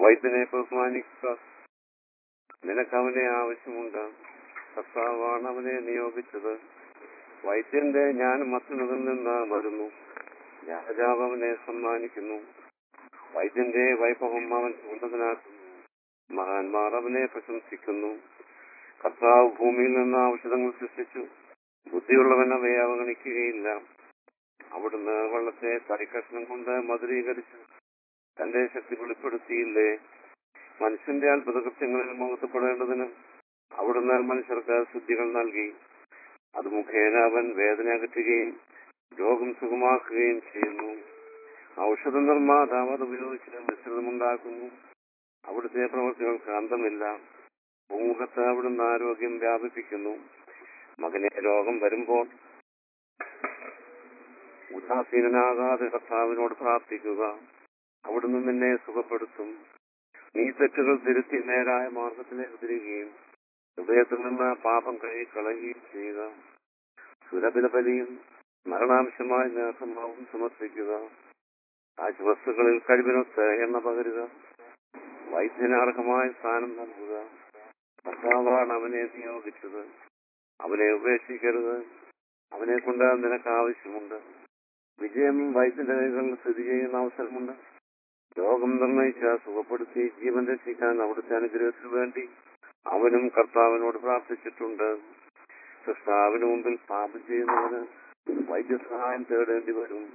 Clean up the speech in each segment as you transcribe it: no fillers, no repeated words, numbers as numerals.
വൈദ്യനെ ബഹുമാനിക്കുക, നിനക്ക് അവനെ ആവശ്യമുണ്ട്. കർത്താവാണ് അവനെ നിയോഗിച്ചത്. വൈദ്യന്റെ ജ്ഞാനം അത്യുന്നതിൽ നിന്ന് വരുന്നു. രാജാവ് അവനെ സമ്മാനിക്കുന്നു. വൈദ്യന്റെ വൈഭവം അവൻ ഉന്നതനാക്കുന്നു. മഹാന്മാർ അവനെ പ്രശംസിക്കുന്നു. കർത്താവ് ഭൂമിയിൽ നിന്ന് ഔഷധങ്ങൾ സൃഷ്ടിച്ചു. ബുദ്ധിയുള്ളവൻ അവയെ അവഗണിക്കുകയില്ല. അവിടുന്ന് വെള്ളത്തെ തടിക്കഷ്ണം കൊണ്ട് മധുരീകരിച്ചു തന്റെ ശക്തി വെളിപ്പെടുത്തിയില്ലേ? മനുഷ്യന്റെ അത്ഭുത കൃത്യങ്ങളിൽ മുഖത്തപ്പെടേണ്ടതിന് അവിടുന്ന് മനുഷ്യർക്ക് ശുദ്ധികൾ നൽകി. അത് മുഖേന അവൻ വേദന അകറ്റുകയും രോഗം സുഖമാക്കുകയും ചെയ്യുന്നു. ഔഷധ നിർമ്മാതാവ് അത് ഉപയോഗിച്ച് മിശ്രിതമുണ്ടാക്കുന്നു. അവിടുത്തെ പ്രവൃത്തികൾക്ക് അന്തമില്ല. ഭൂമുഖത്ത് അവിടുന്ന് ആരോഗ്യം വ്യാപിപ്പിക്കുന്നു. മകനെ, രോഗം വരുമ്പോൾ ഉദാസീനനാകാതെ കർത്താവിനോട് പ്രാർത്ഥിക്കുക. അവിടുന്ന് നിന്നെ സുഖപ്പെടുത്തും. നീ തെറ്റുകൾ തിരുത്തി നേരായ മാർഗത്തിലേക്ക് തിരികുകയും ഹൃദയത്തിൽ നിന്ന് പാപം കഴുകിക്കളയുകയും ചെയ്യുക. സുരഭില ബലിയും മരണാംശമായ നേർസമാവും സമർപ്പിക്കുക. ആശുവസ്തുക്കളിൽ കഴിവിനൊത്ത് എണ്ണ പകരുക. വൈദ്യനാർഹമായ സ്ഥാനം നൽകുക. കർത്താവാണ് അവനെ നിയോഗിച്ചത്. അവനെ ഉപേക്ഷിക്കരുത്. അവനെ കൊണ്ട് നിനക്ക് ആവശ്യമുണ്ട്. വിജയം വൈദ്യന്റെ കൈകളിൽ സ്ഥിതി ചെയ്യുന്ന അവസരമുണ്ട്. രോഗം നിർണയിച്ച് സുഖപ്പെടുത്തി ജീവൻ രക്ഷിക്കാൻ അവിടുത്തെ അനുഗ്രഹത്തിനു വേണ്ടി അവനും കർത്താവിനോട് പ്രാർത്ഥിച്ചിട്ടുണ്ട്. സൃഷ്ടാവിന് മുമ്പിൽ പാപം ചെയ്യുന്നവന് വൈദ്യസഹായം തേടേണ്ടി വരും.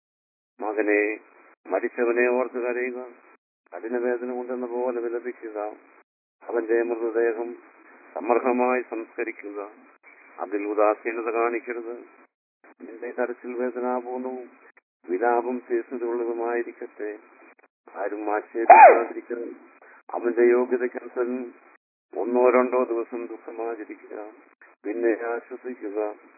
മകനെ, മരിച്ചവനെ ഓർത്ത് കരയുക. കഠിനവേദന കൊണ്ടെന്ന പോലെ വിലപിക്കുക. അവന്റെ മൃതദേഹം സമർഹമായി സംസ്കരിക്കുക. അതിൽ ഉദാസീനത കാണിക്കരുത്. നിന്റെ കരച്ചിൽ വേദനാപൂർണവും വിലാപം തീഷ്ണതയുള്ളതുമായിരിക്കട്ടെ. ആരും ആക്ഷേപിക്കാതിരിക്കരുത്. അവന്റെ യോഗ്യതയ്ക്കനുസരിച്ച് 1 or 2 ദിവസം ദുഃഖമാചരിക്കുക, പിന്നെ ആശ്വസിക്കുക.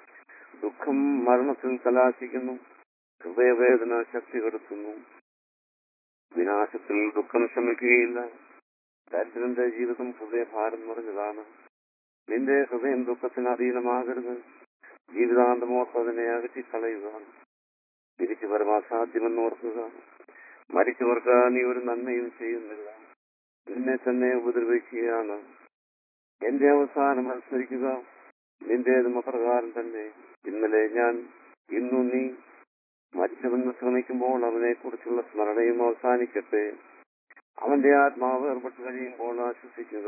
ദുഃഖം മരണത്തിൽ കലാശിക്കുന്നു. ഹൃദയവേദന ശക്തി കെടുത്തുന്നു. വിനാശത്തിൽ ദുഃഖം ശമിക്കുകയില്ല. ദരിദ്രന്റെ ജീവിതം ഹൃദയഭാരം നിറഞ്ഞതാണ്. നിന്റെ ഹൃദയം ദുഃഖത്തിന് അധീനമാകരുത്. ജീവിതാന്തമോർത്ത് അതിനെ അകറ്റിക്കളയുക. തിരിച്ചു വരം അസാധ്യമെന്നോർക്കുക. മരിച്ചവർക്ക് നീ ഒരു നന്മയും ചെയ്യുന്നില്ല. നിന്നെ തന്നെ ഉപദ്രവിക്കുകയാണ്. എന്റെ അവസാനം അനുസരിക്കുക. നിന്റേതും അപ്രകാരം തന്നെ. ഇന്നലെ ഞാൻ, ഇന്നു നീ. മരിച്ചവെന്ന് ശ്രമിക്കുമ്പോൾ അവനെ കുറിച്ചുള്ള സ്മരണയും അവസാനിക്കട്ടെ. അവന്റെ ആത്മാവ് ഏർപ്പെട്ട് കഴിയുമ്പോൾ ആശ്വസിക്കുക.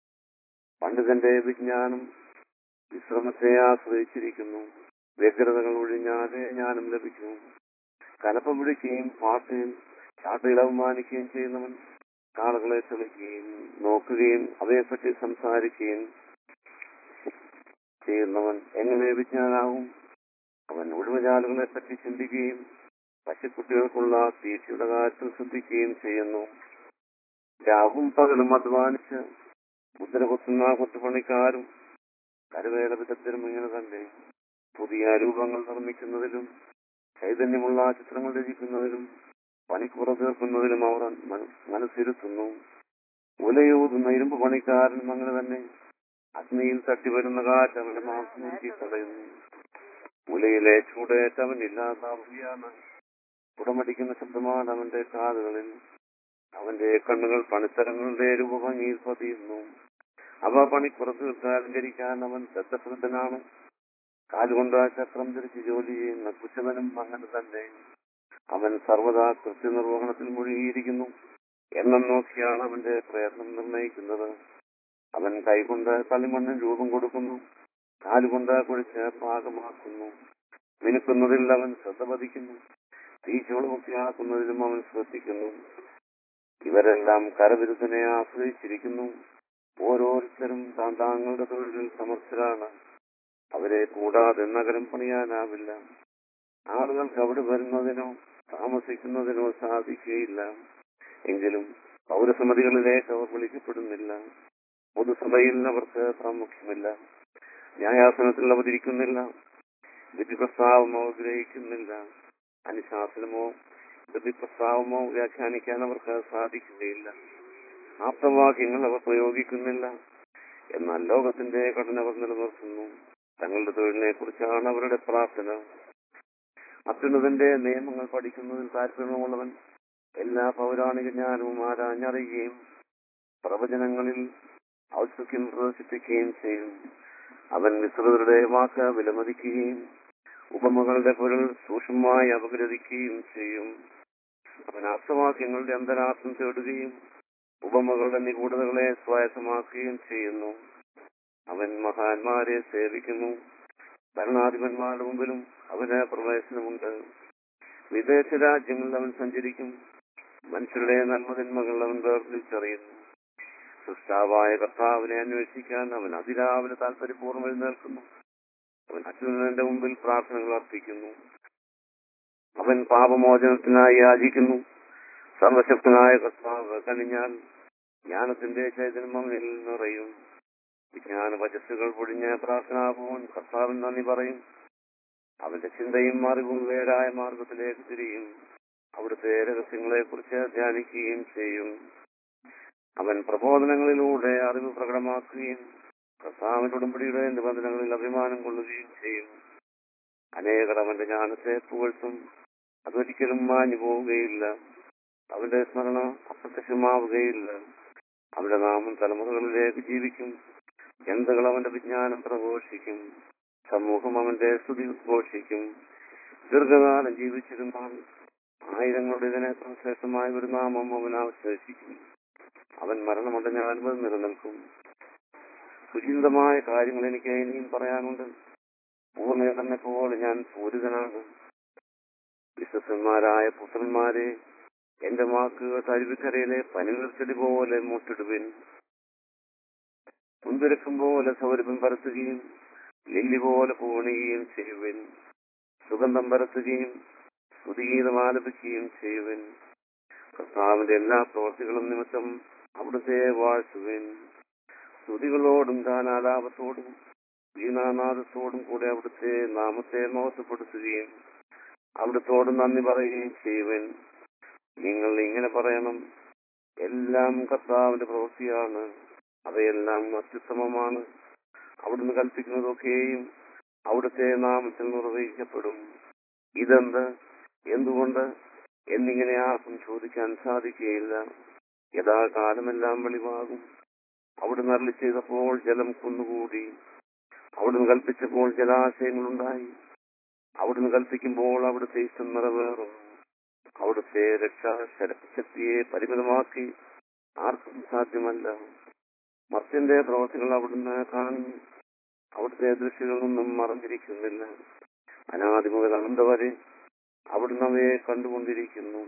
പണ്ഡിതന്റെ വിജ്ഞാനം വിശ്രമത്തെ ആശ്രയിച്ചിരിക്കുന്നു. വ്യഗ്രതകൾ ഒഴിഞ്ഞാതെ ജ്ഞാനം ലഭിക്കും. കലപ്പം പിടിക്കുകയും പാട്ടുകയും ചാട്ടയിൽ അവമാനിക്കുകയും ചെയ്യുന്നവൻ കാളുകളെ തെളിക്കുകയും നോക്കുകയും അവയെപ്പറ്റി സംസാരിക്കുകയും ചെയ്യുന്നവൻ എങ്ങനെ വിജ്ഞാനാവും? അവൻ ഒഴിവുചാലുകളെ പറ്റി ചിന്തിക്കുകയും പശുക്കുട്ടികൾക്കുള്ള തീറ്റയുടെ കാര്യത്തിൽ ശ്രദ്ധിക്കുകയും ചെയ്യുന്നു. രാവും പകലും അധ്വാനിച്ച് മുദ്ര കുത്തുന്ന കൊത്തുപണിക്കാരും കരുവേല വിദഗ്ധരും ഇങ്ങനെ തന്നെ. പുതിയ രൂപങ്ങൾ നിർമ്മിക്കുന്നതിലും ചൈതന്യമുള്ള ചിത്രങ്ങൾ രചിക്കുന്നതിലും പണിക്കുറ തീർക്കുന്നതിലും അവർ മനസ്സിരുത്തുന്നു. ഉലയൂതുന്ന ഇരുമ്പ് പണിക്കാരനും അങ്ങനെ തന്നെ. അഗ്നിയിൽ തട്ടിവരുന്ന കാറ്റ് അവന്റെ മാംസം ഉരുക്കി കളയുന്നു. ഉലയിലെ ചൂടേറ്റവൻ ഇല്ലാതാവുകയാണ്. കുടമടിക്കുന്ന ശബ്ദമാണ് അവന്റെ കാതുകളിൽ. അവന്റെ കണ്ണുകൾ പണിത്തരങ്ങളുടെ രൂപഭംഗിയിൽ പതിയുന്നു. അവ പണിക്കുറ തീർത്ത് അലങ്കരിക്കാൻ അവൻ ദത്തപ്രദനാണ്. കാലുകൊണ്ട് ആ ചക്രം ധരിച്ച് ജോലി ചെയ്യുന്ന കുശവനും അങ്ങനെ തന്നെ. അവൻ സർവദാ കൃത്യനിർവഹണത്തിൽ മുഴുകിയിരിക്കുന്നു. എണ്ണം നോക്കിയാണ് അവന്റെ പ്രയത്നം നിർണയിക്കുന്നത്. അവൻ കൈകൊണ്ട് കളിമണ്ണിന് രൂപം കൊടുക്കുന്നു. കാലുകൊണ്ട് കുഴിച്ച് പാകമാക്കുന്നു. മിനുക്കുന്നതിൽ അവൻ ശ്രദ്ധ പതിക്കുന്നു. തീച്ചുളമുക്തിയാക്കുന്നതിലും അവൻ ശ്രദ്ധിക്കുന്നു. ഇവരെല്ലാം കരവിരുദ്ധനെ ആശ്രയിച്ചിരിക്കുന്നു. ഓരോരുത്തരും താങ്കളുടെ തൊഴിലിൽ സമർത്ഥരാണ്. അവരെ കൂടാതെ നഗരം പണിയാനാവില്ല. ആളുകൾക്ക് അവിടെ വരുന്നതിനോ താമസിക്കുന്നതിനോ സാധിക്കുകയില്ല. എങ്കിലും പൗരസമിതികളിലേക്ക് അവർ വിളിക്കപ്പെടുന്നില്ല. പൊതുസഭയിൽ അവർക്ക് പ്രാമുഖ്യമില്ല. ന്യായാസനത്തിൽ അവതരിക്കുന്നില്ല. വിധിപ്രസ്താവം അവർ ഗ്രഹിക്കുന്നില്ല. അനുശാസനമോ വിധിപ്രസ്താവമോ വ്യാഖ്യാനിക്കാൻ അവർക്ക് സാധിക്കുകയില്ല. ആപ്തവാക്യങ്ങൾ അവർ പ്രയോഗിക്കുന്നില്ല. എന്നാൽ ലോകത്തിന്റെ ഘടന അവർ നിലനിർത്തുന്നു. തങ്ങളുടെ തൊഴിലിനെ കുറിച്ചാണ് അവരുടെ പ്രാർത്ഥന. അത്യുന്നതന്റെ നിയമങ്ങൾ പഠിക്കുന്നതിൽ താല്പര്യമുള്ളവൻ എല്ലാ പൗരാണിക ജ്ഞാനവും ആരാഞ്ഞറിയുകയും പ്രവചനങ്ങളിൽ ഔത്സുക്യം പ്രദർശിപ്പിക്കുകയും ചെയ്യും. അവൻ മിശ്രിതരുടെ വാക്ക് വിലമതിക്കുകയും ഉപമകളുടെ പൊരുൾ സൂക്ഷ്മമായി അപഗ്രഥിക്കുകയും ചെയ്യും. അവൻ അർത്ഥവാക്യങ്ങളുടെ അന്തരാർത്ഥം തേടുകയും ഉപമകളുടെ നിഗൂഢതകളെ സ്വായത്തമാക്കുകയും ചെയ്യുന്നു. അവൻ മഹാന്മാരെ സേവിക്കുന്നു. ഭരണാധിപന്മാരുടെ മുമ്പിലും അവന് പ്രവേശനമുണ്ട്. വിദേശ രാജ്യങ്ങളിൽ അവൻ സഞ്ചരിക്കും. മനുഷ്യരുടെ നന്മതിന്മകൾ അവൻ വേർതിരിച്ചറിയുന്നു. സൃഷ്ടാവായ കർത്താവിനെ അന്വേഷിക്കാൻ അവൻ അതിരാവിലെ താല്പര്യപൂർവ്വം എഴുന്നേൽക്കുന്നു. അവൻ അച്യുതന്റെ മുമ്പിൽ പ്രാർത്ഥനകൾ അർപ്പിക്കുന്നു. അവൻ പാപമോചനത്തിനായി യാചിക്കുന്നു. സർവശക്തനായ കർത്താവ് കനിഞ്ഞാൽ ജ്ഞാനത്തിന്റെ ചൈതന്യം അവനിൽ നിറയും. വിജ്ഞാന വചസ്സുകൾ പൊടിഞ്ഞ് പ്രാർത്ഥനാപൂർവ്വം കർത്താവിന് നന്ദി പറയും. അവന്റെ ചിന്തയും അറിവും വേരായ മാർഗത്തിലേക്ക് തിരിയും. അവിടുത്തെ രഹസ്യങ്ങളെ കുറിച്ച് ധ്യാനിക്കുകയും ചെയ്യും. അവൻ പ്രബോധനങ്ങളിലൂടെ അറിവ് പ്രകടമാക്കുകയും കർത്താവിന്റെ ഉടമ്പടിയുടെ നിബന്ധനകളിൽ അഭിമാനം കൊള്ളുകയും ചെയ്യും. അനേകർ അവന്റെ ജ്ഞാനത്തെ പുകഴ്ത്തും. അതൊരിക്കലും മാഞ്ഞു പോവുകയില്ല. അവന്റെ സ്മരണ അപ്രത്യക്ഷമാവുകയില്ല. അവന്റെ നാമം തലമുറകളിലേക്ക് ജീവിക്കും. ജനതകൾ അവന്റെ വിജ്ഞാനം പ്രഘോഷിക്കും. സമൂഹം അവന്റെ സ്തുതി ഉദ്ഘോഷിക്കും. ദീർഘകാലം ജീവിച്ചിരുന്നാൽ ആയിരങ്ങളുടെ ഇതിനേക്കാൾ ശ്രേഷ്ഠമായ ഒരു നാമം അവൻ അവശേഷിക്കും. അവൻ മരണമടഞ്ഞാൽ നിലനിൽക്കും. സുചിന്തമായ കാര്യങ്ങൾ എനിക്ക് ഇനിയും പറയാനുണ്ട്. പൂർണ്ണനെ പോലെ ഞാൻ പൂരിതനാണ്. വിശ്വസന്മാരായ പുത്രന്മാരെ, എന്റെ വാക്കുകൾ അരുവിക്കരയിലെ പനിനീർച്ചെടി പോലെ മുട്ടിടുവിൻ. മുന്തിരക്കം പോലെ സൗരഭ്യം പരത്തുകയും ലില്ലി പോലെ പൂണിയുകയും ചെയ്യുവിൻ. സുഗന്ധം പരത്തുകയും സ്തുതിഗീതം ആലപിക്കുകയും ചെയ്യുവിൻ. കർത്താവിന്റെ എല്ലാ പ്രവൃത്തികളും നിമിത്തം അവിടുത്തെ വാഴ്ത്തുവിൻ. സ്തുതികളോടും ഗാനാലാപത്തോടും വീണാനാദത്തോടും കൂടെ അവിടുത്തെ നാമത്തെ മഹത്വപ്പെടുത്തുകയും അവിടുത്തോട് നന്ദി പറയുകയും ചെയ്യുവിൻ. നിങ്ങൾ ഇങ്ങനെ പറയണം: എല്ലാം കർത്താവിന്റെ പ്രവൃത്തിയാണ്, അവയെല്ലാം അത്യുത്തമമാണ്. അവിടുന്ന് കൽപ്പിക്കുന്നതൊക്കെയും അവിടുത്തെ നാമത്തിൽ നിർവഹിക്കപ്പെടും. ഇതെന്ത്, എന്തുകൊണ്ട് എന്നിങ്ങനെ ആർക്കും ചോദിക്കാൻ സാധിക്കുകയില്ല. യഥാകാലമെല്ലാം വെളിവാകും. അവിടുന്ന് അരുളി ചെയ്തപ്പോൾ ജലം കുന്നുകൂടി. അവിടുന്ന് കൽപ്പിച്ചപ്പോൾ ജലാശയങ്ങളുണ്ടായി. അവിടുന്ന് കൽപ്പിക്കുമ്പോൾ അവിടുത്തെ ഇഷ്ടം നിറവേറും. അവിടുത്തെ രക്ഷാശക്തിയെ പരിമിതമാക്കി ആർക്കും സാധ്യമല്ല. മർത്യന്റെ പ്രവർത്തികൾ അവിടുന്ന് കാണുന്നു. അവിടുത്തെ ദൃഷ്ടികളൊന്നും മറഞ്ഞിരിക്കുന്നില്ല. അനാദി മുതൽ അനന്തം വരെ അവിടുന്ന് അവയെ കണ്ടുകൊണ്ടിരിക്കുന്നു.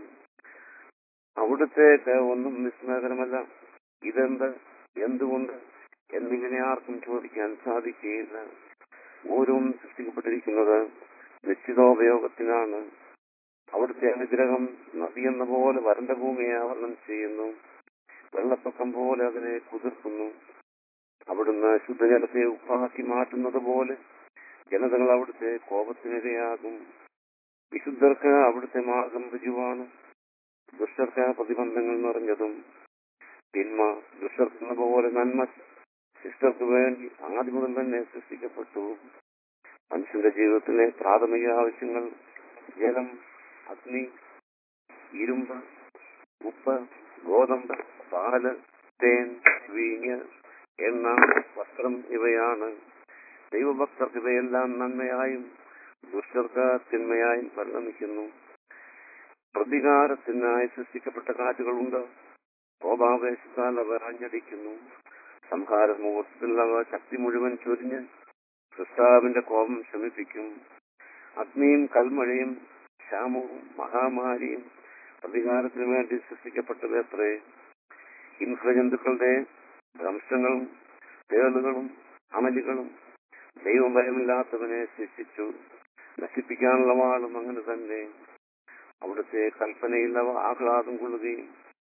അവിടുത്തേക്ക് ഒന്നും വിസ്മയകരമല്ല. ഇതെന്ത്, എന്തുകൊണ്ട് എന്നിങ്ങനെ ആർക്കും ചോദിക്കാൻ സാധിക്കുകയില്ല. ഓരോന്നും സൃഷ്ടിക്കപ്പെട്ടിരിക്കുന്നത് നിശ്ചിതോപയോഗത്തിനാണ്. അവിടുത്തെ അനുഗ്രഹം നദി എന്ന പോലെ വരണ്ട ഭൂമിയെ ആവരണം ചെയ്യുന്നു. വെള്ളപ്പൊക്കം പോലെ അതിനെ കുതിർക്കുന്നു. അവിടുന്ന് ശുദ്ധജലത്തെ ഉപ്പാക്കി മാറ്റുന്നത് പോലെ ജനതകൾ അവിടുത്തെ കോപത്തിനിരയാകും. വിശുദ്ധർക്ക് അവിടുത്തെ മാർഗം രുജുവാണ്. ദുഷ്ടർക്ക് പ്രതിബന്ധങ്ങൾ നിറഞ്ഞതും. തിന്മ ദുഷ്ടർക്കെന്ന പോലെ നന്മ ശിഷ്ടർക്ക് വേണ്ടി ആദ്യം മുതൽ തന്നെ സൃഷ്ടിക്കപ്പെട്ടു. മനുഷ്യന്റെ ജീവിതത്തിലെ പ്രാഥമിക ആവശ്യങ്ങൾ ജലം, അഗ്നി, ഇരുമ്പ്, ഉപ്പ്, ഗോതമ്പ്, പാല്, തേൻ, വീഞ്ഞ്, എണ്ണ, വസ്ത്രം ഇവയാണ്. ദൈവഭക്തർക്ക് ഇവയെല്ലാം നന്മയായും ദുഷ്ടർക്ക് തിന്മയായും പരിണമിക്കുന്നു. പ്രതികാരത്തിനായി സൃഷ്ടിക്കപ്പെട്ട കാറ്റുകളുണ്ട്. കോപാവേശത്താൽ അവ ആഞ്ഞടിക്കുന്നു. സംഹാര മുഹൂർത്തത്തിൽ അവ ശക്തി മുഴുവൻ ചൊരിഞ്ഞ് സൃഷ്ടാവിന്റെ കോപം ശമിപ്പിക്കും. അഗ്നിയും കൽമഴയും ക്ഷാമവും മഹാമാരിയും പ്രതികാരത്തിന് വേണ്ടി സൃഷ്ടിക്കപ്പെട്ടതത്രേ. ഹിംസ്രജന്തുക്കളുടെ ദംശങ്ങളും തേളുകളും അമലികളും ദൈവം ഭയമില്ലാത്തവനെ ശിക്ഷിച്ചു. നശിപ്പിക്കാനുള്ള വാളും അങ്ങനെ തന്നെ. അവിടുത്തെ കൽപ്പനയിൽ അവ ആഹ്ലാദം കൊള്ളുകയും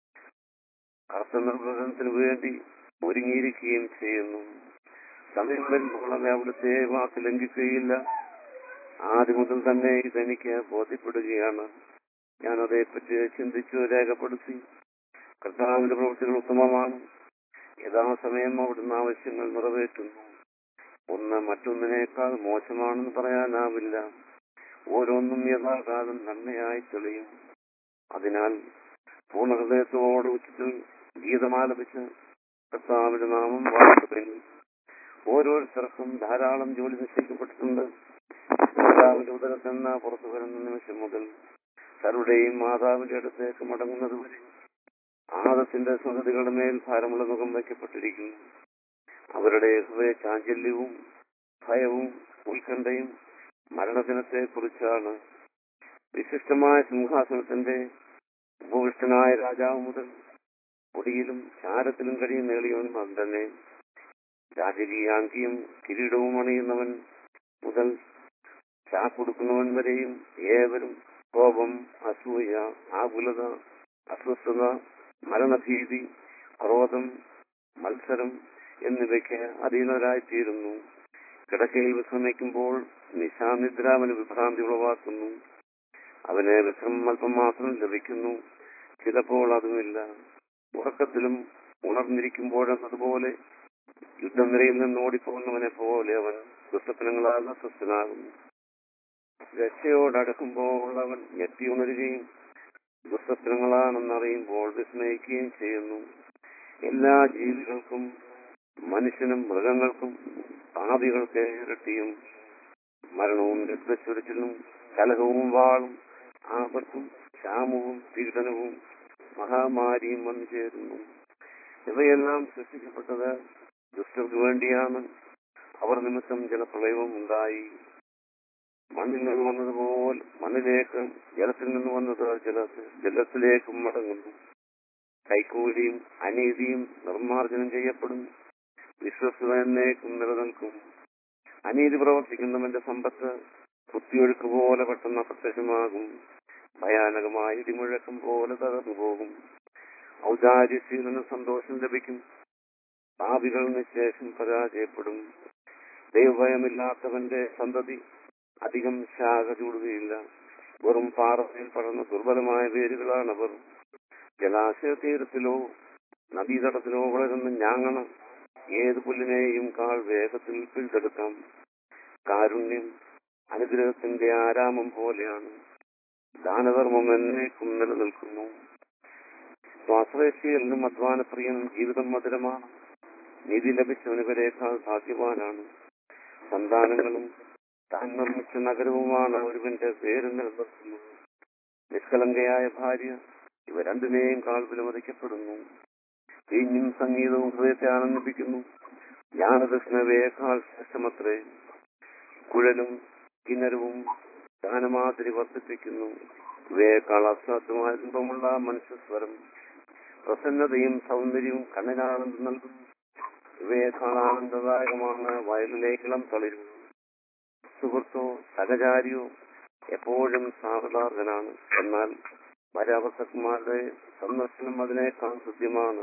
കർത്ത നിർവഹണത്തിനു വേണ്ടി ഒരുങ്ങിയിരിക്കുകയും ചെയ്യുന്നു. സമയം വരുമ്പോൾ അവ അവിടുത്തെ വാക്ക് ലംഘിക്കുകയില്ല. ആദ്യം മുതൽ തന്നെ ഇതെനിക്ക് ബോധ്യപ്പെടുകയാണ്. ഞാൻ അതേപ്പറ്റി ചിന്തിച്ചു രേഖപ്പെടുത്തി. കർത്താവിന്റെ പ്രവൃത്തികൾ ഉത്തമമാണ്. യഥാസമയം അവിടുന്ന് ആവശ്യങ്ങൾ നിറവേറ്റുന്നു. ഒന്ന് മറ്റൊന്നിനേക്കാൾ മോശമാണെന്ന് പറയാനാവില്ല. ഓരോന്നും യഥാകാലം നന്മയായി തെളിയും. അതിനാൽ പൂർണ്ണ ഹൃദയത്തോട് ഉച്ചത്തിൽ ഗീതമാലപിച്ച് കർത്താവിന്റെ നാമം വാഴ്ത്തുവിൻ. ഓരോരുത്തർക്കും ധാരാളം ജോലി നിശ്ചയിക്കപ്പെട്ടിട്ടുണ്ട്. മാതാവിന്റെ ഉദരത്തിൽ നിന്ന് പുറത്തു വരുന്ന നിമിഷം മുതൽ തരുടെയും മാതാവിന്റെ അടുത്തേക്ക് മടങ്ങുന്നത് വരെ ആദത്തിന്റെ സന്തതികളുടെ മേൽ ഭാരമുള്ള മുഖം വയ്ക്കപ്പെട്ടിരിക്കുന്നു. അവരുടെ ഹൃദയ ചാഞ്ചല്യവും ഭയവും ഉത്കണ്ഠയും മരണദിനത്തെ കുറിച്ചാണ്. വിശിഷ്ടമായ സിംഹാസനത്തിന്റെ ഉപവിഷ്ടനായ രാജാവ് മുതൽ പൊടിയിലും ചാരത്തിലും കഴിയുന്ന എളിയവൻ തന്നെ, രാജകീയാങ്കിയും കിരീടവും അണിയുന്നവൻ മുതൽ ചാക്കൊടുക്കുന്നവൻ വരെയും ഏവരും കോപം, അസൂയ, ആകുലത, അസ്വസ്ഥത, മരണഭീതി, ക്രോധം, മത്സരം എന്നിവയ്ക്ക് അധീനരായിത്തീരുന്നു. കിടക്കയിൽ വിശ്രമിക്കുമ്പോൾ നിശാനിദ്ര അവന് വിഭ്രാന്തി ഉളവാക്കുന്നു. അവന് വിശ്രമം അല്പം മാത്രം ലഭിക്കുന്നു, ചിലപ്പോൾ അതുമില്ല. ഉറക്കത്തിലും ഉണർന്നിരിക്കുമ്പോഴെന്നതുപോലെ യുദ്ധനിരയിൽ നിന്ന് ഓടിപ്പോകുന്നവനെ പോലെ അവൻ ദുസ്വപ്നങ്ങളാൽ അസ്വസ്ഥനാകുന്നു. രക്ഷയോടടുക്കുമ്പോൾ അവൻ ഞെട്ടി ഉണരുകയും ദുസ്വപ്നങ്ങളാണെന്നറിയുമ്പോൾ വിസ്മയിക്കുകയും ചെയ്യുന്നു. എല്ലാ ജീവികൾക്കും, മനുഷ്യനും മൃഗങ്ങൾക്കും, പാപികൾക്ക് ഇരട്ടിയും മരണവും രക്തച്ചൊരിച്ചിലും കലഹവും വാളും ആപത്തും ക്ഷാമവും പീഡനവും മഹാമാരിയും വന്നു ചേരുന്നു. ഇവയെല്ലാം സൃഷ്ടിക്കപ്പെട്ടത് ദുഷ്ടർക്ക് വേണ്ടിയാണ്. അവർ നിമിത്തം ജലപ്രളയവും ഉണ്ടായി. മണ്ണിൽ നിന്ന് വന്നതുപോലെ മണ്ണിലേക്ക്, ജലത്തിൽ നിന്ന് വന്നത് ജലത്തിലേക്കും മടങ്ങുന്നു. കൈക്കൂലിയും അനീതിയും നിർമ്മാർജ്ജനം ചെയ്യപ്പെടും. വിശ്വസ്തത എന്നേക്കും നിലനിൽക്കും. അനീതി പ്രവർത്തിക്കുന്നവന്റെ സമ്പത്ത് കുത്തിയൊഴുക്ക് പോലെ പെട്ടെന്ന് അപ്രത്യക്ഷമാകും. ഭയാനകമായ ഇടിമുഴക്കം പോലെ തകർന്നു പോകും. ഔദാര്യശീലന് സന്തോഷം ലഭിക്കും. പാപികൾ നിശേഷം പരാജയപ്പെടും. ദൈവഭയമില്ലാത്തവന്റെ സന്തതി അധികം ശാഖ ചൂടുകയില്ല. വെറും പാറയിൽ പടർന്ന ദുർബലമായ വേരുകളാണവർ. ജലാശയ തീരത്തിലോ നദീതടത്തിലോ വളരുന്ന ഞാങ്ങണ ഏത് പുല്ലിനെയും കാൾ വേഗത്തിൽ പിഴുതെടുക്കാം. കാരുണ്യം അനുഗ്രഹത്തിന്റെ ആരാമം പോലെയാണ്. ദാനധർമ്മം എന്നേക്കും നിലനിൽക്കുന്നു. സ്വാശ്രയശീലനും അധ്വാനപ്രിയനും ജീവിതം മധുരമാണ്. നീതി ലഭിച്ചവന് ഇവരേക്കാൾ ഭാഗ്യവാനാണ്. സന്താനങ്ങളും താൻ നിർമ്മിച്ച നഗരവുമാണ് ഒരുവന്റെ പേര് നിലനിർത്തുന്നത്. നിഷ്കളങ്കയായ ഭാര്യ ഇവ രണ്ടിനെയും കാൾ വിലമതിക്കപ്പെടുന്നു. വീഞ്ഞും സംഗീതവും ഹൃദയത്തെ ആനന്ദിപ്പിക്കുന്നു. ജ്ഞാനദക്ഷിണവേക്കാൾ ശ്രേഷ്ഠമത്രേ. കുഴലും കിന്നരവും ഗാനമാതിരി വർദ്ധിപ്പിക്കുന്നു. ഇവയേക്കാൾ അസാധ്യമായ രൂപമുള്ള മനുഷ്യസ്വരം. പ്രസന്നതയും സൗന്ദര്യവും കണ്ണിനാനന്ദം നൽകുന്നു. ഇവയേക്കാൾ ആനന്ദദായകമാണ് വയലിലേക്കിളം തളിരും. സുഹൃത്തോ സഹചാരിയോ എപ്പോഴും സാഹൃദാർഹനാണ്. എന്നാൽ പരാവർത്തകന്മാരുടെ സന്ദർശനം അതിനേക്കാൾ ഹൃദ്യമാണ്.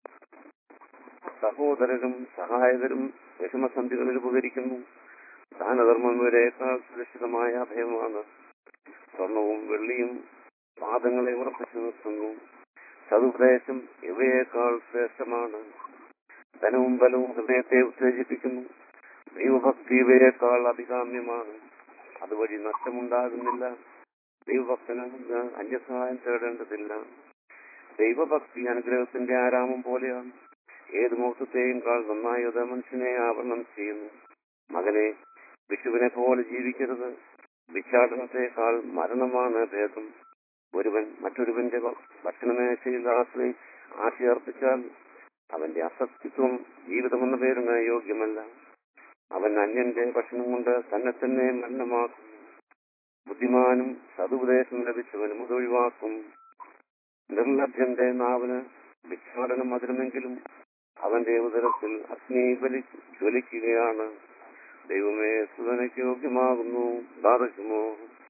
സഹോദരരും സഹായകരും വിഷമസന്ധികളിൽ ഉപകരിക്കുന്നു. ദാനധർമ്മം ഇവരേക്കാൾ സുരക്ഷിതമായ അഭയമാണ്. സ്വർണവും വെള്ളിയും പാദങ്ങളെ ഉറപ്പിച്ചു നിർത്തുന്നു. സതുപദേശം ഇവയേക്കാൾ ശ്രേഷ്ഠമാണ്. ധനവും ബലവും ഹൃദയത്തെ ഉത്തേജിപ്പിക്കുന്നു. ദൈവഭക്തി ഇവയേക്കാൾ അഭികാമ്യമാണ്. അതുവഴി നഷ്ടമുണ്ടാകുന്നില്ല. ദൈവഭക്തന് അന്യസഹായം തേടേണ്ടതില്ല. ദൈവഭക്തി അനുഗ്രഹത്തിന്റെ ആരാമം പോലെയാണ്. ഏത് മുഹൂർത്തത്തെയും കാൾ നന്നായി അത് മനുഷ്യനെ ആവരണം ചെയ്യുന്നു. മകനെ, വിഷുവിനെ പോലെ ജീവിക്കരുത്. വിച്ചാടനത്തെക്കാൾ മരണമാണ് ഭേദം. ഒരുവൻ മറ്റൊരുവന്റെ ഭക്ഷണമേശയിൽ ആശയർപ്പിച്ചാൽ അവന്റെ അസത്യത്വം ജീവിതമെന്ന പേരിന് യോഗ്യമല്ല. അവൻ അന്യന്റെ ഭക്ഷണം കൊണ്ട് തന്നെ തന്നെ മരണമാക്കും. ബുദ്ധിമാനും സതുപദേശം ലഭിച്ചവനും അതൊഴിവാക്കും. നിർലജ്ജന്റെ നാവിന് ഭിക്ഷാടനം മധുരമെങ്കിലും അവന്റെ ഉദരത്തിൽ അഗ്നി ജ്വലിക്കുകയാണ്. ദൈവമേ, സുതനയ്ക്ക് യോഗ്യമാകുന്നു. ബാധക്കുമോ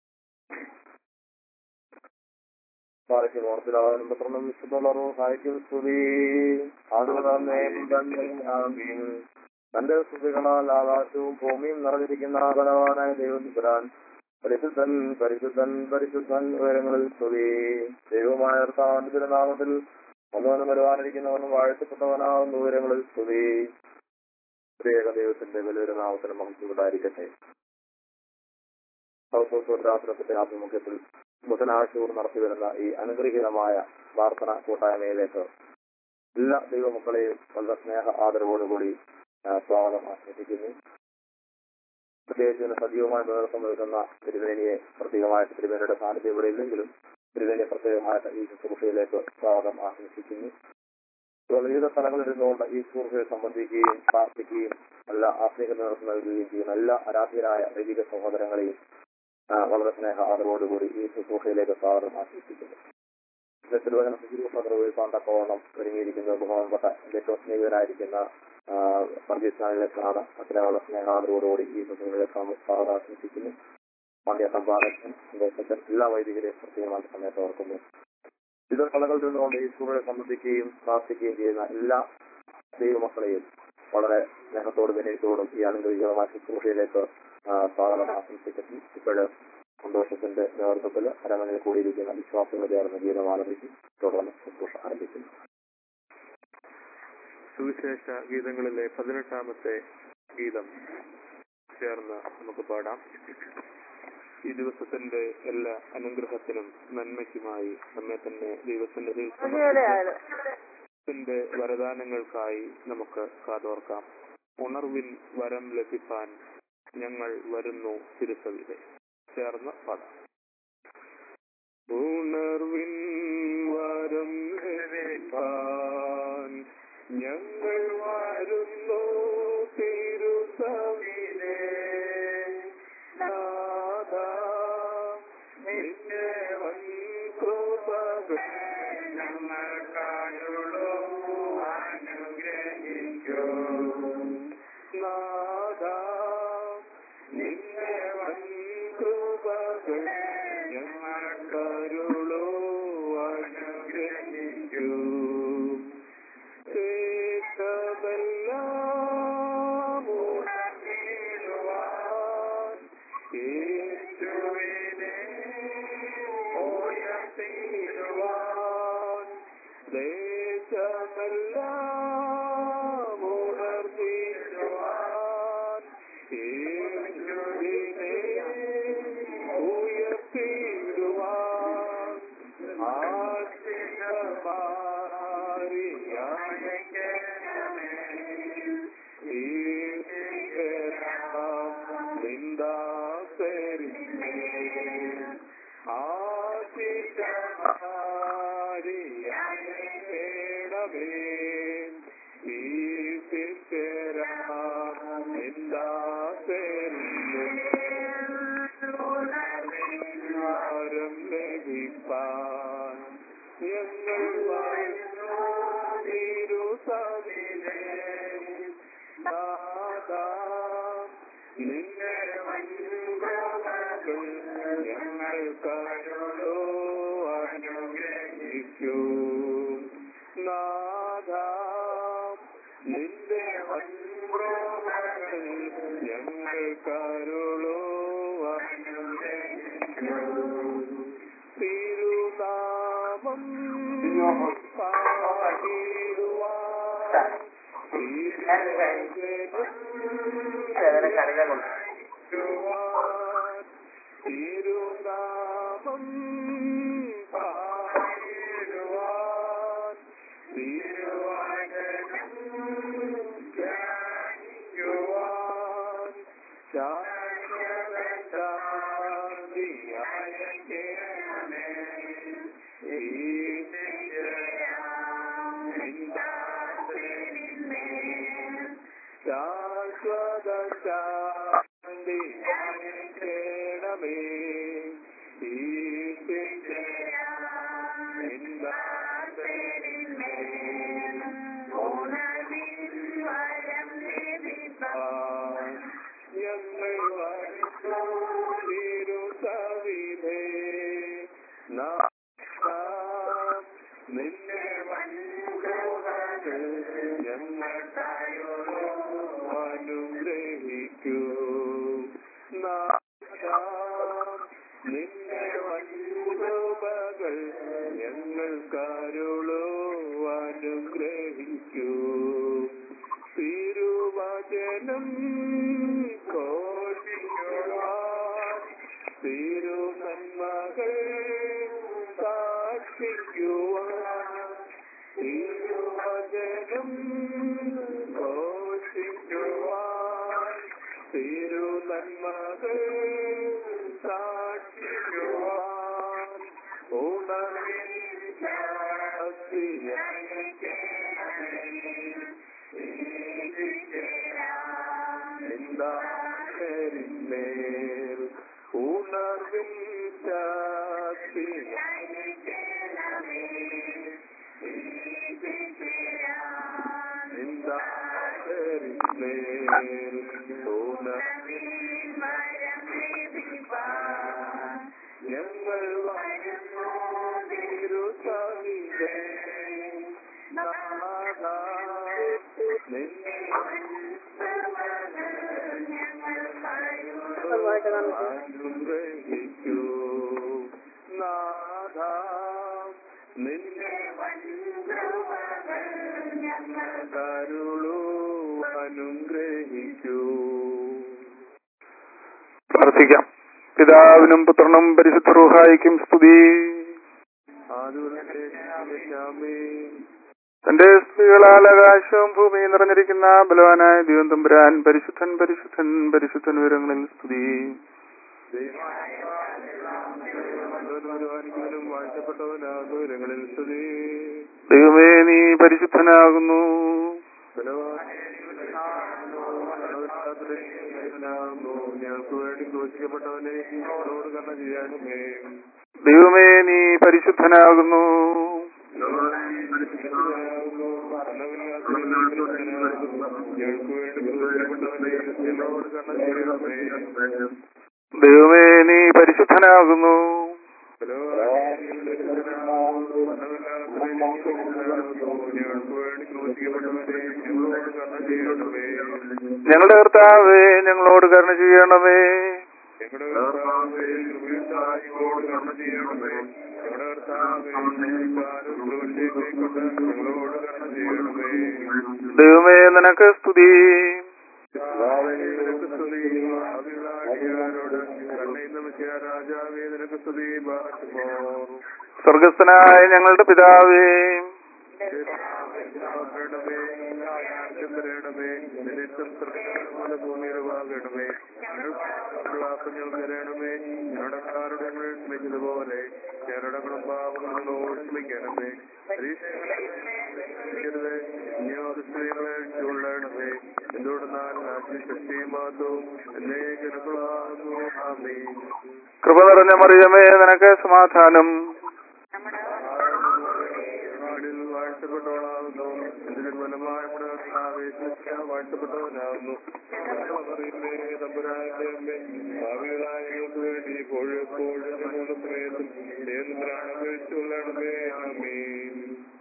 തന്റെ സ്തുതികളാൽ ആകാശവും ഭൂമിയും നിറഞ്ഞിരിക്കുന്ന ബലവാനായ ദൈവം പുരാൻ പരിശുദ്ധൻ പരിശുദ്ധൻ പരിശുദ്ധൻ ഉയരങ്ങളിൽ സ്തുതി. ദൈവമായ കർത്താവിന്റെ തിരുനാമത്തിൽ ഒന്നുവനും വരുവാനിരിക്കുന്നവനും വാഴ്ത്തപ്പെട്ടവനാകുന്ന ഉയരങ്ങളിൽ സ്തുതി. പ്രത്യേക ദൈവത്തിന്റെ വലിയൊരു നാമത്തിന് മഹത്വം ഉണ്ടായിരിക്കട്ടെ. സൗത്തോരാത്രത്തിന്റെ ആഭിമുഖ്യത്തിൽ ബുധനാഴ്ചയോട് നടത്തിവരുന്ന ഈ അനുഗ്രഹീതമായ പ്രാർത്ഥന കൂട്ടായ്മയിലേക്ക് എല്ലാ ദൈവമക്കളെയും വളരെ സ്നേഹ ആദരവോടുകൂടി സ്വാഗതം ആശംസിക്കുന്നു. പ്രത്യേകിച്ച് ഇതിന് സജീവമായി നേതൃത്വം നൽകുന്ന തിരുവേനിയെ പ്രത്യേകമായിട്ട് തിരുവേനിയുടെ സാന്നിധ്യം ഇവിടെ ഇല്ലെങ്കിലും തിരുവേനിയെ പ്രത്യേകമായിട്ട് ഈ ശുശ്രൂഷയിലേക്ക് സ്വാഗതം ആശംസിക്കുന്നു. വിവിധ സ്ഥലങ്ങളിൽ ഇരുന്നുകൊണ്ട് ഈ ശുശ്രൂഷയെ സംബന്ധിക്കുകയും പ്രാർത്ഥിക്കുകയും എല്ലാ ആത്മീയ നേതൃത്വം നൽകുകയും ചെയ്യുന്ന എല്ലാ ആരാധ്യരായ ദൈവിക സഹോദരങ്ങളെയും വളരെ സ്നേഹ ആദരവോടുകൂടി ഈ ശുശ്രൂഷയിലേക്ക് സ്വാഗതം ആശംസിക്കുന്നു. തിരുവചന ശുശ്രൂഷ നിർവഹിക്കാൻ തക്കവണ്ണം ഒരുങ്ങിയിരിക്കുന്ന ബഹുമാനപ്പെട്ട ഏറ്റവും സ്നേഹിതനായിരിക്കുന്ന സർജീസാണ്. അത്തരമുള്ള സ്നേഹാദരോടുകൂടി ഈ ശുശ്രൂഷയിലേക്ക് സ്വാഗതം ആശംസിക്കുന്നു. പാണ്ഡ്യ സമ്പാദകൻ എല്ലാ വൈദികരെയും പ്രത്യേകമായ സമയത്ത് ഓർക്കുന്നു. വിവിധ കലകളിൽ നിന്നുകൊണ്ട് ഈ ശുശ്രൂഷയെ സംബന്ധിക്കുകയും പ്രാർത്ഥിക്കുകയും ചെയ്യുന്ന എല്ലാ ദൈവമക്കളെയും വളരെ സ്നേഹത്തോടും വിനയത്തോടും ഈ അനുഗ്രഹീതമായ ശുശ്രൂഷയിലേക്ക് സ്വാഗതം ആശംസിക്കുന്നു. ഇപ്പോഴ് സന്തോഷത്തിന്റെ നേതൃത്വത്തിൽ അരമനയിൽ കൂടിയിരിക്കുന്ന വിശ്വാസങ്ങൾ ചേർന്ന് ഗീതം ആലപിക്കും. തുടർന്ന് ശുശ്രൂഷ ആരംഭിക്കുന്നു. സുവിശേഷ ഗീതങ്ങളിലെ 18ാമത്തെ ഗീതം ചേർന്ന് നമുക്ക് പാടാം. ഈ ദിവസത്തിന്റെ എല്ലാ അനുഗ്രഹത്തിനും നന്മയ്ക്കുമായി നമ്മെ തന്നെ ദൈവത്തിന്റെ വരദാനങ്ങൾക്കായി നമുക്ക് കാതോർക്കാം. ഉണർവിൻ വരം ലഭിപ്പാൻ ഞങ്ങൾ വരുന്നു തിരുസവിധെ. ചേർന്ന് പാടാം. ഉണർവിൻ വരം ലഭിപ്പാൻ ഞങ്ങൾ വരുന്നു തിരുസവിധേ. നിന്നെ വൻകൃപകൾ ഞങ്ങൾക്കായുള്ളൂ അനുഗ്രഹിക്കൂ. നാഥാ നിന്നെ വൻകൃപകൾ ഞങ്ങൾക്കായുള്ളൂ അനുഗ്രഹിക്കൂ. േശമെല്ലാം ഉണർന്നിടുവാൻ യേശുവിനെ ഉയർത്തിടുവാൻ ദേശമെല്ലാം ഉണർന്നിടുവാൻ യേശുവിനെ ഉയർത്തിടുവാൻ ഞങ്ങൾ തിരുസവിധേ. നാഥാ നിന്നെ വൻകൃപകൾ ഞങ്ങൾക്കായുള്ളൂ അനുഗ്രഹിക്കൂ. നാഥാ നിന്റെ വൻകൃപകൾ ഞങ്ങൾക്കായുള്ളൂ അനുഗ്രഹിക്കൂ. തിരുനാമം പാടിടുവാൻ തിരുനാമം പാടിടുവാൻ തിരുവചനം ധ്യാനിക്കുവാൻ ശാശ്വതശാന്തിയായിരിക്കണമേ. ശാശ്വതശാന്തിയായിരിക്കണമേ. ഞങ്ങൾ വരുന്നു തിരുസവിധേ. നിന്നെ വൻകൃപകൾ ഞങ്ങൾക്കായുള്ളൂ അനുഗ്രഹിക്കൂ. നിന്നെ വൻകൃപകൾ ഞങ്ങൾക്കായുള്ളൂ അനുഗ്രഹിക്കൂ. തിരുവചനം ഘോഷിക്കുവാൻ തിരുനന്മകൾ നന്മകൾ സാക്ഷിക്കുവാൻ ഉണർവിൻ മേൽ ഉണർവിൻ ശക്തി മേൽ ഉണർവിൻ ഞങ്ങൾ വരുന്നു തിരുസവിധേ നാഥാ നിന്നെ അനുഗ്രഹിക്കൂ നാഥാ നിന്നെ കരുളൂ അനുഗ്രഹിക്കൂ. പ്രാർത്ഥിക്കാം. പിതാവിനും പുത്രനും പരിശുദ്ധ റൂഹായിക്കും സ്തുതി. തന്റെ സ്ത്രീകളാൽ ആകാശവും ഭൂമിയും നിറഞ്ഞിരിക്കുന്ന ബലവാനായ ദൈവം തമ്പുരാൻ പരിശുദ്ധൻ പരിശുദ്ധൻ പരിശുദ്ധൻ ഉയരങ്ങളിൽ സ്തുതി. വാഴ്ത്തപ്പെട്ടവനാകുരങ്ങളിൽ സ്തുതി. ദൈവമേ നീ പരിശുദ്ധനാകുന്നു. ഞങ്ങൾക്ക് വേണ്ടി ക്രൂശിക്കപ്പെട്ടവനെ ഞങ്ങളോട് കരുണ ചെയ്യണമേ. ദൈവമേ നീ പരിശുദ്ധനാകുന്നു. ഞങ്ങൾക്ക് വേണ്ടി ക്രൂശിക്കപ്പെട്ടവനെ ഞങ്ങളോട് കരുണ ചെയ്യണമേ. ദൈവമേ നീ പരിശുദ്ധനാകുന്നു. ഞങ്ങൾക്ക് വേണ്ടി ക്രൂശിക്കപ്പെട്ടവനെ ഞങ്ങളോട് കരുണ ചെയ്യണമേ. ഞങ്ങളുടെ കർത്താവേ ഞങ്ങളോട് കരുണ ചെയ്യണമേ. ഞങ്ങളുടെ കർത്താവേ കൃപയുണ്ടായിയോട് കരുണ ചെയ്യണമേ. ഞങ്ങളുടെ കർത്താവേ കൊണ്ട് ഞങ്ങളോട് കരുണ ചെയ്യണമേ. ദൈവമേ നിനക്ക് സ്തുതി. നിനക്ക് സ്തുതി. ഭാവികളാടിയാരോട് കണ്ണയിൽ നമിച്ച രാജാവേ നിനക്ക് സ്തുതി. സ്വർഗസ്ഥനായ ഞങ്ങളുടെ പിതാവേ ഭൂമിയിലുമാകണമേ. ഞങ്ങൾ തരണമേ. ഞങ്ങളുടെക്കാരുടെ ഞങ്ങൾ ക്ഷമിച്ചതുപോലെ ഞങ്ങളുടെകളും പാപങ്ങളോട് ക്ഷമിക്കണമേ. ഞങ്ങളെ ചുള്ളണമേ. എന്തുകൊണ്ടെന്നാൽ ശക്തിയും മാത്രവും എന്നേക്കുള്ളാകുന്നു. ആമേൻ. കൃപ നിറഞ്ഞ മറിയമേ നിനക്ക് സമാധാനം. വാഴ്ത്തപ്പെട്ടവളാകുന്നു. എന്തിനും ഫലമായ വാഴ്ത്തപ്പെട്ടവനാകുന്നു. തമ്പുരാന്റെ അമ്മേ ഭാവികളായ ഞങ്ങൾക്ക് വേണ്ടി എപ്പോഴും ഞങ്ങളുടെ സമയത്തും പ്രാണമേ. ആമേൻ.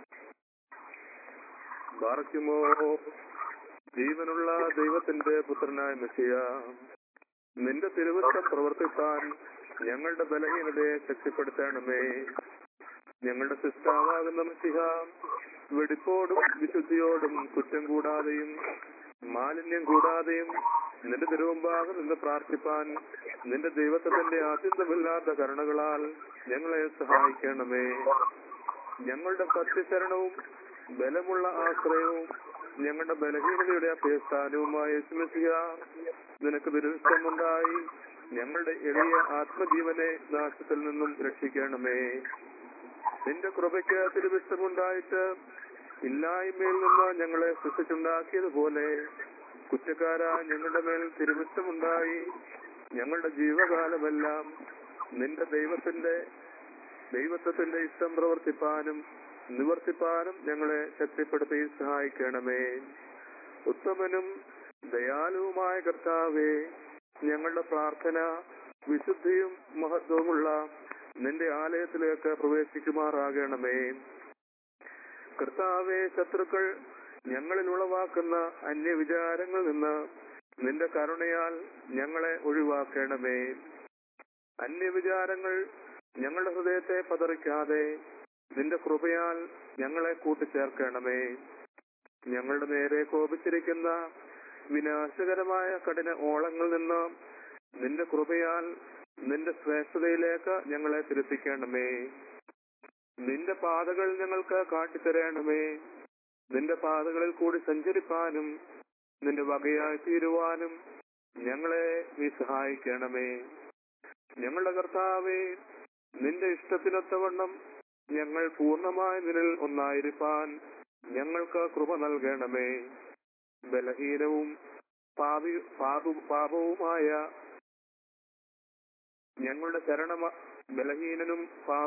ബാറക്കുമോ ജീവനുള്ള ദൈവത്തിന്റെ പുത്രനായ മെസ്സിയ, നിന്റെ തിരുവചനം പ്രവർത്തിക്കാൻ ഞങ്ങളുടെ ബലഹീനതയെ ശക്തിപ്പെടുത്തണമേ. ഞങ്ങളുടെ സിസ്റ്റാവാകുന്ന മെസ്സിഹ വെടിപ്പോടും വിശുദ്ധിയോടും കുറ്റം കൂടാതെയും മാലിന്യം കൂടാതെയും നിന്റെ തിരുവമ്പാകം നിന്ന് പ്രാർത്ഥിപ്പാൻ നിന്റെ ദൈവത്വത്തിന്റെ ആത്യന്തമില്ലാത്ത കരുണകളാൽ ഞങ്ങളെ സഹായിക്കണമേ. ഞങ്ങളുടെ സത്യശരണവും ബലമുള്ള ആശ്രയവും ഞങ്ങളുടെ ബലഹീനതയുടെ അഭ്യസ്ഥാനവുമായ യേശുമസിഹ, നിനക്ക് തിരുവിഷ്ടമുണ്ടായി ഞങ്ങളുടെ എളിയ ആത്മജീവനെ നാശത്തിൽ നിന്നും രക്ഷിക്കണമേ. നിന്റെ കൃപയ്ക്ക് തിരുവിഷ്ടമുണ്ടായിട്ട് ഇല്ലായ്മയിൽ നിന്ന് ഞങ്ങളെ സൃഷ്ടിച്ചുണ്ടാക്കിയതുപോലെ കുറ്റക്കാരാ ഞങ്ങളുടെ മേൽ തിരുവിഷ്ടമുണ്ടായി ഞങ്ങളുടെ ജീവകാലമെല്ലാം നിന്റെ ദൈവത്വത്തിന്റെ ഇഷ്ടം പ്രവർത്തിപ്പാനും നിവർത്തിപ്പാനും ഞങ്ങളെ ശക്തിപ്പെടുത്തി സഹായിക്കണമേ. ഉത്തമനും ദയാലുവുമായ കർത്താവേ, ഞങ്ങളുടെ പ്രാർത്ഥന വിശുദ്ധിയും മഹത്വമുള്ള നിന്റെ ആലയത്തിലേക്ക് പ്രവേശിക്കുമാറാകണമേ. കർത്താവേ, ശത്രുക്കൾ ഞങ്ങളിൽ ഉളവാക്കുന്ന അന്യവിചാരങ്ങളിൽ നിന്ന് നിന്റെ കരുണയാൽ ഞങ്ങളെ ഒഴിവാക്കണമേ. അന്യവിചാരങ്ങൾ ഞങ്ങളുടെ ഹൃദയത്തെ പതറിക്കാതെ നിന്റെ കൃപയാൽ ഞങ്ങളെ കൂട്ടിച്ചേർക്കണമേ. ഞങ്ങളുടെ നേരെ കോപിച്ചിരിക്കുന്ന വിനാശകരമായ കഠിന ഓളങ്ങളിൽ നിന്ന് നിന്റെ കൃപയാൽ നിന്റെ ശ്രേഷ്ഠതയിലേക്ക് ഞങ്ങളെ തിരുത്തിക്കണമേ. നിന്റെ പാതകൾ ഞങ്ങൾക്ക് കാട്ടിത്തരണമേ. നിന്റെ പാതകളിൽ കൂടി സഞ്ചരിപ്പാനും നിന്റെ വകയായി തീരുവാനും ഞങ്ങളെ നീ സഹായിക്കണമേ. ഞങ്ങളുടെ കർത്താവേ, നിന്റെ ഇഷ്ടത്തിനൊത്തവണ്ണം ഞങ്ങൾ പൂർണ്ണമായി നിന്നിൽ ഒന്നായിരിക്കാൻ ഞങ്ങൾക്ക് കൃപ നൽകണമേ. ബലഹീനവും പാപവുമായ ഞങ്ങളുടെ ബലഹീനരും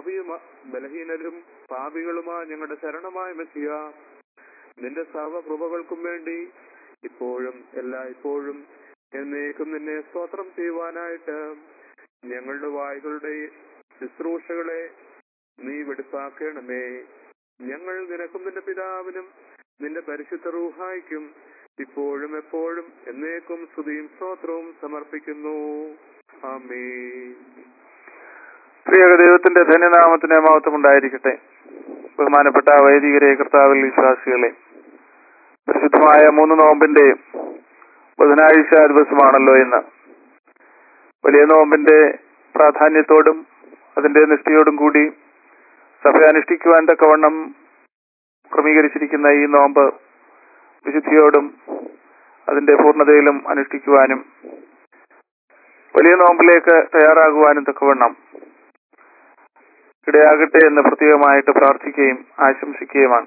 പാപികളുമായ ഞങ്ങളുടെ ശരണമായ മെസ്സിയ, നിന്റെ സർവ്വകൃപകൾക്കും വേണ്ടി ഇപ്പോഴും എല്ലായ്പ്പോഴും എന്നേക്കും നിന്നെ സ്തോത്രം ചെയ്യുവാനായിട്ട് ഞങ്ങളുടെ വായുകളുടെ ശുശ്രൂഷകളെ നീ വെടിപ്പാക്കണമേ. ഞങ്ങൾ നിനക്കും നിന്റെ പിതാവിനും നിന്റെ പരിശുദ്ധ റൂഹായിക്കും ഇപ്പോഴും എപ്പോഴും എന്നേക്കും സ്തുതിയും സ്തോത്രവും സമർപ്പിക്കുന്നു. ആമേൻ. പ്രിയ ദൈവത്തിന്റെ ധന്യനാമത്തിന് മഹത്വം ഉണ്ടായിരിക്കട്ടെ. ബഹുമാനപ്പെട്ട വൈദികരെ, കർത്താവിൽ വിശ്വാസികളെ, പരിശുദ്ധമായ 3 നോമ്പിന്റെ ബുധനാഴ്ച ദിവസമാണല്ലോ ഇന്ന്. വലിയ നോമ്പിന്റെ പ്രാധാന്യത്തോടും അതിന്റെ നിഷ്ഠയോടും കൂടി സഭ അനുഷ്ഠിക്കുവാൻ തക്കവണ്ണം ക്രമീകരിച്ചിരിക്കുന്ന ഈ നോമ്പ് വിശുദ്ധിയോടും അതിന്റെ പൂർണ്ണതയിലും അനുഷ്ഠിക്കുവാനും വലിയ നോമ്പിലേക്ക് തയ്യാറാകുവാനും തക്കവണ്ണം ഇടയാകട്ടെ എന്ന് പ്രത്യേകമായിട്ട് പ്രാർത്ഥിക്കുകയും ആശംസിക്കുകയുമാണ്.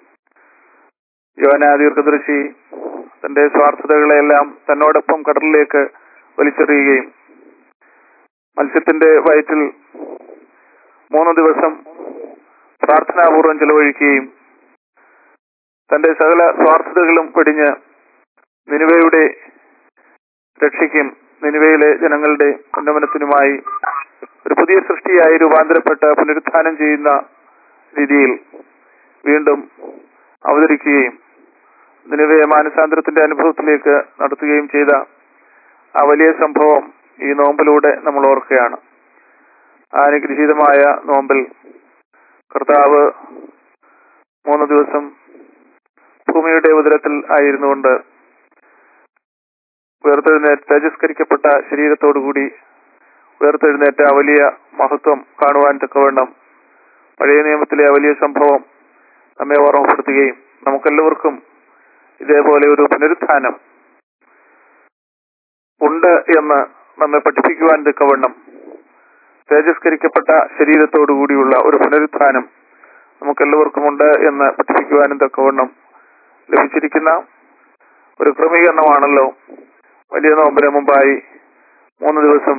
യോനാ ദീർഘദർശി തന്റെ സ്വാർത്ഥതകളെല്ലാം തന്നോടൊപ്പം കടലിലേക്ക് വലിച്ചെറിയുകയും മത്സ്യത്തിന്റെ വയറ്റിൽ 3 ദിവസം പ്രാർത്ഥനാപൂർവം ചെലവഴിക്കുകയും തന്റെ സകല സ്വാർത്ഥതകളും വെടിഞ്ഞ് നിനിവയുടെ രക്ഷയ്ക്കും നിനിവയിലെ ജനങ്ങളുടെ ഉന്നമനത്തിനുമായി ഒരു പുതിയ സൃഷ്ടിയായി രൂപാന്തരപ്പെട്ട് പുനരുത്ഥാനം ചെയ്യുന്ന രീതിയിൽ വീണ്ടും അവതരിക്കുകയും നിനിവയെ മാനസാന്തരത്തിന്റെ അനുഭവത്തിലേക്ക് നടത്തുകയും ചെയ്ത ആ വലിയ സംഭവം ഈ നോമ്പിലൂടെ നമ്മൾ ഓർക്കുകയാണ്. ആ അനുഗ്രഹീതമായ നോമ്പിൽ കർത്താവ് 3 ദിവസം ഭൂമിയുടെ ഉദരത്തിൽ ആയിരുന്നുകൊണ്ട് തേജസ്കരിക്കപ്പെട്ട ശരീരത്തോടുകൂടി ഉയർത്തെഴുന്നേറ്റ ആ വലിയ മഹത്വം കാണുവാൻ തക്കവണ്ണം പഴയ നിയമത്തിലെ ആ വലിയ സംഭവം നമ്മെ ഓർമ്മപ്പെടുത്തുകയും നമുക്കെല്ലാവർക്കും ഇതേപോലെ ഒരു പുനരുത്ഥാനം ഉണ്ട് എന്ന് നമ്മെ പഠിപ്പിക്കുവാൻ തക്കവണ്ണം തേജസ്കരിക്കപ്പെട്ട ശരീരത്തോടുകൂടിയുള്ള ഒരു പുനരുത്ഥാനം നമുക്കെല്ലാവർക്കും ഉണ്ട് എന്ന് പഠിപ്പിക്കുവാനും തക്കവണ്ണം ലഭിച്ചിരിക്കുന്ന ഒരു ക്രമീകരണമാണല്ലോ വലിയ നോമ്പിന് മുമ്പായി 3 ദിവസം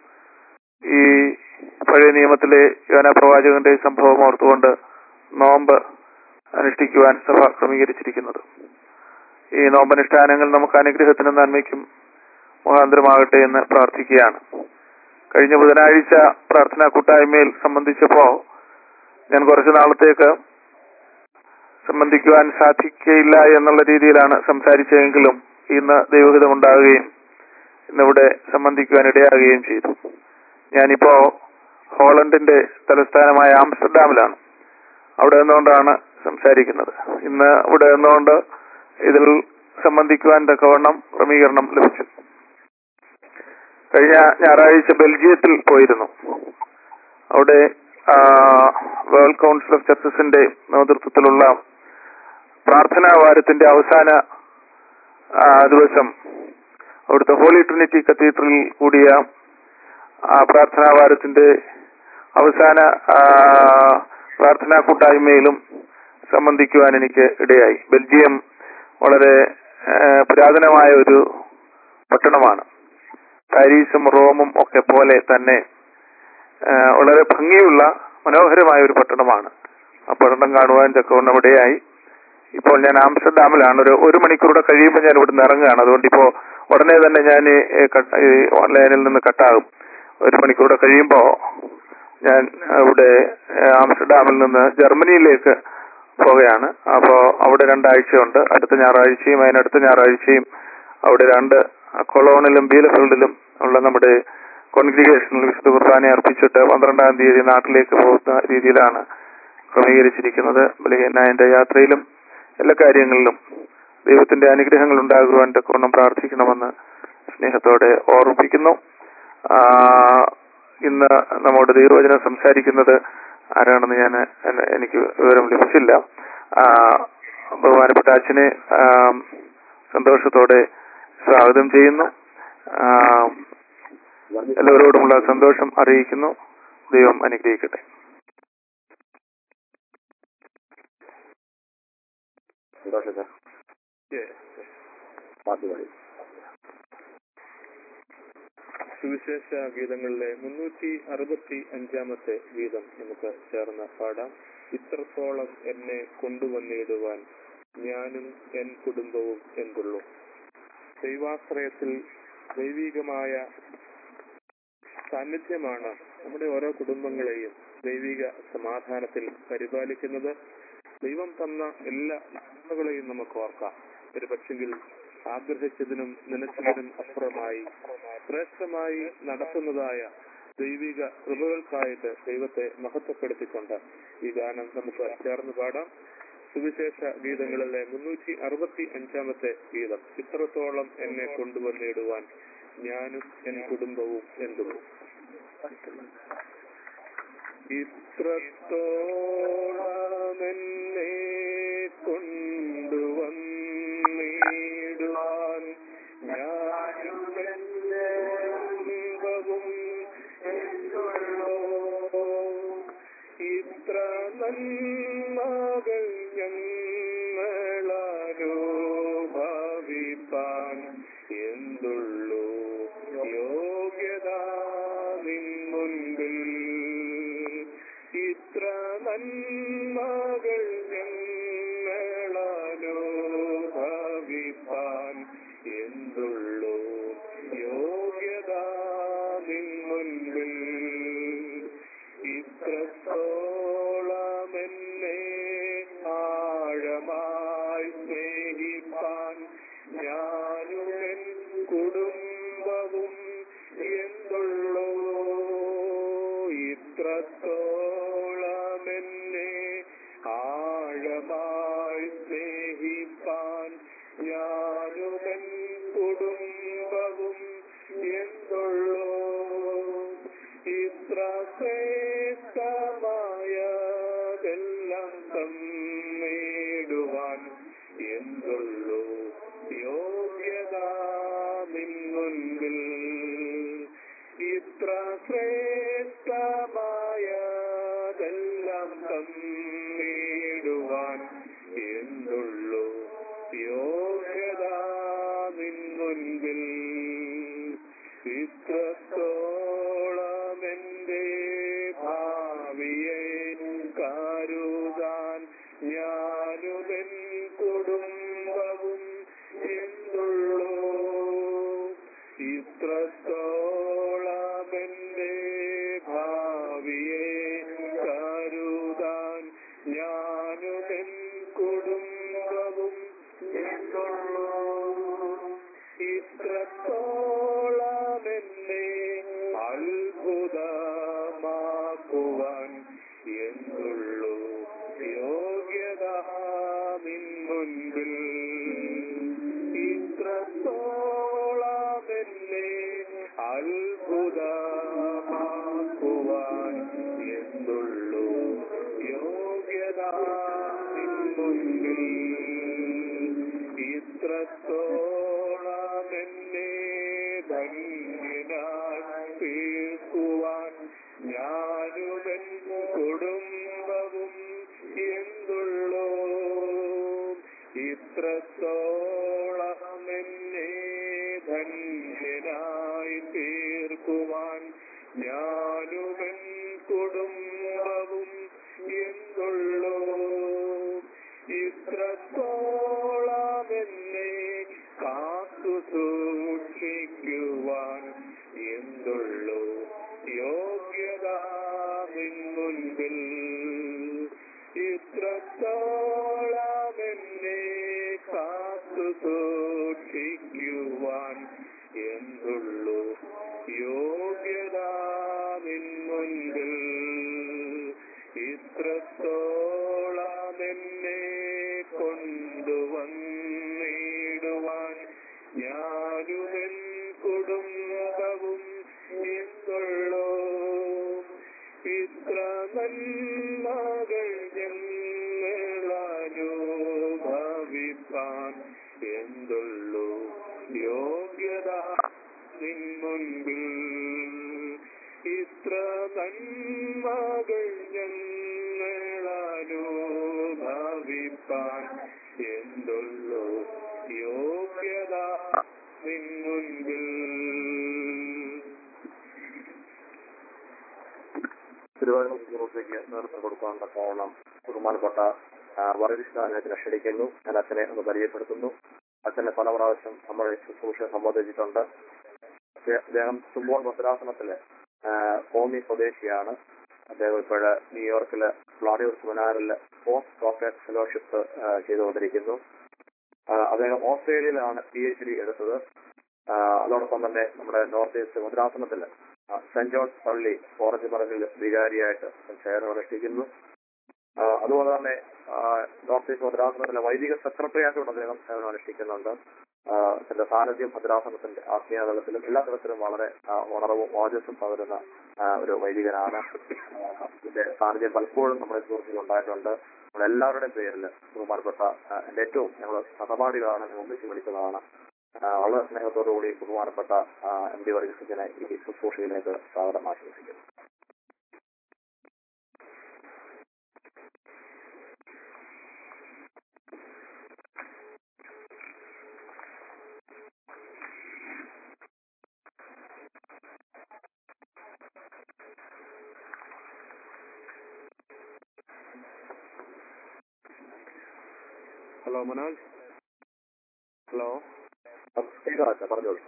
ഈ പഴയ നിയമത്തിലെ യോനാ പ്രവാചകന്റെ സംഭവം ഓർത്തുകൊണ്ട് നോമ്പ് അനുഷ്ഠിക്കുവാൻ സഭ ക്രമീകരിച്ചിരിക്കുന്നത്. ഈ നോമ്പനുഷ്ഠാനങ്ങൾ നമുക്ക് അനുഗ്രഹത്തിനും നന്മയ്ക്കും മുഖാന്തരമാകട്ടെ എന്ന് പ്രാർത്ഥിക്കുകയാണ്. കഴിഞ്ഞ ബുധനാഴ്ച പ്രാർത്ഥനാ കൂട്ടായ്മയിൽ സംബന്ധിച്ചപ്പോ ഞാൻ കുറച്ചു നാളത്തേക്ക് സംബന്ധിക്കുവാൻ സാധിക്കയില്ല എന്നുള്ള രീതിയിലാണ് സംസാരിച്ചതെങ്കിലും ഇന്ന് ദൈവഹിതം ഉണ്ടാവുകയും ഇന്നിവിടെ സംബന്ധിക്കുവാൻ ഇടയാകുകയും ചെയ്തു. ഞാനിപ്പോ ഹോളണ്ടിന്റെ തലസ്ഥാനമായ ആംസ്റ്റർഡാമിലാണ്. അവിടെ നിന്നുകൊണ്ടാണ് സംസാരിക്കുന്നത്. ഇന്ന് ഇവിടെ നിന്നുകൊണ്ട് ഇതിൽ സംബന്ധിക്കുവാൻ തക്കവണ്ണം ക്രമീകരണം ലഭിച്ചു. കഴിഞ്ഞ ഞായറാഴ്ച ബെൽജിയത്തിൽ പോയിരുന്നു. അവിടെ വേൾഡ് കൗൺസിൽ ഓഫ് ചർച്ചസിന്റെ നേതൃത്വത്തിലുള്ള പ്രാർത്ഥനാ വാരത്തിന്റെ അവസാന ദിവസം അവിടുത്തെ ഹോളി ട്രിനിറ്റി കത്തീഡ്രലിൽ കൂടിയ പ്രാർത്ഥനാ വാരത്തിന്റെ അവസാന പ്രാർത്ഥനാ കൂട്ടായ്മയിലും സംബന്ധിക്കുവാൻ എനിക്ക് ഇടയായി. ബെൽജിയം വളരെ പുരാതനമായ ഒരു പട്ടണമാണ്. പാരീസും റോമും ഒക്കെ പോലെ തന്നെ വളരെ ഭംഗിയുള്ള മനോഹരമായ ഒരു പട്ടണമാണ്. ആ പട്ടണം കാണുവാൻ തക്കവണ്ണം ഇടയായി. ഇപ്പോൾ ഞാൻ ആംസ്റ്റർഡാമിലാണ്. ഒരു മണിക്കൂറുടെ കഴിയുമ്പോൾ ഞാൻ ഇവിടുന്ന് ഇറങ്ങുകയാണ്. അതുകൊണ്ട് ഇപ്പോ ഉടനെ തന്നെ ഞാൻ ഓൺലൈനിൽ നിന്ന് കട്ടാകും. 1 മണിക്കൂറുടെ കഴിയുമ്പോ ഞാൻ ഇവിടെ ആംസ്റ്റർഡാമിൽ നിന്ന് ജർമ്മനിയിലേക്ക് പോവുകയാണ്. അപ്പോ അവിടെ 2 ആഴ്ചയുണ്ട്. അടുത്ത ഞായറാഴ്ചയും അതിനടുത്ത ഞായറാഴ്ചയും അവിടെ 2 കൊളോണിലും ബീലഫീൽഡിലും ഉള്ള നമ്മുടെ കോൺഗ്രിഗേഷനിൽ വിശുദ്ധ കുർബാന അർപ്പിച്ചിട്ട് 12-ാം തീയതി നാട്ടിലേക്ക് പോകുന്ന രീതിയിലാണ് ക്രമീകരിച്ചിരിക്കുന്നത്. ബലഹീനന്റെ യാത്രയിലും എല്ലാ കാര്യങ്ങളിലും ദൈവത്തിന്റെ അനുഗ്രഹങ്ങൾ ഉണ്ടാകുവാൻ തക്കവണ്ണം പ്രാർത്ഥിക്കണമെന്ന് സ്നേഹത്തോടെ ഓർമ്മിപ്പിക്കുന്നു. ഇന്ന് നമ്മോട് ദൈവവചനം സംസാരിക്കുന്നത് ആരാണെന്ന് എനിക്ക് വിവരം ലഭിച്ചില്ല. ബഹുമാനപ്പെട്ട അച്ഛനെ സന്തോഷത്തോടെ സ്വാഗതം ചെയ്യുന്നു. എല്ലാവരോടുമുള്ള സന്തോഷം അറിയിക്കുന്നു. ദൈവം അനുഗ്രഹിക്കട്ടെ. സുവിശേഷ ഗീതങ്ങളിലെ 365 ഗീതം നമുക്ക് ചേർന്ന് പാടാം. ഇത്രത്തോളം എന്നെ കൊണ്ടുവന്നിടുവാൻ ഞാനും എൻ കുടുംബവും എന്തുള്ളൂ. ദൈവാശ്രയത്തിൽ ദൈവികമായ സാന്നിധ്യമാണ് നമ്മുടെ ഓരോ കുടുംബങ്ങളെയും ദൈവിക സമാധാനത്തിൽ പരിപാലിക്കുന്നത്. ദൈവം തന്ന എല്ലാ നന്മകളെയും നമുക്ക് ഓർക്കാം. ഒരു പക്ഷെങ്കിൽ ആഗ്രഹിച്ചതിനും നനച്ചതിനും അപ്പുറമായി ശ്രേഷ്ഠമായി നടത്തുന്നതായ ദൈവിക കൃപകൾക്കായിട്ട് ദൈവത്തെ മഹത്വപ്പെടുത്തിക്കൊണ്ട് ഈ ഗാനം നമുക്ക് ചേർന്ന് പാടാം. സുവിശേഷ ഗീതങ്ങളിലെ 365 ഗീതം. ഇത്രത്തോളം എന്നെ കൊണ്ടുവന്നിടുവാൻ ഞാനും എൻ കുടുംബവും എന്തുള്ളൂ. ഇത്രത്തോളം എന്നെ കൊണ്ടുവന്നിടുവാൻ ഞാനും എന്റെ കുടുംബവും എന്തുള്ളൂ. ഇത്ര നന്മകൾ ഞങ്ങളനുഭവിപ്പാൻ എന്തുള്ളൂ യോഗ്യത നിൻ മുൻപിൽ. ഇത്ര നന്മകൾ ഞങ്ങളനുഭവിപ്പാൻ എന്തുള്ളൂ യോഗ്യത നിൻ മുൻപിൽ. ഇത്രത്തോളം എന്നെ ആഴമായി സ്നേഹിപ്പാൻ ഞാനും എൻ കുടുംബവും എന്തുള്ളൂ. ഇത്രത്തോളം എന്നെ ആഴമായി സ്നേഹിപ്പാൻ ഞാനും എൻ കുടുംബവും എന്തുള്ളൂ. ഇത്ര ശ്രേഷ്ഠമായതെല്ലാം തന്നിടുവാൻ എന്തുള്ളൂ യോഗ്യത നിൻ മുൻപിൽ. ഇത്ര ശ്രേഷ്ഠമായതെല്ലാം തന്നിടുവാൻ എന്തുള്ളൂ യോഗ്യത നിൻ മുൻപിൽ. ഇത്രത്തോളം എന്റെ ഭാവിയെ കരുതാൻ ഞാനും എൻ കുടുംബവും എന്തുള്ളൂ. ഇത്രത്തോളം എന്റെ ഭാവിയെ കരുതാൻ ഞാനും എൻ കുടുംബവും എന്തുള്ളൂ. ഇത്രത്തോളം എന്നെ അത്ഭുതമാക്കുവാൻ എന്തുള്ളൂ യോഗ്യത നിൻ മുൻപിൽ. ഇത്രത്തോളം എന്നെ അത്ഭുതമാക്കുവാൻ എന്തുള്ളൂ യോഗ്യത നിൻ മുൻപിൽ. ഇത്രത്തോളം എന്നെ ധന്യനായി തീർക്കുവാൻ ഞാനും എൻ കുടുംബവും എന്തുള്ളൂ. ഇത്രത്തോളം എന്നെ ധന്യനായി തീർക്കുവാൻ ഞാനും എൻ കുടുംബവും എന്തുള്ളൂ. ഇത്രത്തോളം എന്നെ കാത്തു സൂക്ഷിക്കുവാൻ എന്തുള്ളൂ യോഗ്യത നിൻ മുൻപിൽ. ഇത്രത്തോളം എന്നെ കാത്തു സൂക്ഷിക്കുവാൻ എന്തുള്ളൂ യോഗ്യത നിൻ മുൻപിൽ. ഇത്രത്തോളം എന്നെ കൊണ്ടുവന്നിടുവാൻ ഞാനും എൻ കുടുംബവും എന്തുള്ളൂ. ഇത്ര നന്മകൾ ഞങ്ങളനുഭവിപ്പാൻ എന്തുള്ളൂ യോഗ്യത നിൻ മുൻപിൽ ഇത്ര നന്മകൾ ഞങ്ങളനുഭവിപ്പാൻ എന്തുള്ളൂ യോഗ്യത നിൻ മുൻപിൽ. തിരുവനന്തപുരത്തേക്ക് നേതൃത്വം കൊടുക്കാനുള്ള കാരണം ബഹുമാനപ്പെട്ട വർഗീസിനെ ക്ഷണിക്കുന്നു. ഞാൻ അച്ഛനെ ഒന്ന് പരിചയപ്പെടുത്തുന്നു. അച്ഛനെ പല പ്രാവശ്യം നമ്മൾ ശുശ്രൂഷ സംബന്ധിച്ചിട്ടുണ്ട്. അദ്ദേഹം തുമ്പോൺ ഭദ്രാസനത്തിലെ കോമി സ്വദേശിയാണ്. അദ്ദേഹം ഇപ്പോഴ് ന്യൂയോർക്കില് ഫ്ലോറിഡ സെമിനാറിൽ പോസ്റ്റ് ഡോക്ടറേറ്റ് ഫെലോഷിപ്പ് ചെയ്തുകൊണ്ടിരിക്കുന്നു. അദ്ദേഹം ഓസ്ട്രേലിയയിലാണ് PhD എടുത്തത്. അതോടൊപ്പം തന്നെ നമ്മുടെ നോർത്ത് ഈസ്റ്റ് ഭദ്രാസനത്തില് സെന്റ് ജോൺസ് പള്ളി ഓറഞ്ച് മറവിൽ വികാരിയായിട്ട് സേവനമനുഷ്ഠിക്കുന്നു. അതുപോലെ തന്നെ നോർത്ത് ഈസ്റ്റ് ഭദ്രാസനത്തിലെ വൈദിക സെക്രട്ടറിയായിട്ടും അദ്ദേഹം സേവനമനുഷ്ഠിക്കുന്നുണ്ട്. തന്റെ സാന്നിധ്യം ഭദ്രാസനത്തിന്റെ ആത്മീയ തലത്തിലും എല്ലാ തരത്തിലും വളരെ ഉണർവും ഓജസ്സും പകരുന്ന ഒരു വൈദികനാണ്. ഇതിന്റെ സാന്നിധ്യം പലപ്പോഴും നമ്മുടെ സുഹൃത്തുക്കൾ ഉണ്ടായിട്ടുണ്ട്. നമ്മളെല്ലാവരുടെയും പേരിൽ ബഹുമാനപ്പെട്ട എന്റെ ഏറ്റവും ഞങ്ങൾ സഹപാഠികളാണ്, ഒന്നിച്ച് വിളിച്ചതാണ്. വളരെ സ്നേഹത്തോടുകൂടി ബഹുമാനപ്പെട്ട MD വർഗീസിനെ ഈ ശുശ്രൂഷയിലേക്ക് സ്വാഗതം ആശംസിക്കുന്നു. ഹലോ മനോജ്. ഹലോ പറഞ്ഞോളൂ.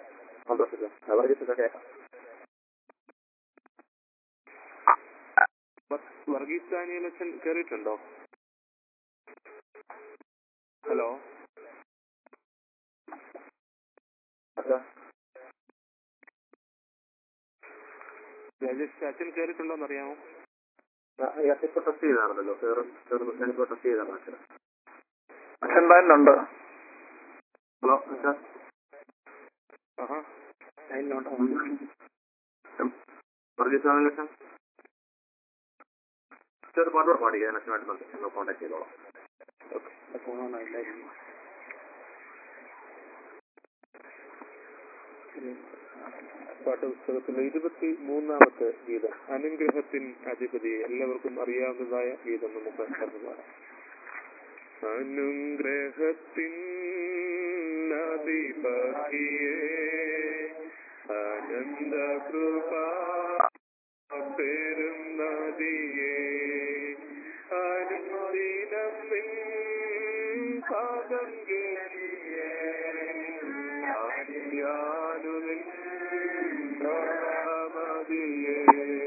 വർഗീസ് ഡാനിയൽ അച്ഛൻ കയറിയിട്ടുണ്ടോ? ഹലോ രാജേഷ് അച്ഛൻ കയറിയിട്ടുണ്ടോന്ന് അറിയാമോ? ടെസ്റ്റ് ചെയ്താണല്ലോ. ടെസ്റ്റ് ചെയ്താണ് അച്ഛൻ. അച്ഛൻ ലൈനിലുണ്ട്. ഹലോ അച്ഛാ. ഒരു പാട്ടോട് പാടിക്കുക. അച്ഛനായിട്ട് കോൺടാക്ട് ചെയ്തോളാം. പാഠപുസ്തകത്തിലെ 23-ാമത്തെ ഗീതം, അനുഗ്രഹത്തിൻ അധിപതി. എല്ലാവർക്കും അറിയാവുന്നതായ ഗീതം നമുക്ക് പാടാം. അനുഗ്രഹത്തിൻ അധിപതിയേ അനന്ത കൃപ പേരും നദിയേ അനുദിനം നിൻ പാദം കേളിയേ ആദിയാനുനിൻ മതിയേ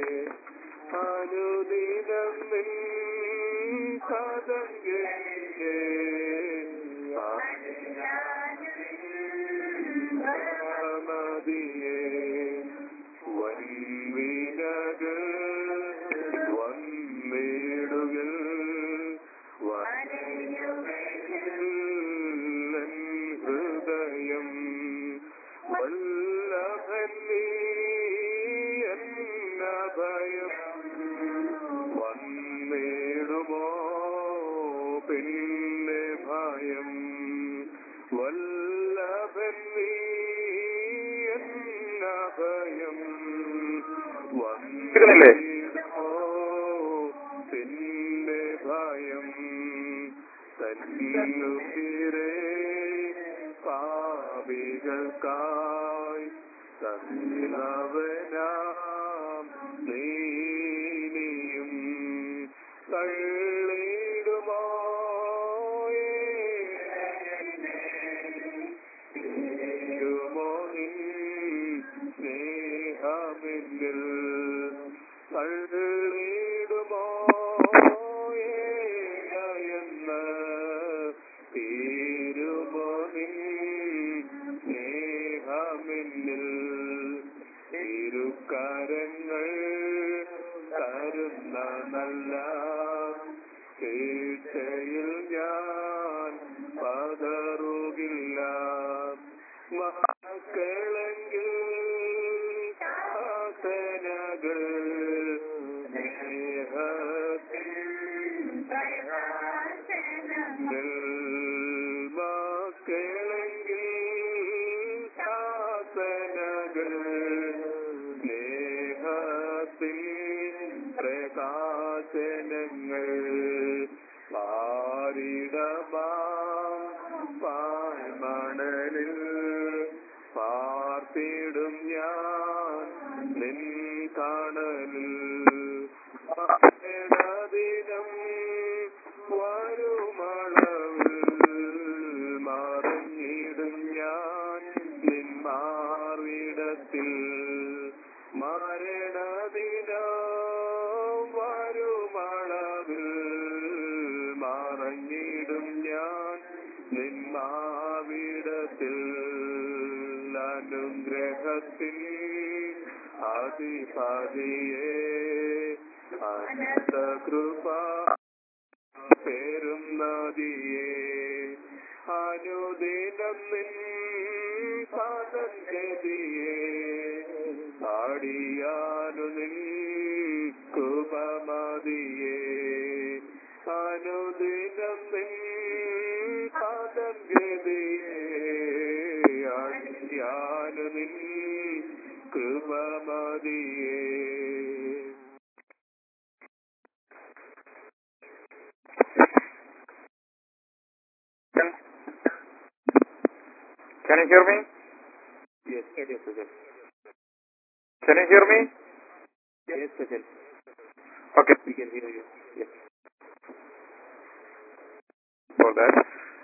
അനുദിനം നിൻ പാദം കേളിയേ മതിയേ വൻവിനകൾ വന്നിടുകൾ ഹൃദയം വല്ലഭൻ നീ എന്ന ഭയം വന്നിടുമോ പിന്നെ ഭയം വല്ലഭൻ നീ എന്ന ഭയം വന്നിടുമോ പിന്നെ ഭയം തന്നുതിരേ പാപികൾക്കായി തന്നവനാം നീനിയും തള്ളിടുമോ നിൻ സ്നേഹമിന്നിൽ തള്ളിടുമോ എന്ന് തീരുമോ നിൻ സ്നേഹമിന്നിൽ ഇരുകരങ്ങൾ പാർത്തിടും ഞാൻ നിൻ കാണലിൽ ദിനം വരുമളവിൽ മറഞ്ഞിടും ഞാൻ നിൻ മാറിടത്തിൽ മരണദിനം വരുമളവിൽ മറഞ്ഞിടും ഞാൻ നിൻ മാവിടത്തിൽ അനുഗ്രഹത്തിൽ അധിപതിയെ അനന്ത കൃപ പേരും നദിയെ അനുദിനം നിൻ പാദം ഗതിയെ പാടിയാനു നിൻ കൃപമതിയെ അനുദിനം നിൻ പാദം ഗതിയെ അടിയാനു നിൻ കൃപമതിയെ. Can you hear me? Yes, yes, yes. Can you hear me? Yes, yes. Okay. We can hear you. Yes. For that.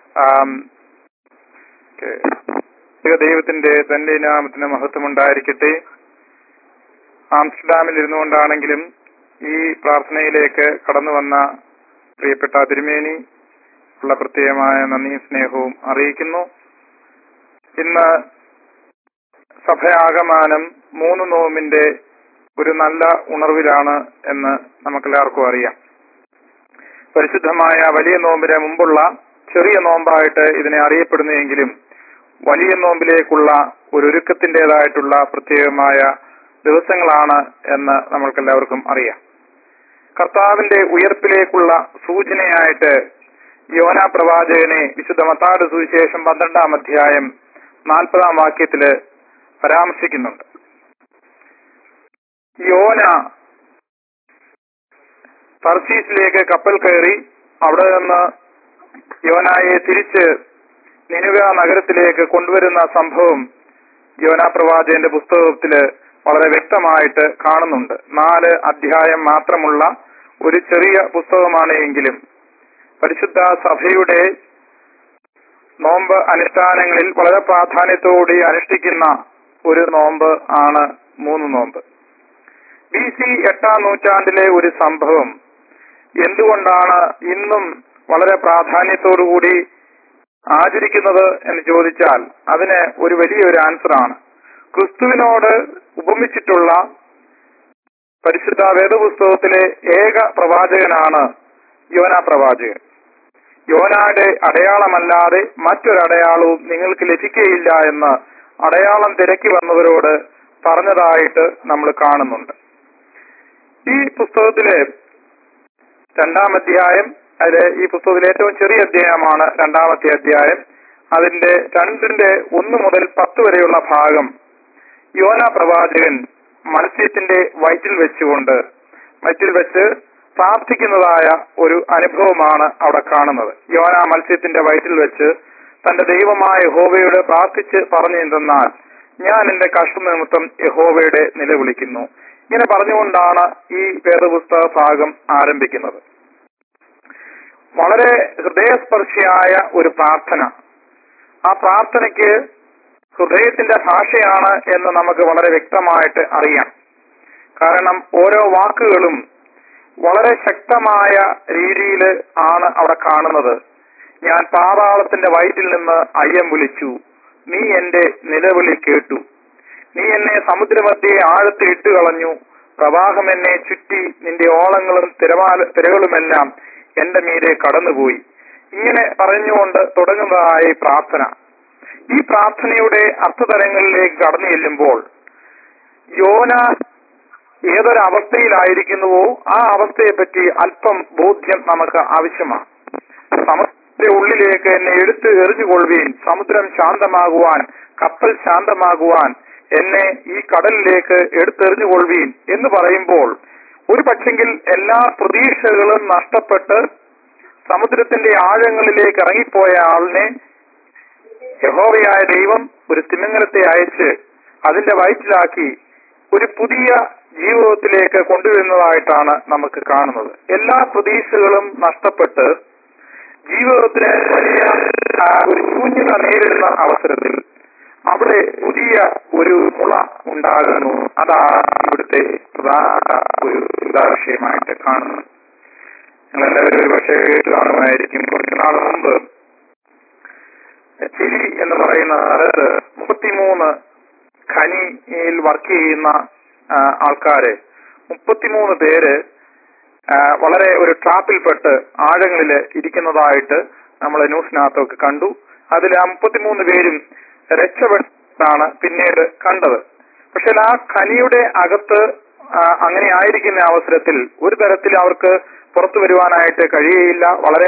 Okay. ദൈവത്തിന്റെ തന്റെ നാമത്തിന് മഹത്വം ഉണ്ടായിരിക്കട്ടെ. ആംസ്റ്റർഡാമിൽ ഇരുന്നുകൊണ്ടാണെങ്കിലും ഈ പ്രാർത്ഥനയിലേക്ക് കടന്നു വന്ന പ്രിയപ്പെട്ട തിരുമേനി ഉള്ള പ്രത്യേകമായ നന്ദിയും സ്നേഹവും അറിയിക്കുന്നു. ഇന്ന് സഭയാകമാനം 3 നോമ്പിന്റെ ഒരു നല്ല ഉണർവിലാണ് എന്ന് നമുക്കെല്ലാവർക്കും അറിയാം. പരിശുദ്ധമായ വലിയ നോമ്പിന് മുമ്പുള്ള ചെറിയ നോമ്പായിട്ട് ഇതിനെ അറിയപ്പെടുന്നുവെങ്കിലും വലിയ നോമ്പിലേക്കുള്ള ഒരു ഒരുക്കത്തിൻ്റെതായിട്ടുള്ള പ്രത്യേകമായ ദിവസങ്ങളാണ് എന്ന് നമ്മൾക്കെല്ലാവർക്കും അറിയാം. കർത്താവിന്റെ ഉയർപ്പിലേക്കുള്ള സൂചനയായിട്ട് യോന പ്രവാചകനെ വിശുദ്ധ മത്തായിയുടെ സുവിശേഷം 12-ാം അധ്യായം 40-ാം വാക്യത്തില് പരാമർശിക്കുന്നുണ്ട്. യോന തർശീസിലേക്ക് കപ്പൽ കയറി അവിടെ നിന്ന് യോനായെ തിരിച്ച് നിനിവ നഗരത്തിലേക്ക് കൊണ്ടുവരുന്ന സംഭവം യോന പ്രവാചകന്റെ പുസ്തകത്തില് വളരെ വ്യക്തമായിട്ട് കാണുന്നുണ്ട്. 4 അധ്യായം മാത്രമുള്ള ഒരു ചെറിയ പുസ്തകമാണ് എങ്കിലും പരിശുദ്ധ സഭയുടെ നോമ്പ് അനുഷ്ഠാനങ്ങളിൽ വളരെ പ്രാധാന്യത്തോടെ അനുഷ്ഠിക്കുന്ന ഒരു നോമ്പ് ആണ് 3 നോമ്പ്. BC 8-ാം നൂറ്റാണ്ടിലെ ഒരു സംഭവം എന്തുകൊണ്ടാണ് ഇന്നും വളരെ പ്രാധാന്യത്തോടുകൂടി ആചരിക്കുന്നത് എന്ന് ചോദിച്ചാൽ അതിന് ഒരു വലിയൊരു ആൻസറാണ്. ക്രിസ്തുവിനോട് ഉപമിച്ചിട്ടുള്ള പരിശുദ്ധ വേദപുസ്തകത്തിലെ ഏക പ്രവാചകനാണ് യോന പ്രവാചകൻ. യോനയുടെ അടയാളമല്ലാതെ മറ്റൊരടയാളവും നിങ്ങൾക്ക് ലഭിക്കുകയില്ല എന്ന് അടയാളം തിരക്കി വന്നവരോട് പറഞ്ഞതായിട്ട് നമ്മൾ കാണുന്നുണ്ട്. ഈ പുസ്തകത്തിലെ 2-ാം അധ്യായം, ഈ പുസ്തകത്തിലെ ഏറ്റവും ചെറിയ അധ്യായമാണ് 2-ാമത്തെ അധ്യായം. അതിന്റെ 2:1 മുതൽ 10 വരെയുള്ള ഭാഗം യോന പ്രവാചകൻ മത്സ്യത്തിന്റെ വയറ്റിൽ വെച്ച് പ്രാർത്ഥിക്കുന്നതായ ഒരു അനുഭവമാണ് അവിടെ കാണുന്നത്. യോന മത്സ്യത്തിന്റെ വയറ്റിൽ വെച്ച് തന്റെ ദൈവമായ യഹോവയോട് പ്രാർത്ഥിച്ച് പറഞ്ഞു എന്തെന്നാൽ, ഞാൻ എന്റെ കഷ്ടനിമിത്തം യഹോവയുടെ നിലവിളിക്കുന്നു. ഇങ്ങനെ പറഞ്ഞുകൊണ്ടാണ് ഈ വേദപുസ്തക ഭാഗം ആരംഭിക്കുന്നത്. വളരെ ഹൃദയസ്പർശിയായ ഒരു പ്രാർത്ഥന. ആ പ്രാർത്ഥനയ്ക്ക് ഹൃദയത്തിന്റെ ഭാഷയാണ് എന്ന് നമുക്ക് വളരെ വ്യക്തമായിട്ട് അറിയാം. കാരണം ഓരോ വാക്കുകളും വളരെ ശക്തമായ രീതിയിൽ ആണ് അവിടെ കാണുന്നത്. ഞാൻ പാതാളത്തിന്റെ വയറ്റിൽ നിന്ന് അയ്യം വിളിച്ചു, നീ എന്റെ നിലവിളി കേട്ടു. നീ എന്നെ സമുദ്രമധ്യേ ആഴത്തിൽ ഇട്ടുകളഞ്ഞു, പ്രവാഹം എന്നെ ചുറ്റി, നിന്റെ ഓളങ്ങളും തിരകളുമെല്ലാം എന്റെ മീതെ കടന്നുപോയി. ഇങ്ങനെ പറഞ്ഞുകൊണ്ട് തുടങ്ങുന്നതായ ഈ പ്രാർത്ഥന. ഈ പ്രാർത്ഥനയുടെ അർത്ഥതലങ്ങളിലേക്ക് കടന്നു ചെല്ലുമ്പോൾ യോന ഏതൊരവസ്ഥയിലായിരിക്കുന്നുവോ ആ അവസ്ഥയെപ്പറ്റി അല്പം ബോധ്യം നമുക്ക് ആവശ്യമാണ്. സമുദ്രത്തിന്റെ ഉള്ളിലേക്ക് എന്നെ എടുത്ത് എറിഞ്ഞുകൊള്ളുകയും സമുദ്രം ശാന്തമാകുവാൻ, കപ്പൽ ശാന്തമാകുവാൻ, എന്നെ ഈ കടലിലേക്ക് എടുത്തെറിഞ്ഞുകൊള്ളുകയും എന്ന് പറയുമ്പോൾ ഒരു പക്ഷെങ്കിൽ എല്ലാ പ്രതീക്ഷകളും നഷ്ടപ്പെട്ട് സമുദ്രത്തിന്റെ ആഴങ്ങളിലേക്ക് ഇറങ്ങിപ്പോയ ആളിനെ യഹോവയായ ദൈവം ഒരു തിമിംഗലത്തെ അയച്ച് അതിന്റെ വയറ്റിലാക്കി ഒരു പുതിയ ജീവിതത്തിലേക്ക് കൊണ്ടുവരുന്നതായിട്ടാണ് നമുക്ക് കാണുന്നത്. എല്ലാ പ്രതീക്ഷകളും നഷ്ടപ്പെട്ട് ജീവിതത്തിന് വലിയ ഒരു ശൂന്യത നേരിടുന്ന അവസരത്തിൽ അവിടെ പുതിയ ഒരു മുള ഉണ്ടാകുന്നു. അതാണ് ഇവിടുത്തെ പ്രധാന ഒരു ചിന്താവിഷയമായിട്ട് കാണുന്നത്. ഞങ്ങളെല്ലാവരും ഒരു പക്ഷേ കേട്ട് കാണുമായിരിക്കും. കുറച്ചു നാൾ മുമ്പ് ചിലി എന്ന് പറയുന്ന സ്ഥലത്ത് 33 ഖനിയിൽ വർക്ക് ചെയ്യുന്ന ആൾക്കാര് 33 പേര് വളരെ ഒരു ട്രാപ്പിൽപ്പെട്ട് ആഴങ്ങളിൽ ഇരിക്കുന്നതായിട്ട് നമ്മൾ ന്യൂസിനകത്തൊക്കെ കണ്ടു. അതിൽ ആ 33 പേരും രക്ഷപ്പെട്ടാണ് പിന്നീട് കണ്ടത്. പക്ഷെ ആ ഖനിയുടെ അകത്ത് അങ്ങനെ ആയിരിക്കുന്ന അവസരത്തിൽ ഒരു തരത്തിൽ അവർക്ക് പുറത്തു വരുവാനായിട്ട് കഴിയുകയില്ല.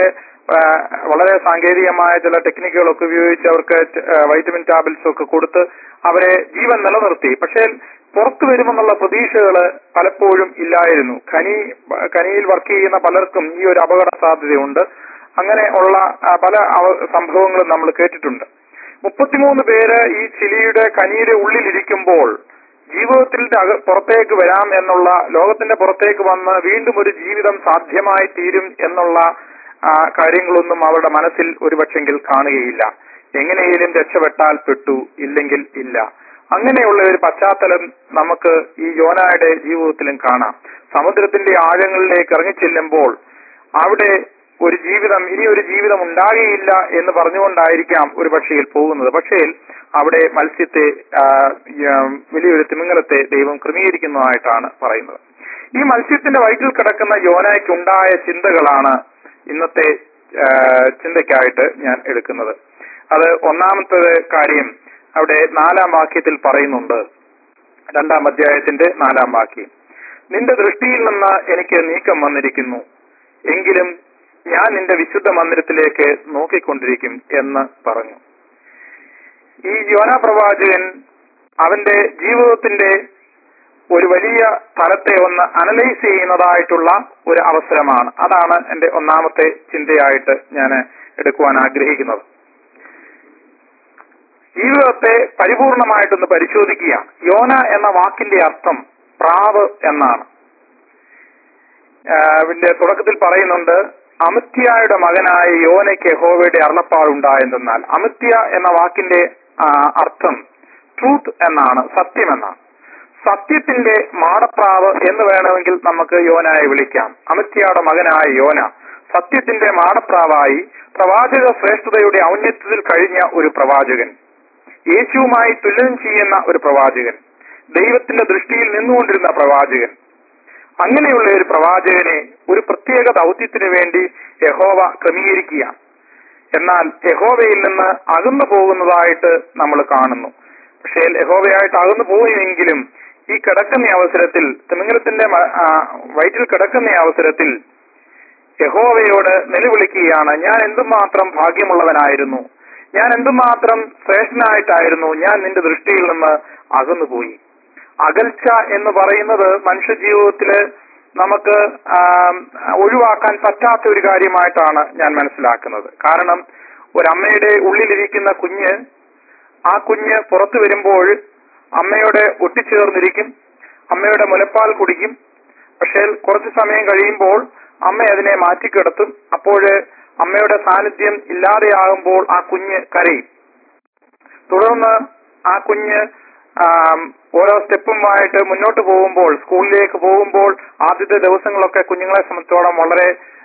വളരെ സാങ്കേതികമായ ചില ടെക്നിക്കുകളൊക്കെ ഉപയോഗിച്ച് അവർക്ക് വൈറ്റമിൻ ടാബ്ലറ്റ്സ് ഒക്കെ കൊടുത്ത് അവരെ ജീവൻ നിലനിർത്തി. പക്ഷേ പുറത്തു വരുമെന്നുള്ള പ്രതീക്ഷകള് പലപ്പോഴും ഇല്ലായിരുന്നു. ഖനിയിൽ വർക്ക് ചെയ്യുന്ന പലർക്കും ഈ ഒരു അപകട സാധ്യതയുണ്ട്. അങ്ങനെ ഉള്ള പല സംഭവങ്ങളും നമ്മൾ കേട്ടിട്ടുണ്ട്. 33 പേര് ഈ ചിലിയുടെ ഖനിയുടെ ഉള്ളിലിരിക്കുമ്പോൾ ജീവിതത്തിന്റെ പുറത്തേക്ക് വരാം എന്നുള്ള, ലോകത്തിന്റെ പുറത്തേക്ക് വന്ന് വീണ്ടും ഒരു ജീവിതം സാധ്യമായി തീരും എന്നുള്ള കാര്യങ്ങളൊന്നും അവരുടെ മനസ്സിൽ ഒരുപക്ഷെങ്കിൽ കാണുകയില്ല. എങ്ങനെയെങ്കിലും രക്ഷപ്പെട്ടാൽ പെട്ടു, ഇല്ലെങ്കിൽ ഇല്ല. അങ്ങനെയുള്ള ഒരു പശ്ചാത്തലം നമുക്ക് ഈ യോനായുടെ ജീവിതത്തിലും കാണാം. സമുദ്രത്തിന്റെ ആഴങ്ങളിലേക്ക് ഇറങ്ങിച്ചെല്ലുമ്പോൾ അവിടെ ഒരു ജീവിതം, ഇനി ഒരു ജീവിതം ഉണ്ടാകുകയില്ല എന്ന് പറഞ്ഞുകൊണ്ടായിരിക്കാം ഒരു പക്ഷയിൽ പോകുന്നത്. പക്ഷേ അവിടെ മത്സ്യത്തെ, വലിയൊരു തിമിംഗലത്തെ ദൈവം ക്രമീകരിക്കുന്നതായിട്ടാണ് പറയുന്നത്. ഈ മത്സ്യത്തിന്റെ വയറ്റിൽ കിടക്കുന്ന യോനായ്ക്കുണ്ടായ ചിന്തകളാണ് ഇന്നത്തെ ചിന്തയ്ക്കായിട്ട് ഞാൻ എടുക്കുന്നത്. അത് ഒന്നാമത്തെ കാര്യം അവിടെ 4-ാം വാക്യത്തിൽ പറയുന്നുണ്ട്. 2-ാം അധ്യായത്തിന്റെ 4-ാം വാക്യം, നിന്റെ ദൃഷ്ടിയിൽ നിന്ന് എനിക്ക് നീക്കം വന്നിരിക്കുന്നു, എങ്കിലും ഞാൻ നിന്റെ വിശുദ്ധ മന്ദിരത്തിലേക്ക് നോക്കിക്കൊണ്ടിരിക്കും എന്ന് പറഞ്ഞു. ഈ യോനാ പ്രവാചകൻ അവന്റെ ജീവിതത്തിന്റെ ഒരു വലിയ തലത്തെ ഒന്ന് അനലൈസ് ചെയ്യുന്നതായിട്ടുള്ള ഒരു അവസരമാണ്. അതാണ് എന്റെ ഒന്നാമത്തെ ചിന്തയായിട്ട് ഞാൻ എടുക്കുവാൻ ആഗ്രഹിക്കുന്നത്. ജീവിതത്തെ പരിപൂർണമായിട്ടൊന്ന് പരിശോധിക്കുക. യോന എന്ന വാക്കിന്റെ അർത്ഥം പ്രാവ് എന്നാണ്. ഇതിന്റെ തുടക്കത്തിൽ പറയുന്നുണ്ട്, അമിത്യായുടെ മകനായ യോനയ്ക്ക് യഹോവയുടെ അരുളപ്പാടുണ്ടായെന്നാൽ. അമിത്യ എന്ന വാക്കിന്റെ അർത്ഥം ട്രൂത്ത് എന്നാണ്, സത്യമെന്നാണ്. സത്യത്തിന്റെ മാടപ്രാവ് എന്ന് വേണമെങ്കിൽ നമുക്ക് യോനായെ വിളിക്കാം. അമിത്യയുടെ മകനായ യോന സത്യത്തിന്റെ മാടപ്രാവായി പ്രവാചക ശ്രേഷ്ഠതയുടെ ഔന്നത്യത്തിൽ കഴിഞ്ഞ ഒരു പ്രവാചകൻ, യേശുവുമായി തുല്യം ചെയ്യുന്ന ഒരു പ്രവാചകൻ, ദൈവത്തിന്റെ ദൃഷ്ടിയിൽ നിന്നുകൊണ്ടിരുന്ന പ്രവാചകൻ. അങ്ങനെയുള്ള ഒരു പ്രവാചകനെ ഒരു പ്രത്യേക ദൗത്യത്തിന് വേണ്ടി യഹോവ ക്രമീകരിക്കുക. എന്നാൽ യഹോവയിൽ നിന്ന് അകന്നു പോകുന്നതായിട്ട് നമ്മൾ കാണുന്നു. പക്ഷേ യഹോവയായിട്ട് അകന്നു പോയെങ്കിലും ഈ കിടക്കുന്ന അവസരത്തിൽ, തിമിംഗലത്തിന്റെ വയറ്റിൽ കിടക്കുന്ന അവസരത്തിൽ യഹോവയോട് നിലവിളിക്കുകയാണ്, ഞാൻ എന്തുമാത്രം ഭാഗ്യമുള്ളവനായിരുന്നു, ഞാൻ എന്തുമാത്രം ശ്രേഷ്ഠനായിട്ടായിരുന്നു, ഞാൻ നിന്റെ ദൃഷ്ടിയിൽ നിന്ന് അകന്നുപോയി. അകൽച്ച എന്ന് പറയുന്നത് മനുഷ്യജീവിതത്തില് നമുക്ക് ഒഴിവാക്കാൻ പറ്റാത്ത ഒരു കാര്യമായിട്ടാണ് ഞാൻ മനസ്സിലാക്കുന്നത്. കാരണം ഒരമ്മയുടെ ഉള്ളിലിരിക്കുന്ന കുഞ്ഞ്, ആ കുഞ്ഞ് പുറത്തു വരുമ്പോൾ അമ്മയോട് ഒട്ടിച്ചേർന്നിരിക്കും, അമ്മയുടെ മുലപ്പാൽ കുടിക്കും. പക്ഷേ കുറച്ചു സമയം കഴിയുമ്പോൾ അമ്മ അതിനെ മാറ്റിക്കിടത്തും. അപ്പോൾ അമ്മയുടെ സാന്നിധ്യം ഇല്ലാതെയാകുമ്പോൾ ആ കുഞ്ഞ് കരയും. തുടർന്ന് ആ കുഞ്ഞ് ഓരോ സ്റ്റെപ്പുമായിട്ട് മുന്നോട്ട് പോകുമ്പോൾ, സ്കൂളിലേക്ക് പോകുമ്പോൾ ആദ്യത്തെ ദിവസങ്ങളൊക്കെ കുഞ്ഞുങ്ങളെ സംബന്ധിച്ചോളം വളരെ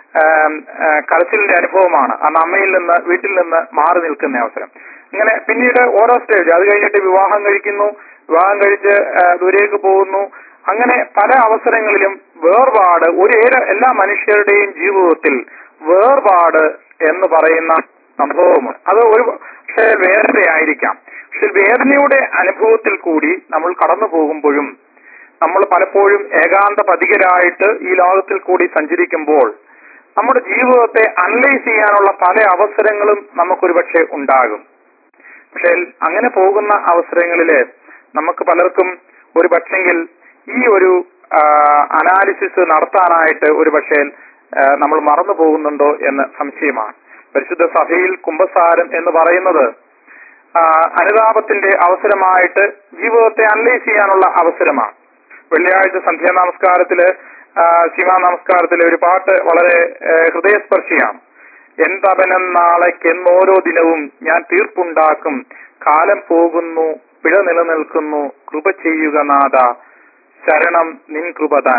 കരച്ചിലിന്റെ അനുഭവമാണ്. അന്ന് അമ്മയിൽ നിന്ന്, വീട്ടിൽ നിന്ന് മാറി നിൽക്കുന്ന അവസരം. ഇങ്ങനെ പിന്നീട് ഓരോ സ്റ്റേജ്, അത് കഴിഞ്ഞിട്ട് വിവാഹം കഴിക്കുന്നു, വിവാഹം കഴിച്ച് ദൂരേക്ക് പോകുന്നു. അങ്ങനെ പല അവസരങ്ങളിലും വേർപാട്, എല്ലാ മനുഷ്യരുടെയും ജീവിതത്തിൽ വേർപാട് എന്ന് പറയുന്ന സംഭവമാണ്. അത് ഒരു പക്ഷേ വേദനയായിരിക്കാം. പക്ഷെ വേദനയുടെ അനുഭവത്തിൽ കൂടി നമ്മൾ കടന്നു പോകുമ്പോഴും, നമ്മൾ പലപ്പോഴും ഏകാന്ത പതികരായിട്ട് ഈ ലോകത്തിൽ കൂടി സഞ്ചരിക്കുമ്പോൾ നമ്മുടെ ജീവിതത്തെ അനലൈസ് ചെയ്യാനുള്ള പല അവസരങ്ങളും നമുക്കൊരു പക്ഷേ ഉണ്ടാകും. പക്ഷെ അങ്ങനെ പോകുന്ന അവസരങ്ങളില് നമുക്ക് പലർക്കും ഒരു പക്ഷെങ്കിൽ ഈ ഒരു അനാലിസിസ് നടത്താനായിട്ട് ഒരു പക്ഷേ നമ്മൾ മറന്നു പോകുന്നുണ്ടോ എന്ന് സംശയമാണ്. പരിശുദ്ധ സഭയിൽ കുമ്പസാരം എന്ന് പറയുന്നത് അനുതാപത്തിന്റെ അവസരമായിട്ട് ജീവിതത്തെ അനലൈസ് ചെയ്യാനുള്ള അവസരമാണ്. വെള്ളിയാഴ്ച സന്ധ്യാ നമസ്കാരത്തില് ശിവാ നമസ്കാരത്തിലെ ഒരു പാട്ട് വളരെ ഹൃദയസ്പർശിയാണ്. എന്തപനം നാളേക്കെന്നോരോ ദിനവും ഞാൻ തീർപ്പുണ്ടാക്കും, കാലം പോകുന്നു പിഴ നിലനിൽക്കുന്നു, കൃപ ചെയ്യുക നാഥ, ശരണം നിൻ കൃപതാൻ.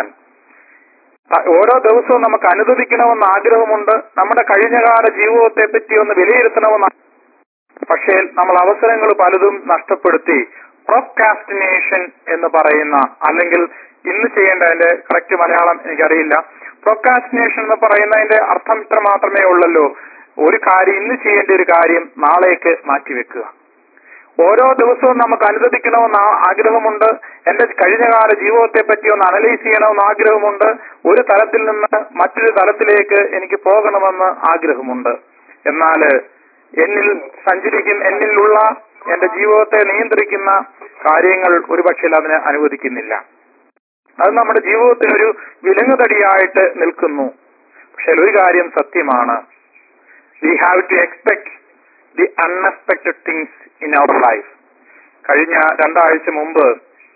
ഓരോ ദിവസവും നമുക്ക് അനുദപിക്കണമെന്ന് ആഗ്രഹമുണ്ട്, നമ്മുടെ കഴിഞ്ഞകാല ജീവിതത്തെ പറ്റി ഒന്ന് വിലയിരുത്തണമെന്ന്. പക്ഷേ നമ്മൾ അവസരങ്ങൾ പലതും നഷ്ടപ്പെടുത്തി പ്രൊക്കാസ്റ്റിനേഷൻ എന്ന് പറയുന്ന, അല്ലെങ്കിൽ ഇന്ന് ചെയ്യേണ്ടതിന്റെ കറക്റ്റ് മലയാളം എനിക്കറിയില്ല, പ്രൊക്കാസ്റ്റിനേഷൻ എന്ന് പറയുന്നതിന്റെ അർത്ഥം ഇത്ര മാത്രമേ ഉള്ളല്ലോ, ഒരു കാര്യം ഇന്ന് ചെയ്യേണ്ട ഒരു കാര്യം നാളേക്ക് മാറ്റിവെക്കുക. ഓരോ ദിവസവും നമുക്ക് അനുദപിക്കണമെന്ന് ആഗ്രഹമുണ്ട്, എന്റെ കഴിഞ്ഞകാല ജീവിതത്തെ പറ്റി ഒന്ന് അനലൈസ് ചെയ്യണമെന്ന് ആഗ്രഹമുണ്ട്, ഒരു തലത്തിൽ നിന്ന് മറ്റൊരു തലത്തിലേക്ക് എനിക്ക് പോകണമെന്ന് ആഗ്രഹമുണ്ട്. എന്നാൽ എന്നിൽ എന്നിലുള്ള എന്റെ ജീവിതത്തെ നിയന്ത്രിക്കുന്ന കാര്യങ്ങൾ ഒരുപക്ഷെ അതിനെ അനുവദിക്കുന്നില്ല. അത് നമ്മുടെ ജീവിതത്തിൽ ഒരു വിലങ്ങുതടിയായിട്ട് നിൽക്കുന്നു. പക്ഷെ ഒരു കാര്യം സത്യമാണ്, we have to expect the unexpected things in our life. കഴിഞ്ഞ 2 ആഴ്ച മുമ്പ്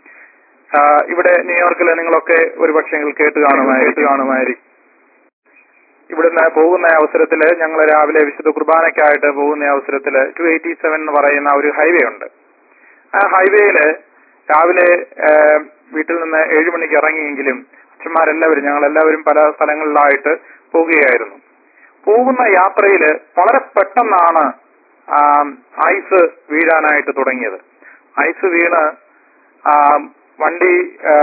ഇവിടെ ന്യൂയോർക്കിൽ നിങ്ങളൊക്കെ ഒരുപക്ഷെ കേട്ട് കാണുമായിരിക്കും. ഇവിടുന്ന് പോകുന്ന അവസരത്തില് ഞങ്ങൾ രാവിലെ വിശുദ്ധ കുർബാനയ്ക്കായിട്ട് പോകുന്ന അവസരത്തില് 287 എന്ന് പറയുന്ന ഒരു ഹൈവേ ഉണ്ട്. ആ ഹൈവേയില് രാവിലെ വീട്ടിൽ നിന്ന് 7 മണിക്ക് ഇറങ്ങിയെങ്കിലും അച്ഛന്മാരെല്ലാവരും ഞങ്ങളെല്ലാവരും പല സ്ഥലങ്ങളിലായിട്ട് പോകുകയായിരുന്നു. പോകുന്ന യാത്രയില് വളരെ പെട്ടെന്നാണ് ഐസ് വീഴാനായിട്ട് തുടങ്ങിയത്. ഐസ് വീണ് വണ്ടി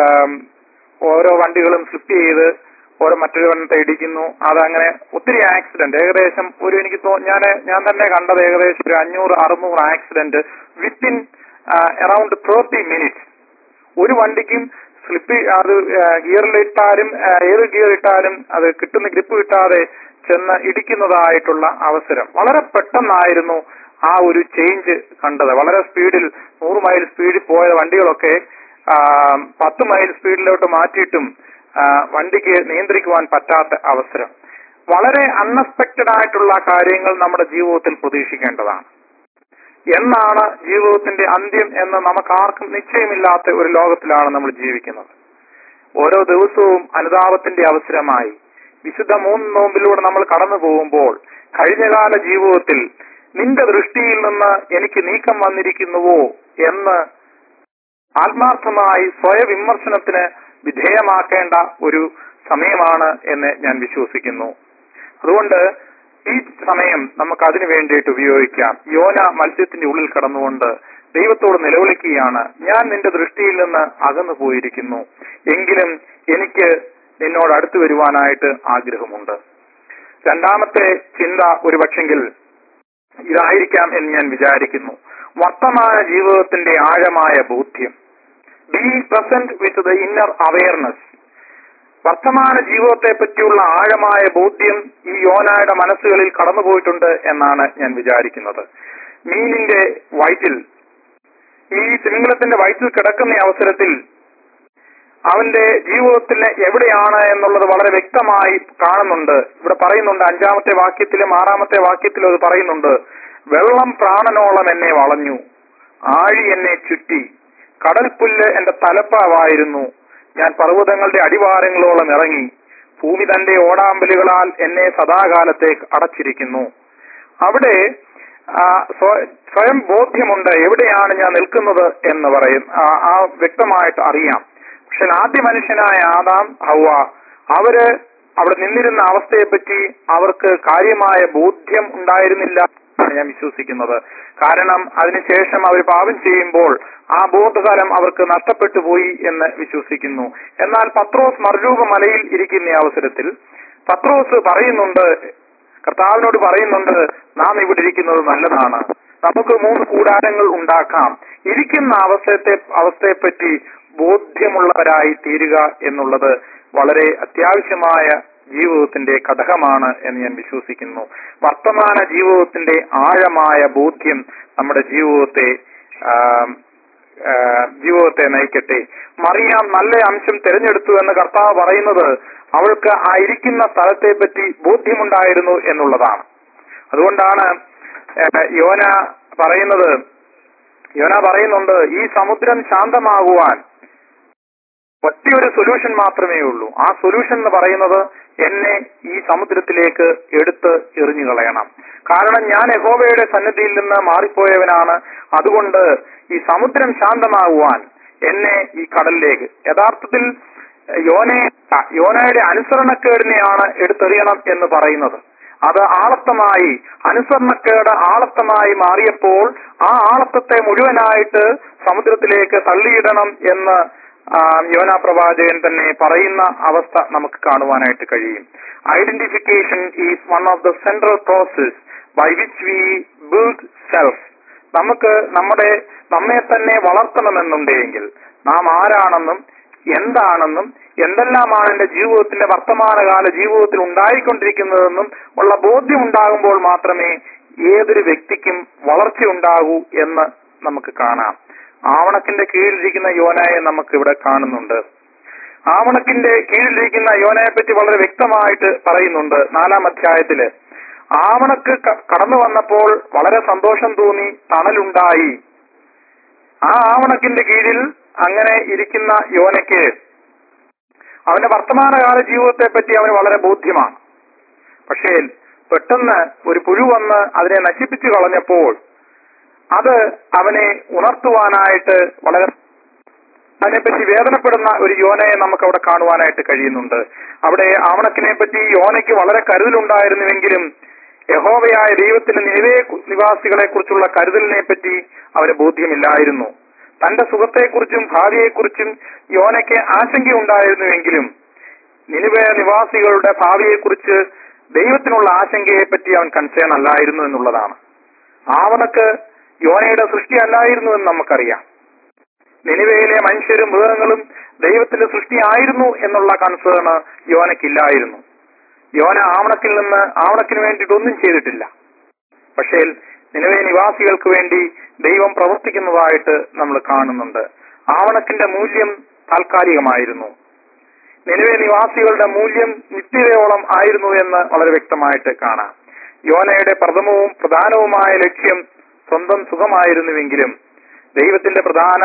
ഓരോ വണ്ടികളും സ്ലിപ്പ് ചെയ്ത് ഓരോ മറ്റൊരു വണ്ണത്തെ ഇടിക്കുന്നു. അതങ്ങനെ ഒത്തിരി ആക്സിഡന്റ്, ഏകദേശം ഞാൻ തന്നെ കണ്ടത് ഏകദേശം ഒരു 500-600 ആക്സിഡന്റ് വിത്തിൻ അറൌണ്ട് 30 മിനിറ്റ്സ്. ഒരു വണ്ടിക്കും സ്ലിപ്പ് അത് ഗിയറിലിട്ടാലും ഏത് ഗിയർ ഇട്ടാലും അത് കിട്ടുന്ന ഗ്രിപ്പ് കിട്ടാതെ ചെന്ന് ഇടിക്കുന്നതായിട്ടുള്ള അവസരം. വളരെ പെട്ടെന്നായിരുന്നു ആ ഒരു ചേഞ്ച് കണ്ടത്. വളരെ സ്പീഡിൽ 100 മൈൽ സ്പീഡിൽ പോയ വണ്ടികളൊക്കെ 10 മൈൽ സ്പീഡിലോട്ട് മാറ്റിയിട്ടും വണ്ടിക്ക് നിയന്ത്രിക്കുവാൻ പറ്റാത്ത അവസരം. വളരെ അൺഎക്സ്പെക്റ്റഡ് ആയിട്ടുള്ള കാര്യങ്ങൾ നമ്മുടെ ജീവിതത്തിൽ പ്രതീക്ഷിക്കേണ്ടതാണ്. എന്നാണ് ജീവിതത്തിന്റെ അന്ത്യം എന്ന് നമുക്കാർക്കും നിശ്ചയമില്ലാത്ത ഒരു ലോകത്തിലാണ് നമ്മൾ ജീവിക്കുന്നത്. ഓരോ ദിവസവും അനുതാപത്തിന്റെ അവസരമായി വിശുദ്ധ 3 നോമ്പിലൂടെ നമ്മൾ കടന്നു പോകുമ്പോൾ കഴിഞ്ഞകാല ജീവിതത്തിൽ നിന്റെ ദൃഷ്ടിയിൽ നിന്ന് എനിക്ക് നീക്കം വന്നിരിക്കുന്നുവോ എന്ന് ആത്മാർത്ഥമായി സ്വയവിമർശനത്തിന് വിധേയമാക്കേണ്ട ഒരു സമയമാണ് എന്ന് ഞാൻ വിശ്വസിക്കുന്നു. അതുകൊണ്ട് ഈ സമയം നമുക്ക് അതിനു വേണ്ടിയിട്ട് ഉപയോഗിക്കാം. യോന മത്സ്യത്തിന്റെ ഉള്ളിൽ കടന്നുകൊണ്ട് ദൈവത്തോട് നിലവിളിക്കുകയാണ്, ഞാൻ നിന്റെ ദൃഷ്ടിയിൽ നിന്ന് അകന്നു പോയിരിക്കുന്നു, എങ്കിലും എനിക്ക് നിന്നോട് അടുത്തു വരുവാനായിട്ട് ആഗ്രഹമുണ്ട്. രണ്ടാമത്തെ ചിന്ത ഒരുപക്ഷെങ്കിൽ ഇതായിരിക്കാം എന്ന് ഞാൻ വിചാരിക്കുന്നു. വർത്തമാന ജീവിതത്തിന്റെ ആഴമായ ബോധ്യം. Being present with the inner awareness. വർത്തമാന ജീവിതത്തെ പറ്റിയുള്ള ആഴമായ ബോധ്യം ഈ യോനായുടെ മനസ്സുകളിൽ കടന്നുപോയിട്ടുണ്ട് എന്നാണ് ഞാൻ വിചാരിക്കുന്നത്. മീനിന്റെ വയറ്റിൽ, ഈ തിമിംഗലത്തിന്റെ വയറ്റിൽ കിടക്കുന്ന അവസരത്തിൽ അവന്റെ ജീവിതത്തിന് എവിടെയാണ് എന്നുള്ളത് വളരെ വ്യക്തമായി കാണുന്നുണ്ട്. ഇവിടെ പറയുന്നുണ്ട് 5-ാമത്തെ വാക്യത്തിലും 6-ാമത്തെ വാക്യത്തിലും അത് പറയുന്നുണ്ട്. വെള്ളം പ്രാണനോളം എന്നെ വളഞ്ഞു, ആഴി എന്നെ ചുറ്റി, കടൽപ്പുല്ല് എന്റെ തലപ്പാവായിരുന്നു, ഞാൻ പർവ്വതങ്ങളുടെ അടിവാരങ്ങളോളം ഇറങ്ങി, ഭൂമി തന്റെ ഓടാമ്പലുകളാൽ എന്നെ സദാകാലത്തേക്ക് അടച്ചിരിക്കുന്നു. അവിടെ സ്വയം ബോധ്യമുണ്ട് എവിടെയാണ് ഞാൻ നിൽക്കുന്നത് എന്ന് പറയും, ആ വ്യക്തമായിട്ട് അറിയാം. പക്ഷെ ആദ്യ മനുഷ്യനായ ആദാം ഹവ്വ അവര് അവിടെ നിന്നിരുന്ന അവസ്ഥയെപ്പറ്റി അവർക്ക് കാര്യമായ ബോധ്യം ഉണ്ടായിരുന്നില്ല എന്നാണ് ഞാൻ വിശ്വസിക്കുന്നത്. കാരണം അതിനുശേഷം അവർ പാപം ചെയ്യുമ്പോൾ ആ ബോധതലം അവർക്ക് നഷ്ടപ്പെട്ടു പോയി എന്ന് വിശ്വസിക്കുന്നു. എന്നാൽ പത്രോസ് മർരൂപ മലയിൽ ഇരിക്കുന്ന അവസരത്തിൽ പത്രോസ് പറയുന്നുണ്ട്, കർത്താവിനോട് പറയുന്നുണ്ട്, നാം ഇവിടെ ഇരിക്കുന്നത് നല്ലതാണ്, നമുക്ക് 3 കൂടാരങ്ങൾ ഉണ്ടാക്കാം. ഇരിക്കുന്ന അവസ്ഥയെപ്പറ്റി ബോധ്യമുള്ളവരായി തീരുക എന്നുള്ളത് വളരെ അത്യാവശ്യമായ ജീവിതത്തിന്റെ ഘടകമാണ് എന്ന് ഞാൻ വിശ്വസിക്കുന്നു. വർത്തമാന ജീവിതത്തിന്റെ ആഴമായ ബോധ്യം നമ്മുടെ ജീവിതത്തെ നയിക്കട്ടെ. മറിയാം നല്ല അംശം തിരഞ്ഞെടുത്തു എന്ന് കർത്താവ് പറയുന്നത് അവൾക്ക് ആ ഇരിക്കുന്ന സ്ഥലത്തെ പറ്റി ബോധ്യമുണ്ടായിരുന്നു എന്നുള്ളതാണ്. അതുകൊണ്ടാണ് യോന പറയുന്നത്, യോന പറയുന്നുണ്ട് ഈ സമുദ്രം ശാന്തമാകുവാൻ ഒറ്റയൊരു സൊല്യൂഷൻ മാത്രമേ ഉള്ളൂ. ആ സൊല്യൂഷൻ എന്ന് പറയുന്നത് എന്നെ ഈ സമുദ്രത്തിലേക്ക് എടുത്ത് എറിഞ്ഞു കളയണം. കാരണം ഞാൻ യഹോവയുടെ സന്നിധിയിൽ നിന്ന് മാറിപ്പോയവനാണ്. അതുകൊണ്ട് ഈ സമുദ്രം ശാന്തമാകുവാൻ എന്നെ ഈ കടലിലേക്ക്, യഥാർത്ഥത്തിൽ യോനയുടെ അനുസരണക്കേടിനെയാണ് എടുത്തെറിയണം എന്ന് പറയുന്നത്. അത് ആളത്തമായി, അനുസരണക്കേട് ആളത്തമായി മാറിയപ്പോൾ ആ ആളത്തത്തെ മുഴുവനായിട്ട് സമുദ്രത്തിലേക്ക് തള്ളിയിടണം എന്ന് യോന പ്രവാചകൻ തന്നെ പറയുന്ന അവസ്ഥ നമുക്ക് കാണുവാനായിട്ട് കഴിയും. Identification is one of the central process by which we build self. നമുക്ക് നമ്മെ തന്നെ വളർത്തണമെന്നുണ്ടെങ്കിൽ നാം ആരാണെന്നും എന്താണെന്നും എന്തെല്ലാമാണ് എന്റെ ജീവിതത്തിന്റെ വർത്തമാനകാല ജീവിതത്തിൽ ഉണ്ടായിക്കൊണ്ടിരിക്കുന്നതെന്നും ഉള്ള ബോധ്യം ഉണ്ടാകുമ്പോൾ മാത്രമേ ഏതൊരു വ്യക്തിക്കും വളർച്ചയുണ്ടാകൂ എന്ന് നമുക്ക് കാണാം. ആവണക്കിന്റെ കീഴിലിരിക്കുന്ന യോനയെ നമുക്ക് ഇവിടെ കാണുന്നുണ്ട്. ആവണക്കിന്റെ കീഴിലിരിക്കുന്ന യോനയെ പറ്റി വളരെ വ്യക്തമായിട്ട് പറയുന്നുണ്ട് 4-ാം അധ്യായത്തില്. ആവണക്ക് കടന്നു വന്നപ്പോൾ വളരെ സന്തോഷം തോന്നി, തണലുണ്ടായി. ആ ആവണക്കിന്റെ കീഴിൽ അങ്ങനെ ഇരിക്കുന്ന യോനയ്ക്ക് അവന്റെ വർത്തമാനകാല ജീവിതത്തെ പറ്റി അവന് വളരെ ബോധ്യമാണ്. പക്ഷേ പെട്ടെന്ന് ഒരു പുഴു വന്ന് അതിനെ നശിപ്പിച്ചു കളഞ്ഞപ്പോൾ അത് അവനെ ഉണർത്തുവാനായിട്ട് വളരെ അതിനെപ്പറ്റി വേദനപ്പെടുന്ന ഒരു യോനയെ നമുക്ക് അവിടെ കാണുവാനായിട്ട് കഴിയുന്നുണ്ട്. അവിടെ ആവണക്കിനെ പറ്റി യോനയ്ക്ക് വളരെ കരുതലുണ്ടായിരുന്നുവെങ്കിലും യഹോവയായ ദൈവത്തിന് നിനിവേ നിവാസികളെ കുറിച്ചുള്ള കരുതലിനെ പറ്റി അവന് ബോധ്യമില്ലായിരുന്നു. തന്റെ സുഖത്തെക്കുറിച്ചും ഭാവിയെക്കുറിച്ചും യോനയ്ക്ക് ആശങ്കയുണ്ടായിരുന്നുവെങ്കിലും നിനിവേ നിവാസികളുടെ ഭാവിയെക്കുറിച്ച് ദൈവത്തിനുള്ള ആശങ്കയെ പറ്റി അവൻ കൺസേൺ അല്ലായിരുന്നു എന്നുള്ളതാണ്. ആവണക്ക് യോനയുടെ സൃഷ്ടി അല്ലായിരുന്നു എന്ന് നമുക്കറിയാം. നിനിവയിലെ മനുഷ്യരും മൃഗങ്ങളും ദൈവത്തിന്റെ സൃഷ്ടിയായിരുന്നു എന്നുള്ള കൺസേൺ യോനയ്ക്കില്ലായിരുന്നു. യോന ആവണക്കിന് വേണ്ടിയിട്ടൊന്നും ചെയ്തിട്ടില്ല. പക്ഷേ നിനിവേ നിവാസികൾക്ക് വേണ്ടി ദൈവം പ്രവർത്തിക്കുന്നതായിട്ട് നമ്മൾ കാണുന്നുണ്ട്. ആവണക്കിന്റെ മൂല്യം താൽക്കാലികമായിരുന്നു. നിനിവേ നിവാസികളുടെ മൂല്യം നിത്യതയോളം ആയിരുന്നു എന്ന് വളരെ വ്യക്തമായിട്ട് കാണാം. യോനയുടെ പ്രധാനവുമായ ലക്ഷ്യം സ്വന്തം സുഖമായിരുന്നുവെങ്കിലും ദൈവത്തിന്റെ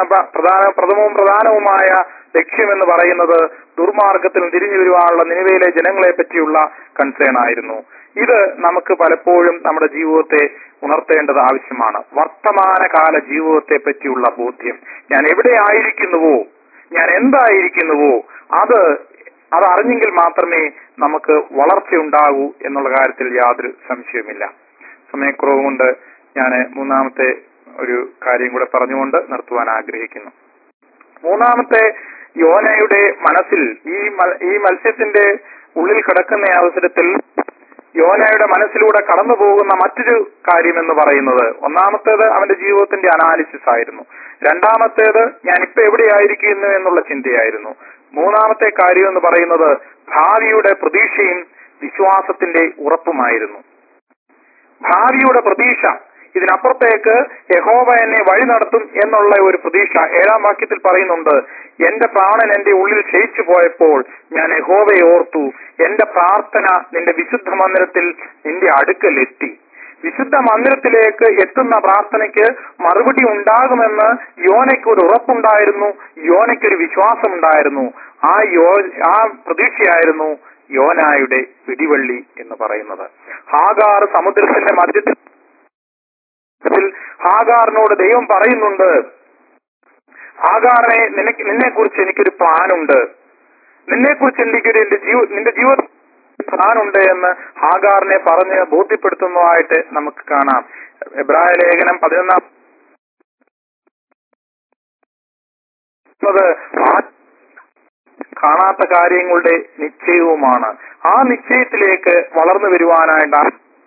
പ്രധാനവുമായ ലക്ഷ്യം എന്ന് പറയുന്നത് ദുർമാർഗത്തിൽ തിരിഞ്ഞു വരുവാനുള്ള നിനിവയിലെ ജനങ്ങളെ പറ്റിയുള്ള കൺസേൺ ആയിരുന്നു. ഇത് നമുക്ക് പലപ്പോഴും നമ്മുടെ ജീവിതത്തെ ഉണർത്തേണ്ടത് ആവശ്യമാണ്. വർത്തമാനകാല ജീവിതത്തെ പറ്റിയുള്ള ബോധ്യം, ഞാൻ എവിടെ ആയിരിക്കുന്നുവോ, ഞാൻ എന്തായിരിക്കുന്നുവോ അത് അറിഞ്ഞെങ്കിൽ മാത്രമേ നമുക്ക് വളർച്ചയുണ്ടാകൂ എന്നുള്ള കാര്യത്തിൽ യാതൊരു സംശയവുമില്ല. സമയക്കുറവ് കൊണ്ട് ഞാൻ മൂന്നാമത്തെ ഒരു കാര്യം കൂടെ പറഞ്ഞുകൊണ്ട് നിർത്തുവാൻ ആഗ്രഹിക്കുന്നു. മൂന്നാമത്തെ, യോനയുടെ മനസ്സിൽ ഈ മത്സ്യത്തിന്റെ ഉള്ളിൽ കിടക്കുന്ന അവസരത്തിൽ യോനയുടെ മനസ്സിലൂടെ കടന്നു പോകുന്ന മറ്റൊരു കാര്യം എന്ന് പറയുന്നത്, ഒന്നാമത്തേത് അവന്റെ ജീവിതത്തിന്റെ അനാലിസിസ് ആയിരുന്നു. രണ്ടാമത്തേത് ഞാനിപ്പോ എവിടെയായിരിക്കുന്നു എന്നുള്ള ചിന്തയായിരുന്നു. മൂന്നാമത്തെ കാര്യം എന്ന് പറയുന്നത് ഭാവിയുടെ പ്രതീക്ഷയും വിശ്വാസത്തിന്റെ ഉറപ്പുമായിരുന്നു. ഭാവിയുടെ പ്രതീക്ഷ, ഇതിനപ്പുറത്തേക്ക് യഹോവ എന്നെ വഴി നടത്തും എന്നുള്ള ഒരു പ്രതീക്ഷ. 7-ാം വാക്യത്തിൽ പറയുന്നുണ്ട്, എന്റെ പ്രാണൻ എന്റെ ഉള്ളിൽ ക്ഷയിച്ചു പോയപ്പോൾ ഞാൻ യഹോവയെ ഓർത്തു, എന്റെ പ്രാർത്ഥന നിന്റെ വിശുദ്ധ മന്ദിരത്തിൽ നിന്റെ അടുക്കൽ എത്തി. വിശുദ്ധ മന്ദിരത്തിലേക്ക് എത്തുന്ന പ്രാർത്ഥനയ്ക്ക് മറുപടി ഉണ്ടാകുമെന്ന് യോനയ്ക്ക് ഒരു ഉറപ്പുണ്ടായിരുന്നു, യോനയ്ക്കൊരു വിശ്വാസമുണ്ടായിരുന്നു. ആ പ്രതീക്ഷയായിരുന്നു യോനായുടെ പിടിവള്ളി എന്ന് പറയുന്നത്. ഹാഗാർ സമുദ്രത്തിന്റെ മധ്യത്തിൽ ഹാഗാറിനോട് ദൈവം പറയുന്നുണ്ട്, ഹാഗാറിനെ, നിന്നെ കുറിച്ച് എനിക്കൊരു പ്ലാനുണ്ട്, നിന്നെ കുറിച്ച് നിന്റെ ജീവിതത്തിൽ പ്ലാനുണ്ട് എന്ന് ഹാഗാറിനെ പറഞ്ഞ് ബോധ്യപ്പെടുത്തുന്നതായിട്ട് നമുക്ക് കാണാം. എബ്രായ ലേഖനം 11 കാണാത്ത കാര്യങ്ങളുടെ നിശ്ചയവുമാണ്. ആ നിശ്ചയത്തിലേക്ക് വളർന്നു വരുവാനായിട്ട്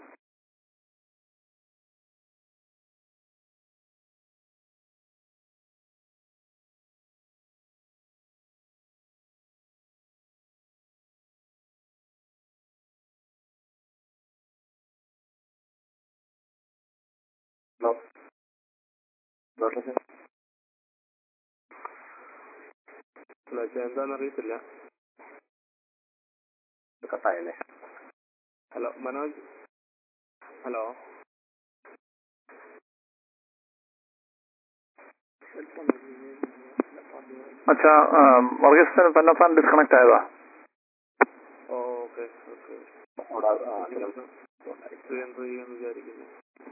എന്താണെന്നറിയത്തില്ല. കട്ടായല്ലേ? Hello Manoj, hello. അച്ഛാ വർഗീസ് തന്നെത്താൻ ഡിസ്കണക്ട് ആയതാ. ഓക്കെ ഓക്കെ എൻ്റർ ചെയ്യാന്ന് വിചാരിക്കുന്നു.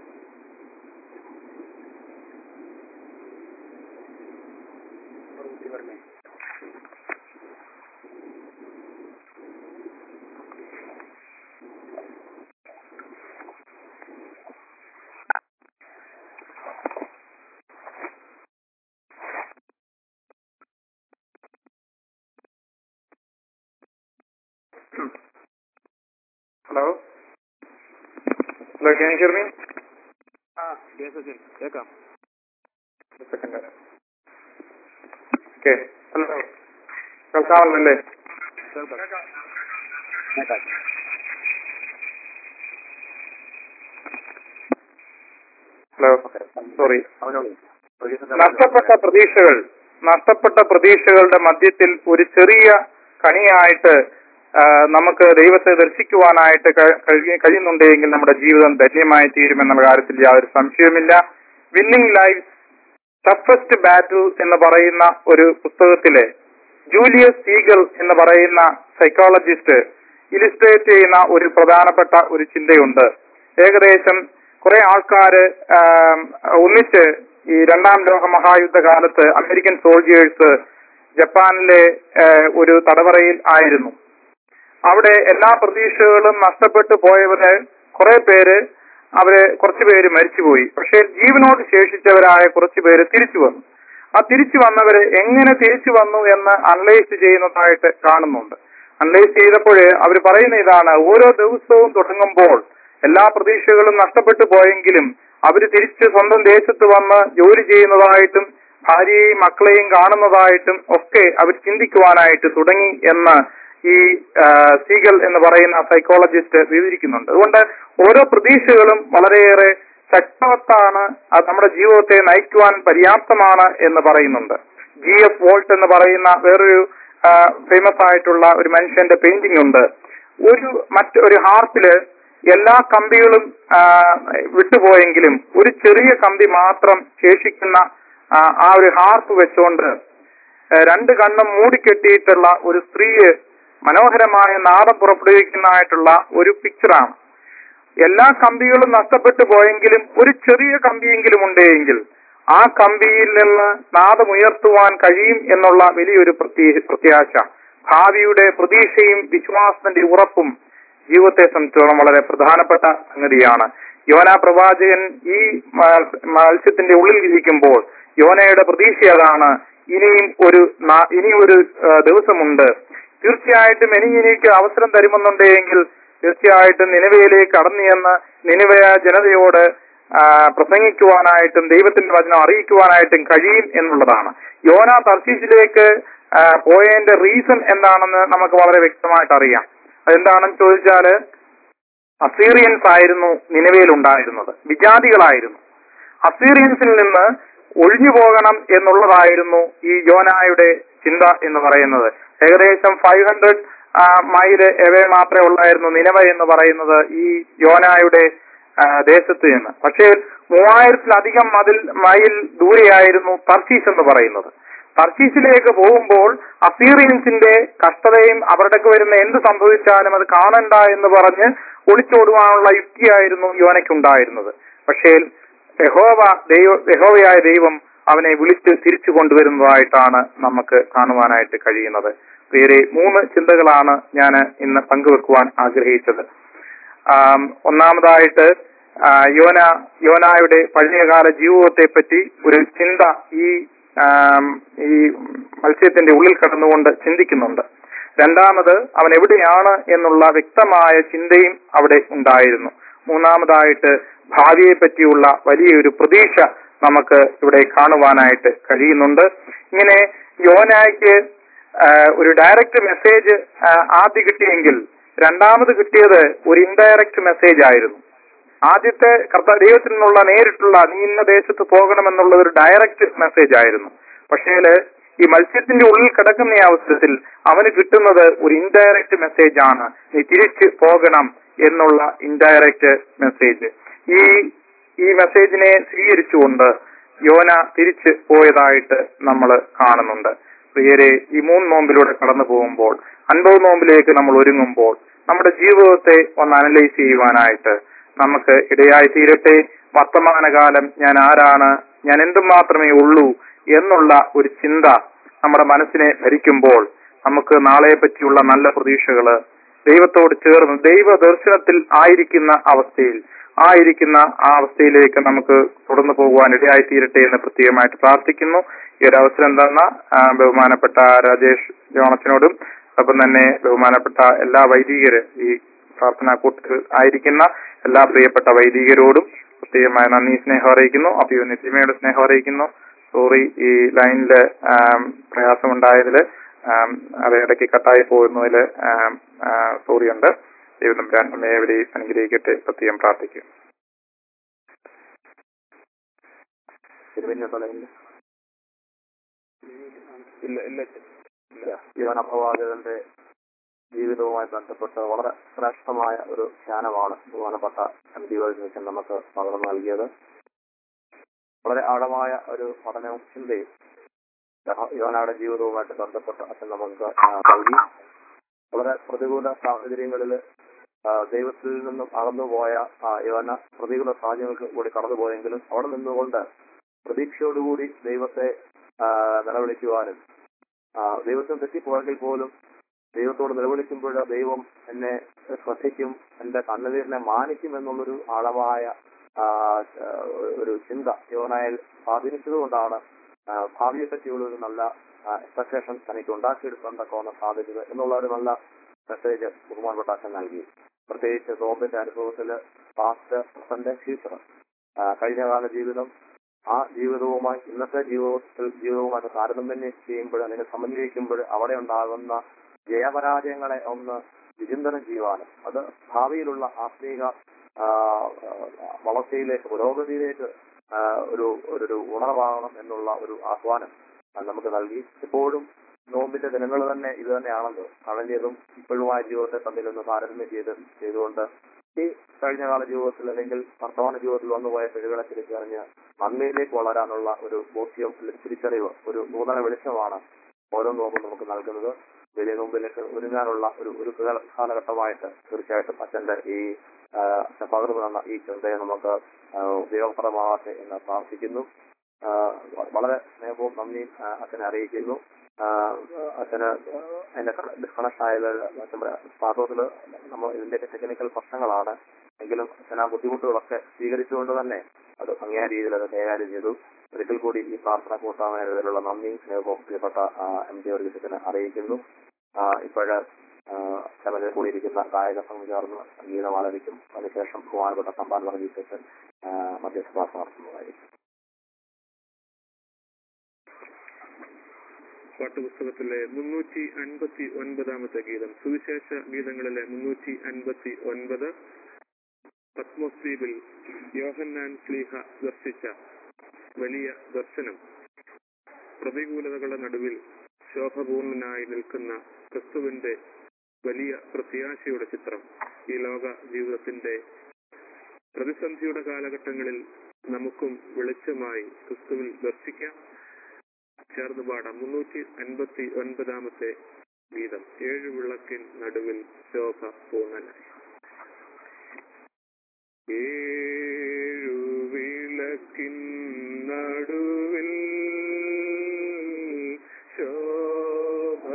Hello hello, can you hear me? കേൾക്കാം. സെക്കൻഡ്. ഓക്കെ, ഹലോ, കേൾക്കാമല്ലേ? Hello, sorry. നഷ്ടപ്പെട്ട പ്രതീക്ഷകളുടെ മധ്യത്തിൽ ഒരു ചെറിയ കണിയായിട്ട് നമുക്ക് ദൈവത്തെ ദർശിക്കുവാനായിട്ട് കഴിയുന്നുണ്ടെങ്കിൽ നമ്മുടെ ജീവിതം ധന്യമായി തീരുമെന്നുള്ള കാര്യത്തിൽ യാതൊരു സംശയവുമില്ല. വിന്നിംഗ് ലൈഫ് ടഫസ്റ്റ് ബാറ്റിൽ എന്ന് പറയുന്ന ഒരു പുസ്തകത്തിലെ ജൂലിയസ് സീഗൽ എന്ന് പറയുന്ന സൈക്കോളജിസ്റ്റ് ഇലിസ്ട്രേറ്റ് ചെയ്യുന്ന ഒരു പ്രധാനപ്പെട്ട ഒരു ചിന്തയുണ്ട്. ഏകദേശം കുറെ ആൾക്കാര് ഒന്നിച്ച് ഈ രണ്ടാം ലോക മഹായുദ്ധ കാലത്ത് അമേരിക്കൻ സോൾജിയേഴ്സ് ജപ്പാനിലെ ഒരു തടവറയിൽ ആയിരുന്നു. അവിടെ എല്ലാ പ്രതീക്ഷകളും നഷ്ടപ്പെട്ടു പോയവര് കുറെ പേര് കുറച്ചുപേര് മരിച്ചുപോയി. പക്ഷെ ജീവനോട് ശേഷിച്ചവരായ കുറച്ചുപേര് തിരിച്ചു വന്നു. ആ തിരിച്ചു വന്നവര് എങ്ങനെ തിരിച്ചു വന്നു എന്ന് അനലൈസ് ചെയ്യുന്നതായിട്ട് കാണുന്നുണ്ട്. അനലൈസ് ചെയ്തപ്പോൾ അവർ പറയുന്ന ഇതാണ്: ഓരോ ദിവസവും തുടങ്ങുമ്പോൾ എല്ലാ പ്രതീക്ഷകളും നഷ്ടപ്പെട്ടു പോയെങ്കിലും അവര് തിരിച്ച് സ്വന്തം ദേശത്ത് വന്ന് ജോലി ചെയ്യുന്നതായിട്ടും ഭാര്യയെയും മക്കളെയും കാണുന്നതായിട്ടും ഒക്കെ അവർ ചിന്തിക്കുവാനായിട്ട് തുടങ്ങി എന്ന് ഈ സീഗൽ എന്ന് പറയുന്ന സൈക്കോളജിസ്റ്റ് വിവരിക്കുന്നുണ്ട്. അതുകൊണ്ട് ഓരോ പ്രതീക്ഷകളും വളരെയേറെ ശക്തവത്താണ്, അത് നമ്മുടെ ജീവിതത്തെ നയിക്കുവാൻ പര്യാപ്തമാണ് എന്ന് പറയുന്നുണ്ട്. GF വോൾട്ട് എന്ന് പറയുന്ന വേറൊരു ഫേമസ് ആയിട്ടുള്ള ഒരു മനുഷ്യന്റെ പെയിന്റിംഗ് ഉണ്ട്. മറ്റൊരു ഹാർപ്പില് എല്ലാ കമ്പികളും വിട്ടുപോയെങ്കിലും ഒരു ചെറിയ കമ്പി മാത്രം ശേഷിക്കുന്ന ആ ഒരു ഹാർപ്പ് വെച്ചുകൊണ്ട് രണ്ട് കണ്ണും മൂടിക്കെട്ടിയിട്ടുള്ള ഒരു സ്ത്രീയെ മനോഹരമായ നാദം പുറപ്പെടുവിക്കുന്നതായിട്ടുള്ള ഒരു പിക്ചറാണ്. എല്ലാ കമ്പികളും നഷ്ടപ്പെട്ടു പോയെങ്കിലും ഒരു ചെറിയ കമ്പിയെങ്കിലും ഉണ്ടെങ്കിൽ ആ കമ്പിയിൽ നിന്ന് നാദമുയർത്തുവാൻ കഴിയും എന്നുള്ള വലിയൊരു പ്രത്യാശ, ഭാവിയുടെ പ്രതീക്ഷയും വിശ്വാസത്തിന്റെ ഉറപ്പും ജീവിതത്തെ സംബന്ധിച്ചോളം വളരെ പ്രധാനപ്പെട്ട സംഗതിയാണ്. യോനാ പ്രവാചകൻ ഈ മത്സ്യത്തിന്റെ ഉള്ളിൽ ഇരിക്കുമ്പോൾ യോനയുടെ പ്രതീക്ഷ അതാണ്: ഇനിയൊരു ദിവസമുണ്ട്, തീർച്ചയായിട്ടും എനിക്ക് അവസരം തരുമെന്നുണ്ടെങ്കിൽ തീർച്ചയായിട്ടും നിനവയിലേക്ക് കടന്നു ചെന്ന് നിനവ ജനതയോട് പ്രസംഗിക്കുവാനായിട്ടും ദൈവത്തിന്റെ വചനം അറിയിക്കുവാനായിട്ടും കഴിയും എന്നുള്ളതാണ്. യോന തർശീശിലേക്ക് പോയതിന്റെ റീസൺ എന്താണെന്ന് നമുക്ക് വളരെ വ്യക്തമായിട്ട് അറിയാം. അതെന്താണെന്ന് ചോദിച്ചാല് അസീറിയൻസ് ആയിരുന്നു നിനവയിൽ ഉണ്ടായിരുന്നത്, വിജാതികളായിരുന്നു. അസീറിയൻസിൽ നിന്ന് ഒഴിഞ്ഞു പോകണം എന്നുള്ളതായിരുന്നു ഈ യോനായുടെ ചിന്ത എന്ന് പറയുന്നത്. ഏകദേശം 500 മൈല് എവേ മാത്രമേ ഉള്ളായിരുന്നു നിനവ എന്ന് പറയുന്നത് ഈ യോനായുടെ ദേശത്ത് നിന്ന്. പക്ഷേ 3000-ലധികം മൈൽ ദൂരെയായിരുന്നു തർശീസ് എന്ന് പറയുന്നത്. തർശീസിലേക്ക് പോകുമ്പോൾ അസീറിയൻസിന്റെ കഷ്ടതയും അവരുടെക്ക് വരുന്ന എന്ത് സംഭവിച്ചാലും അത് കാണണ്ട എന്ന് പറഞ്ഞ് ഒളിച്ചോടുവാനുള്ള യുക്തിയായിരുന്നു യോനയ്ക്കുണ്ടായിരുന്നത്. പക്ഷേ യഹോവയായ ദൈവം അവനെ വിളിച്ച് തിരിച്ചു കൊണ്ടുവരുന്നതായിട്ടാണ് നമുക്ക് കാണുവാനായിട്ട് കഴിയുന്നത്. വേറെ 3 ചിന്തകളാണ് ഞാൻ ഇന്ന് പങ്കുവെക്കുവാൻ ആഗ്രഹിച്ചത്. ഒന്നാമതായിട്ട് യോനായുടെ പഴയകാല ജീവിതത്തെ പറ്റി ഒരു ചിന്ത ഈ മത്സ്യത്തിന്റെ ഉള്ളിൽ കടന്നുകൊണ്ട് ചിന്തിക്കുന്നുണ്ട്. രണ്ടാമത് അവൻ എവിടെയാണ് എന്നുള്ള വ്യക്തമായ ചിന്തയും അവിടെ ഉണ്ടായിരുന്നു. മൂന്നാമതായിട്ട് ഭാവിയെ പറ്റിയുള്ള വലിയൊരു പ്രതീക്ഷ നമുക്ക് ഇവിടെ കാണുവാനായിട്ട് കഴിയുന്നുണ്ട്. ഇങ്ങനെ യോനായ്ക്ക് ഒരു ഡയറക്റ്റ് മെസ്സേജ് ആദ്യം കിട്ടിയെങ്കിൽ രണ്ടാമത് കിട്ടിയത് ഒരു ഇൻഡയറക്റ്റ് മെസ്സേജ് ആയിരുന്നു. ആദ്യത്തെ ദൈവത്തിൽ നിന്നുള്ള നേരിട്ടുള്ള നീ ഇന്ന ദേശത്ത് പോകണമെന്നുള്ള ഒരു ഡയറക്റ്റ് മെസ്സേജ് ആയിരുന്നു. പക്ഷേ ഈ മത്സ്യത്തിന്റെ ഉള്ളിൽ കിടക്കുന്ന ഈ അവസരത്തിൽ അവന് കിട്ടുന്നത് ഒരു ഇൻഡയറക്റ്റ് മെസ്സേജ് ആണ്. നീ തിരിച്ച് പോകണം എന്നുള്ള ഇൻഡയറക്റ്റ് മെസ്സേജ്. ഈ മെസ്സേജിനെ സ്വീകരിച്ചുകൊണ്ട് യോന തിരിച്ചു പോയതായിട്ട് നമ്മൾ കാണുന്നുണ്ട്. പ്രിയരെ, ഈ 3 നോമ്പിലൂടെ കടന്നു പോകുമ്പോൾ 50 നോമ്പിലേക്ക് നമ്മൾ ഒരുങ്ങുമ്പോൾ നമ്മുടെ ജീവിതത്തെ ഒന്ന് അനലൈസ് ചെയ്യുവാനായിട്ട് നമുക്ക് ഇടയായി തീരട്ടെ. വർത്തമാനകാലം ഞാൻ ആരാണ്, ഞാൻ എന്തുമാത്രമേ ഉള്ളൂ എന്നുള്ള ഒരു ചിന്ത നമ്മുടെ മനസ്സിനെ ഭരിക്കുമ്പോൾ നമുക്ക് നാളെയെ പറ്റിയുള്ള നല്ല പ്രതീക്ഷകള് ദൈവത്തോട് ചേർന്ന് ദൈവ ദർശനത്തിൽ ആയിരിക്കുന്ന അവസ്ഥയിലേക്ക് നമുക്ക് തുടർന്നു പോകുവാൻ ഇടയായി തീരട്ടെ എന്ന് പ്രത്യേകമായിട്ട് പ്രാർത്ഥിക്കുന്നു. ഈ ഒരു അവസരം തന്ന ബഹുമാനപ്പെട്ട രാജേഷ് ജോണസിനോടും ഒപ്പം തന്നെ ബഹുമാനപ്പെട്ട എല്ലാ വൈദികര്, ഈ പ്രാർത്ഥനാ കൂട്ടത്തിൽ ആയിരിക്കുന്ന എല്ലാ പ്രിയപ്പെട്ട വൈദികരോടും പ്രത്യേകമായ നന്ദി, സ്നേഹം അറിയിക്കുന്നു. അഭിയോ നിത്യമയുടെ സ്നേഹം അറിയിക്കുന്നു. സോറി, ഈ ലൈനില് പ്രയാസമുണ്ടായതില്, അത് ഇടയ്ക്ക് കട്ടായി പോകുന്നതിൽ സോറി ഉണ്ട്. ദൈവം ഏവരെയും അനുഗ്രഹിക്കട്ടെ. പ്രത്യേകം പ്രാർത്ഥിക്കും. യോനപ്രവാചകന്റെ ജീവിതവുമായി ബന്ധപ്പെട്ട് വളരെ ശ്രേഷ്ഠമായ ഒരു ധ്യാനമാണ് ബഹുമാനപ്പെട്ട MD വർഗീസൻ നമുക്ക് പകർന്നു നൽകിയത്. വളരെ ആഴമായ ഒരു പഠനവും ചിന്തയും യോനയുടെ ജീവിതവുമായിട്ട് ബന്ധപ്പെട്ട് അച്ഛൻ നമുക്ക് നൽകി. വളരെ പ്രതികൂല സാഹചര്യങ്ങളിൽ ദൈവത്തിൽ നിന്നും അകന്നുപോയ യോന പ്രതികൂല സാഹചര്യങ്ങൾക്ക് കൂടി കടന്നുപോയെങ്കിലും അവിടെ നിന്നുകൊണ്ട് പ്രതീക്ഷയോടുകൂടി ദൈവത്തെ നിലവിളിക്കുവാനും ദൈവത്തിന് തെറ്റിപ്പോയെങ്കിൽ പോലും ദൈവത്തോട് നിലവിളിക്കുമ്പോൾ ദൈവം എന്നെ ശ്രദ്ധിക്കും, എന്റെ കണ്ണുനീരിനെ മാനിക്കും എന്നുള്ളൊരു ആഴമായ ഒരു ചിന്ത യോനയിൽ സ്വാധീനിച്ചതുകൊണ്ടാണ് ഭാവിയെ പറ്റിയുള്ള ഒരു നല്ല എക്സ്പെക്ടേഷൻ തനിക്ക് ഉണ്ടാക്കിയെടുക്കാൻ തക്കവണ്ണം സാധിച്ചത് എന്നുള്ള ഒരു നല്ല മെസ്സേജ് ബഹുമാനപ്പെട്ട അച്ഛൻ നൽകി. പ്രത്യേകിച്ച് നോമ്പിന്റെ അനുഭവത്തില് പാസ്റ്റ്, പ്രസന്റ്, ഫ്യൂച്ചർ, കഴിഞ്ഞകാല ജീവിതം, ആ ജീവിതവുമായി ഇന്നത്തെ ജീവിതവുമായിട്ട് താരതമ്യം ചെയ്യുമ്പോൾ, അതിനെ സമന്വയിക്കുമ്പോൾ അവിടെ ഉണ്ടാകുന്ന ജയപരാജയങ്ങളെ ഒന്ന് വിചിന്തനം ചെയ്യുവാനും അത് ഭാവിയിലുള്ള ആത്മീക വളർച്ചയിലേക്ക്, പുരോഗതിയിലേക്ക് ഒരു ഉണർവാകണം എന്നുള്ള ഒരു ആഹ്വാനം നമുക്ക് നൽകി. എപ്പോഴും നോമ്പിന്റെ ദിനങ്ങൾ തന്നെ ഇത് തന്നെയാണല്ലോ, കഴിഞ്ഞതും ഇപ്പോഴുമായ ജീവിതത്തെ തമ്മിലൊന്ന് താരതമ്യം ചെയ്തുകൊണ്ട് ഈ കഴിഞ്ഞകാല ജീവിതത്തിൽ അല്ലെങ്കിൽ വർത്തമാന ജീവിതത്തിൽ വന്നുപോയ പിഴകളെ തിരിച്ചറിഞ്ഞ് നന്മയിലേക്ക് വളരാനുള്ള ഒരു ബോധ്യം, തിരിച്ചറിവ്, ഒരു നൂതന വെളിച്ചമാണ് ഓരോ നോമ്പും നമുക്ക് നൽകുന്നത്. വലിയ നോമ്പിലേക്ക് ഒരുങ്ങാനുള്ള ഒരു കാലഘട്ടമായിട്ട് തീർച്ചയായിട്ടും അച്ഛന്റെ ഈ പകർന്നു തന്ന ഈ ചിന്തയെ നമുക്ക് ഉപയോഗപ്രദമാകട്ടെ എന്ന് പ്രാർത്ഥിക്കുന്നു. വളരെ സ്നേഹവും നന്ദിയും അച്ഛനെ അറിയിക്കുന്നു. അച്ഛന് അതിന്റെ ഡിസ്കണക്ഷൻ ആയത് വാസ്തവത്തില് നമ്മൾ ഇതിന്റെയൊക്കെ ടെക്നിക്കൽ പ്രശ്നങ്ങളാണ്, എങ്കിലും അച്ഛൻ ആ ബുദ്ധിമുട്ടുകളൊക്കെ സ്വീകരിച്ചുകൊണ്ട് തന്നെ അത് ഭംഗിയായ രീതിയിൽ അത് കൈകാര്യം ചെയ്തു. ഒരിക്കൽ കൂടി ഈ പ്രാർത്ഥന കൂട്ടാമെന്നതിലുള്ള നന്ദിയും സ്നേഹവും പ്രിയപ്പെട്ട MD വർഗീസത്തിന് അറിയിക്കുന്നു. ഇപ്പോഴ് ചമലിൽ കൂടിയിരിക്കുന്ന ഗായക സംഘം ചേർന്ന് സംഗീതം ആലപിക്കും. അതിനുശേഷം ബഹുമാനപ്പെട്ട സമ്പാൻ വർഗീസൻ മധ്യസ്ഥ നടത്തുന്നതായിരിക്കും. പാട്ടുപുസ്തകത്തിലെ 359 ഗീതം, സുവിശേഷ ഗീതങ്ങളിലെ 359, പത്മോസ് ദ്വീപിൽ യോഹന്നാൻ ശ്ലീഹ ദർശിച്ച വലിയ ദർശനം. പ്രതികൂലതകളുടെ നടുവിൽ ശോഭപൂർണനായി നിൽക്കുന്ന ക്രിസ്തുവിന്റെ വലിയ പ്രത്യാശയുടെ ചിത്രം. ഈ ലോക ജീവിതത്തിന്റെ പ്രതിസന്ധിയുടെ കാലഘട്ടങ്ങളിൽ നമുക്കും വെളിച്ചമായി ക്രിസ്തുവിൽ ദർശിക്കാം. ചേർന്ന് പാടാം 359 ഗീതം, 7 വിളക്കിൻ നടുവിൽ ശോഭ പൂർണ്ണനായി. 7 വിളക്കിൻ നടുവിൽ ശോഭ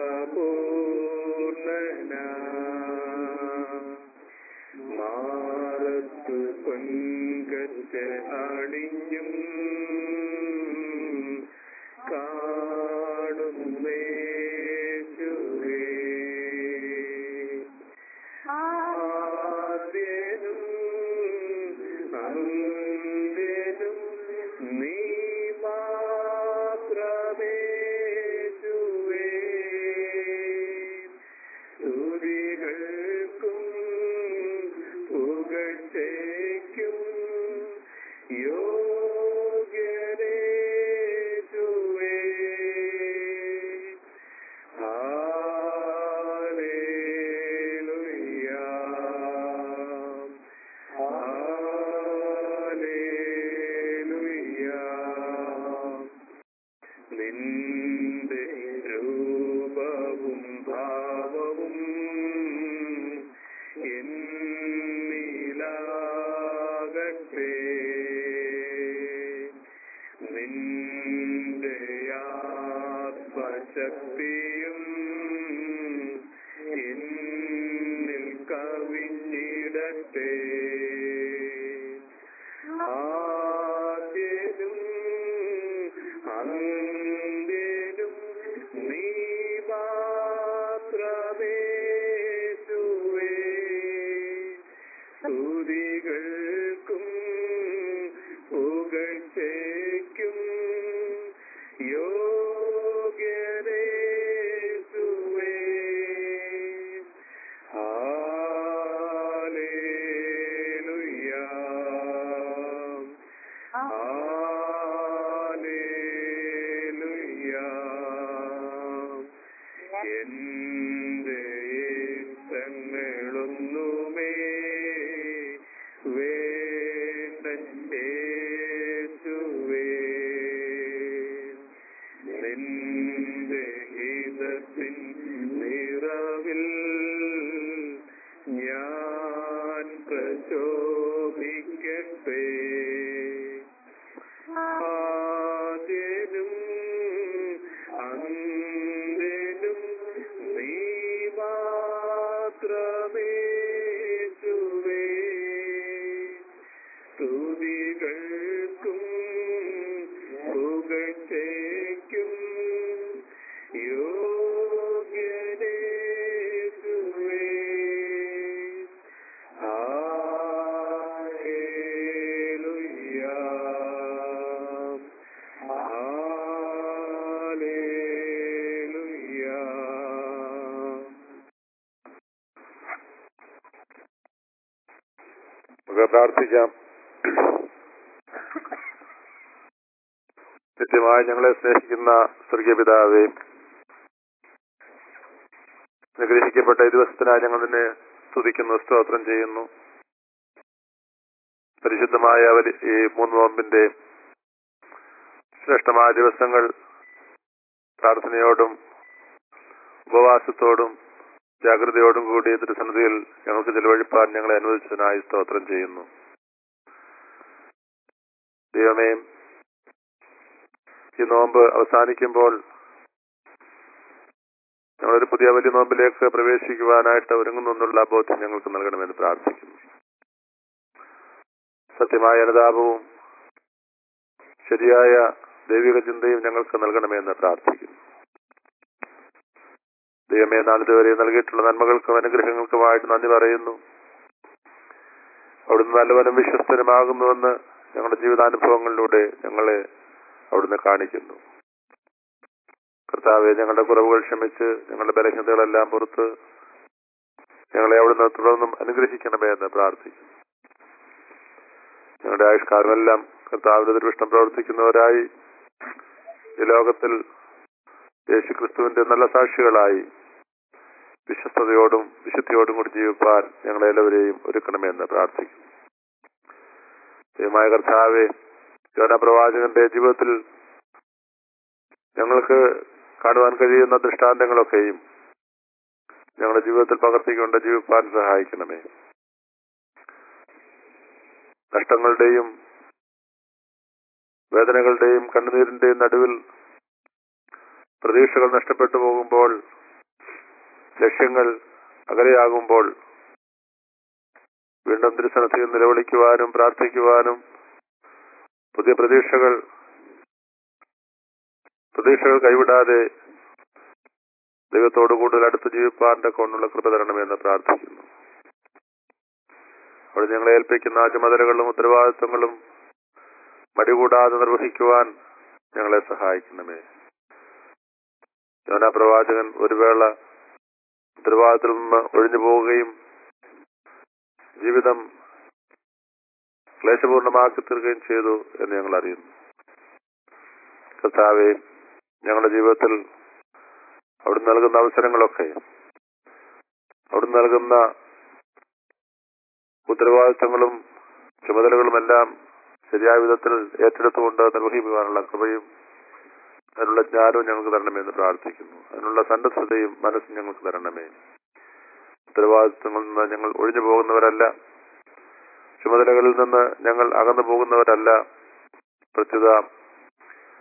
പൂർണ്ണനായി, മാറത്തു പൊൻകച്ച അണിഞ്ഞും കാണുന്നേശുവേ, ആദ്യനും അന്ത്യനും നീ നിന്റെ ആത്മശക്തിയും എന്നിൽ കവിഞ്ഞിടട്ടെ. ആദ്യനും അന്ത്യനും നീ മാത്രമേശുവേ. സ്തുതികൾക്കും പുകഴ്ചയ്ക്കും യോഗ്യനേശുവേ. Hallelujah hallelujah. എന്റെ ഇഷ്ടങ്ങളൊന്നുമേ വേണ്ടേശുവേ. നിന്റെ ഹിതത്തിൻ നിറവിൽ ഞാൻ പ്രശോഭിക്കട്ടെ. ആദ്യനും അന്ത്യനും നീ മാത്രമേശുവേ. സ്തുതികൾക്കും പുകഴ്ചയ്ക്കും യോഗ്യനേശുവേ. Hallelujah hallelujah. നമുക്ക് പ്രാർത്ഥിക്കാം. നിത്യമായി ഞങ്ങളെ സ്നേഹിക്കുന്ന സ്വർഗീയ പിതാവേ, അനുഗ്രഹിക്കപ്പെട്ട ഈ ദിവസത്തിനായി ഞങ്ങൾ നിന്നെ സ്തുതിക്കുന്നു, സ്തോത്രം ചെയ്യുന്നു. പരിശുദ്ധമായ ഈ 3 നോമ്പിന്റെ ശ്രേഷ്ഠമായ ദിവസങ്ങൾ പ്രാർത്ഥനയോടും ഉപവാസത്തോടും ജാഗ്രതയോടും കൂടി തിരുസന്നിധിയിൽ ഞങ്ങൾക്ക് ചെലവഴിപ്പാൻ ഞങ്ങളെ അനുവദിച്ചതിനായി സ്തോത്രം ചെയ്യുന്നു. ദൈവമേ, ഈ നോമ്പ് അവസാനിക്കുമ്പോൾ ഞങ്ങളൊരു പുതിയ വലിയ നോമ്പിലേക്ക് പ്രവേശിക്കുവാനായിട്ട് ഒരുങ്ങുന്നു എന്നുള്ള ബോധ്യം ഞങ്ങൾക്ക് നൽകണമെന്ന് പ്രാർത്ഥിക്കുന്നു. സത്യമായ അനുതാപവും ശരിയായ ദൈവിക ചിന്തയും ഞങ്ങൾക്ക് നൽകണമെന്ന് പ്രാർത്ഥിക്കുന്നു. ദൈവമേ, നാളിതുവരെ നൽകിയിട്ടുള്ള നന്മകൾക്കും അനുഗ്രഹങ്ങൾക്കുമായിട്ട് നന്ദി പറയുന്നു. അവിടുന്ന് നല്ലവനും വിശ്വസ്തനുമാകുന്നുവെന്ന് ഞങ്ങളുടെ ജീവിതാനുഭവങ്ങളിലൂടെ ഞങ്ങളെ അവിടുന്ന് കാണിക്കുന്നു. കർത്താവെ, ഞങ്ങളുടെ കുറവുകൾ ക്ഷമിച്ച് ഞങ്ങളുടെ ബലഹീനതകളെല്ലാം പുറത്ത് ഞങ്ങളെ അവിടുന്ന് തുടർന്നും അനുഗ്രഹിക്കണമേ എന്ന് പ്രാർത്ഥിക്കുന്നു. ഞങ്ങളുടെ ആയുഷ്കാലമെല്ലാം കർത്താവിന്റെ ദൃഷ്ടം പ്രവർത്തിക്കുന്നവരായി ഈ ലോകത്തിൽ യേശുക്രിസ്തുവിന്റെ നല്ല സാക്ഷികളായി വിശ്വസ്തയോടും വിശുദ്ധിയോടും കൂടി ജീവിപ്പാൻ ഞങ്ങളെല്ലാവരെയും ഒരുക്കണമെന്ന് പ്രാർത്ഥിക്കുന്നു. ദൈവമായ കർത്താവെ, യോനാ പ്രവാചകന്റെ ജീവിതത്തിൽ ഞങ്ങൾക്ക് കാണുവാൻ കഴിയുന്ന ദൃഷ്ടാന്തങ്ങളൊക്കെയും ഞങ്ങളുടെ ജീവിതത്തിൽ പകർത്തിക്കൊണ്ട് ജീവിപ്പാൻ സഹായിക്കണമേ. നഷ്ടങ്ങളുടെയും വേദനകളുടെയും കണ്ണുനീരിന്റെയും നടുവിൽ പ്രതീക്ഷകൾ നഷ്ടപ്പെട്ടു പോകുമ്പോൾ, ലക്ഷ്യങ്ങൾ അകലെയാകുമ്പോൾ വീണ്ടും തിരുസന്നിധിയിൽ നിലവിളിക്കുവാനും പ്രാർത്ഥിക്കുവാനും പുതിയ പ്രതീക്ഷകൾ കൈവിടാതെ ദൈവത്തോട് കൂടുതൽ അടുത്ത് ജീവിപ്പാന്റെ കൊണ്ടുള്ള കൃപ തരണമെന്ന് പ്രാർത്ഥിക്കുന്നു. അവിടെ ഞങ്ങളെ ഏൽപ്പിക്കുന്ന ചുമതലകളും ഉത്തരവാദിത്വങ്ങളും മടികൂടാതെ നിർവഹിക്കുവാൻ ഞങ്ങളെ സഹായിക്കണമേ. യോനാ പ്രവാചകൻ ഒരു വേള ഉത്തരവാദിത്തത്തിൽ നിന്ന് ഒഴിഞ്ഞു പോവുകയും ജീവിതം ക്ലേശപൂർണമാക്കി തീർക്കുകയും ചെയ്തു എന്ന് ഞങ്ങൾ അറിയുന്നു. കർത്താവെ, ഞങ്ങളുടെ ജീവിതത്തിൽ അവിടുന്ന് നൽകുന്ന അവസരങ്ങളൊക്കെ, അവിടുന്ന് നൽകുന്ന ഉത്തരവാദിത്തങ്ങളും ചുമതലകളുമെല്ലാം ശരിയായ വിധത്തിൽ ഏറ്റെടുത്തുകൊണ്ട് നിർവഹിക്കുവാനുള്ള കൃപയും അതിനുള്ള ജ്ഞാനവും ഞങ്ങൾക്ക് തരണമെന്ന് പ്രാർത്ഥിക്കുന്നു. അതിനുള്ള സന്നദ്ധതയും മനസ്സും ഞങ്ങൾക്ക് തരണമേ. ഉത്തരവാദിത്തങ്ങളിൽ നിന്ന് ഞങ്ങൾ ഒഴിഞ്ഞു പോകുന്നവരല്ല, ചുമതലകളിൽ നിന്ന് ഞങ്ങൾ അകന്നു പോകുന്നവരല്ല. പ്രത്യുത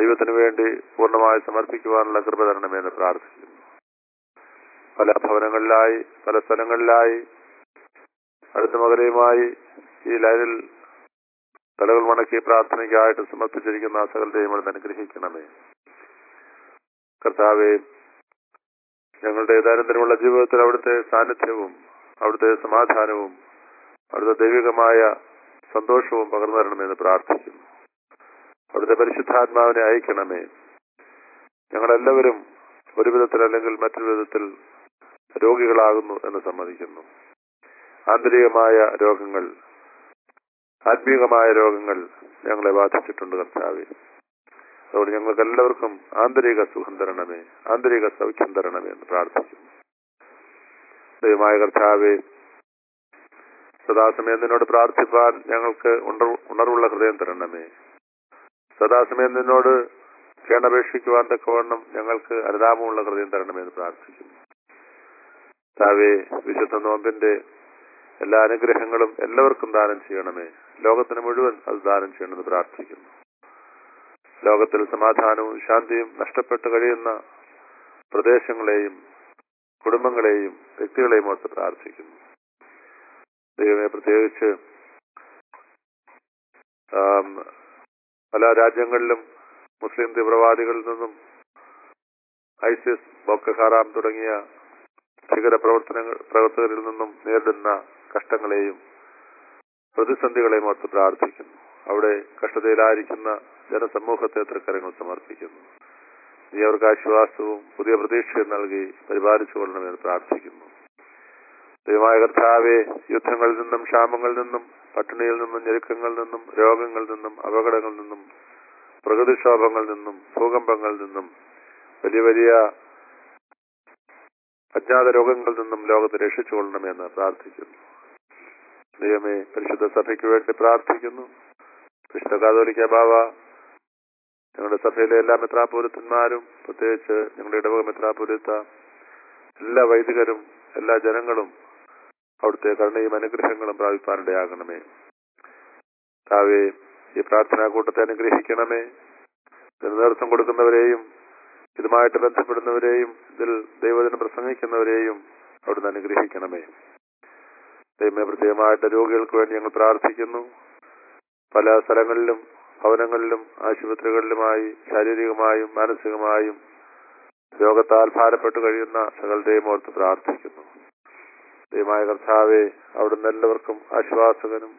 ദൈവത്തിന് വേണ്ടി പൂർണ്ണമായി സമർപ്പിക്കുവാനുള്ള കൃപ തരണമെന്ന് പ്രാർത്ഥിക്കുന്നു. പല ഭവനങ്ങളിലായി, പല സ്ഥലങ്ങളിലായി, അടുത്ത മകരയുമായി ഈ ലൈനിൽ തലകൾ മടക്കി പ്രാർത്ഥനയ്ക്കായിട്ട് സമർപ്പിച്ചിരിക്കുന്ന സകലത്തെയും അവിടുന്ന് അനുഗ്രഹിക്കണമേ. കർത്താവേ, ഞങ്ങളുടെ ദൈനംദിനമുള്ള ജീവിതത്തിൽ അവിടുത്തെ സാന്നിധ്യവും അവിടുത്തെ സമാധാനവും അവിടുത്തെ ദൈവികമായ സന്തോഷവും പകർന്നു തരണമെന്ന് പ്രാർത്ഥിക്കുന്നു. അവിടുത്തെ പരിശുദ്ധാത്മാവിനെ അയക്കണമേ. ഞങ്ങളെല്ലാവരും ഒരു വിധത്തിൽ അല്ലെങ്കിൽ മറ്റൊരു വിധത്തിൽ രോഗികളാകുന്നു എന്ന് സമ്മതിക്കുന്നു. ആന്തരികമായ രോഗങ്ങൾ, ആത്മീകമായ രോഗങ്ങൾ ഞങ്ങളെ ബാധിച്ചിട്ടുണ്ട് കർത്താവേ. അതുകൊണ്ട് ഞങ്ങൾക്ക് എല്ലാവർക്കും ആന്തരിക സുഖം തരണമേ, ആന്തരിക സൗഖ്യം തരണമേ എന്ന് പ്രാർത്ഥിക്കുന്നു. ദൈവമായ കർത്താവേ, സദാസമയം നിന്നോട് പ്രാർത്ഥിപ്പാൻ ഞങ്ങൾക്ക് ഉണർവുള്ള ഹൃദയം തരണമേ. സദാസമയം നിന്നോട് കേണപേക്ഷിക്കുവാൻ തക്കവണ്ണം ഞങ്ങൾക്ക് അനുതാപമുള്ള ഹൃദയം തരണമെന്ന് പ്രാർത്ഥിക്കുന്നു. കർത്താവേ, വിശുദ്ധ നോമ്പിന്റെ എല്ലാ അനുഗ്രഹങ്ങളും എല്ലാവർക്കും ദാനം ചെയ്യണമേ. ലോകത്തിന് മുഴുവൻ അത് ദാനം ചെയ്യണമെന്ന് പ്രാർത്ഥിക്കുന്നു. ലോകത്തിൽ സമാധാനവും ശാന്തിയും നഷ്ടപ്പെട്ടു കഴിയുന്ന പ്രദേശങ്ങളെയും കുടുംബങ്ങളെയും വ്യക്തികളെയും ഓർത്ത് പ്രാർത്ഥിക്കുന്നു. ദൈവമേ, പ്രത്യേകിച്ച് പല രാജ്യങ്ങളിലും മുസ്ലിം തീവ്രവാദികളിൽ നിന്നും ഐസിസ്, ബോക്കോ ഹറാം തുടങ്ങിയ ഭീകര പ്രവർത്തകരിൽ നിന്നും നേരിടുന്ന കഷ്ടങ്ങളെയും പ്രതിസന്ധികളെയും ഓർത്ത് പ്രാർത്ഥിക്കുന്നു. അവിടെ കഷ്ടതയിലായിരിക്കുന്ന ജനസമൂഹത്തെ തൃക്കരങ്ങൾ സമർപ്പിക്കുന്നു. നീ അവർക്ക് ആശ്വാസവും പുതിയ പ്രതീക്ഷയും നൽകി പരിപാലിച്ചു കൊള്ളണമെന്ന് പ്രാർത്ഥിക്കുന്നു. ദൈവമായ കർത്താവേ, യുദ്ധങ്ങളിൽ നിന്നും ക്ഷാമങ്ങളിൽ നിന്നും പട്ടിണിയിൽ നിന്നും ഞെരുക്കങ്ങളിൽ നിന്നും രോഗങ്ങളിൽ നിന്നും അപകടങ്ങളിൽ നിന്നും പ്രകൃതിക്ഷോഭങ്ങളിൽ നിന്നും ഭൂകമ്പങ്ങളിൽ നിന്നും വലിയ വലിയ അജ്ഞാത രോഗങ്ങളിൽ നിന്നും ലോകത്തെ രക്ഷിച്ചു കൊള്ളണമെന്ന് പ്രാർത്ഥിക്കുന്നു. ദൈവമേ, പരിശുദ്ധ സഭയ്ക്ക് വേണ്ടി പ്രാർത്ഥിക്കുന്നു. വിശുദ്ധ കാതോലിക്ക ബാവ, ഞങ്ങളുടെ സഭയിലെ എല്ലാ മെത്രാപൊലീത്തന്മാരും, പ്രത്യേകിച്ച് ഞങ്ങളുടെ ഇടവക മെത്രാപൊലീത്ത, എല്ലാ വൈദികരും, എല്ലാ ജനങ്ങളും അവിടുത്തെ കരുണയും അനുഗ്രഹങ്ങളും പ്രാപിപ്പാനിടയാകണമേ. കർത്താവേ, ഈ പ്രാർത്ഥനാ കൂട്ടത്തെ അനുഗ്രഹിക്കണമേ. ഇതിന് നേതൃത്വം കൊടുക്കുന്നവരെയും ഇതുമായിട്ട് ബന്ധപ്പെടുന്നവരെയും ഇതിൽ ദൈവത്തിന് പ്രസംഗിക്കുന്നവരെയും അവിടുന്ന് അനുഗ്രഹിക്കണമേ. ദൈവമേ, പ്രത്യേകമായിട്ട് രോഗികൾക്ക് വേണ്ടി ഞങ്ങൾ പ്രാർത്ഥിക്കുന്നു. പല സ്ഥലങ്ങളിലും ഭവനങ്ങളിലും ആശുപത്രികളിലുമായി ശാരീരികമായും മാനസികമായും രോഗത്താൽ ഭാരപ്പെട്ടു കഴിയുന്ന സകലത്തെയും ഓർത്ത് പ്രാർത്ഥിക്കുന്നു. ദൈവമായ കർത്താവേ, അവിടുന്ന് എല്ലാവർക്കും ആശ്വാസകനും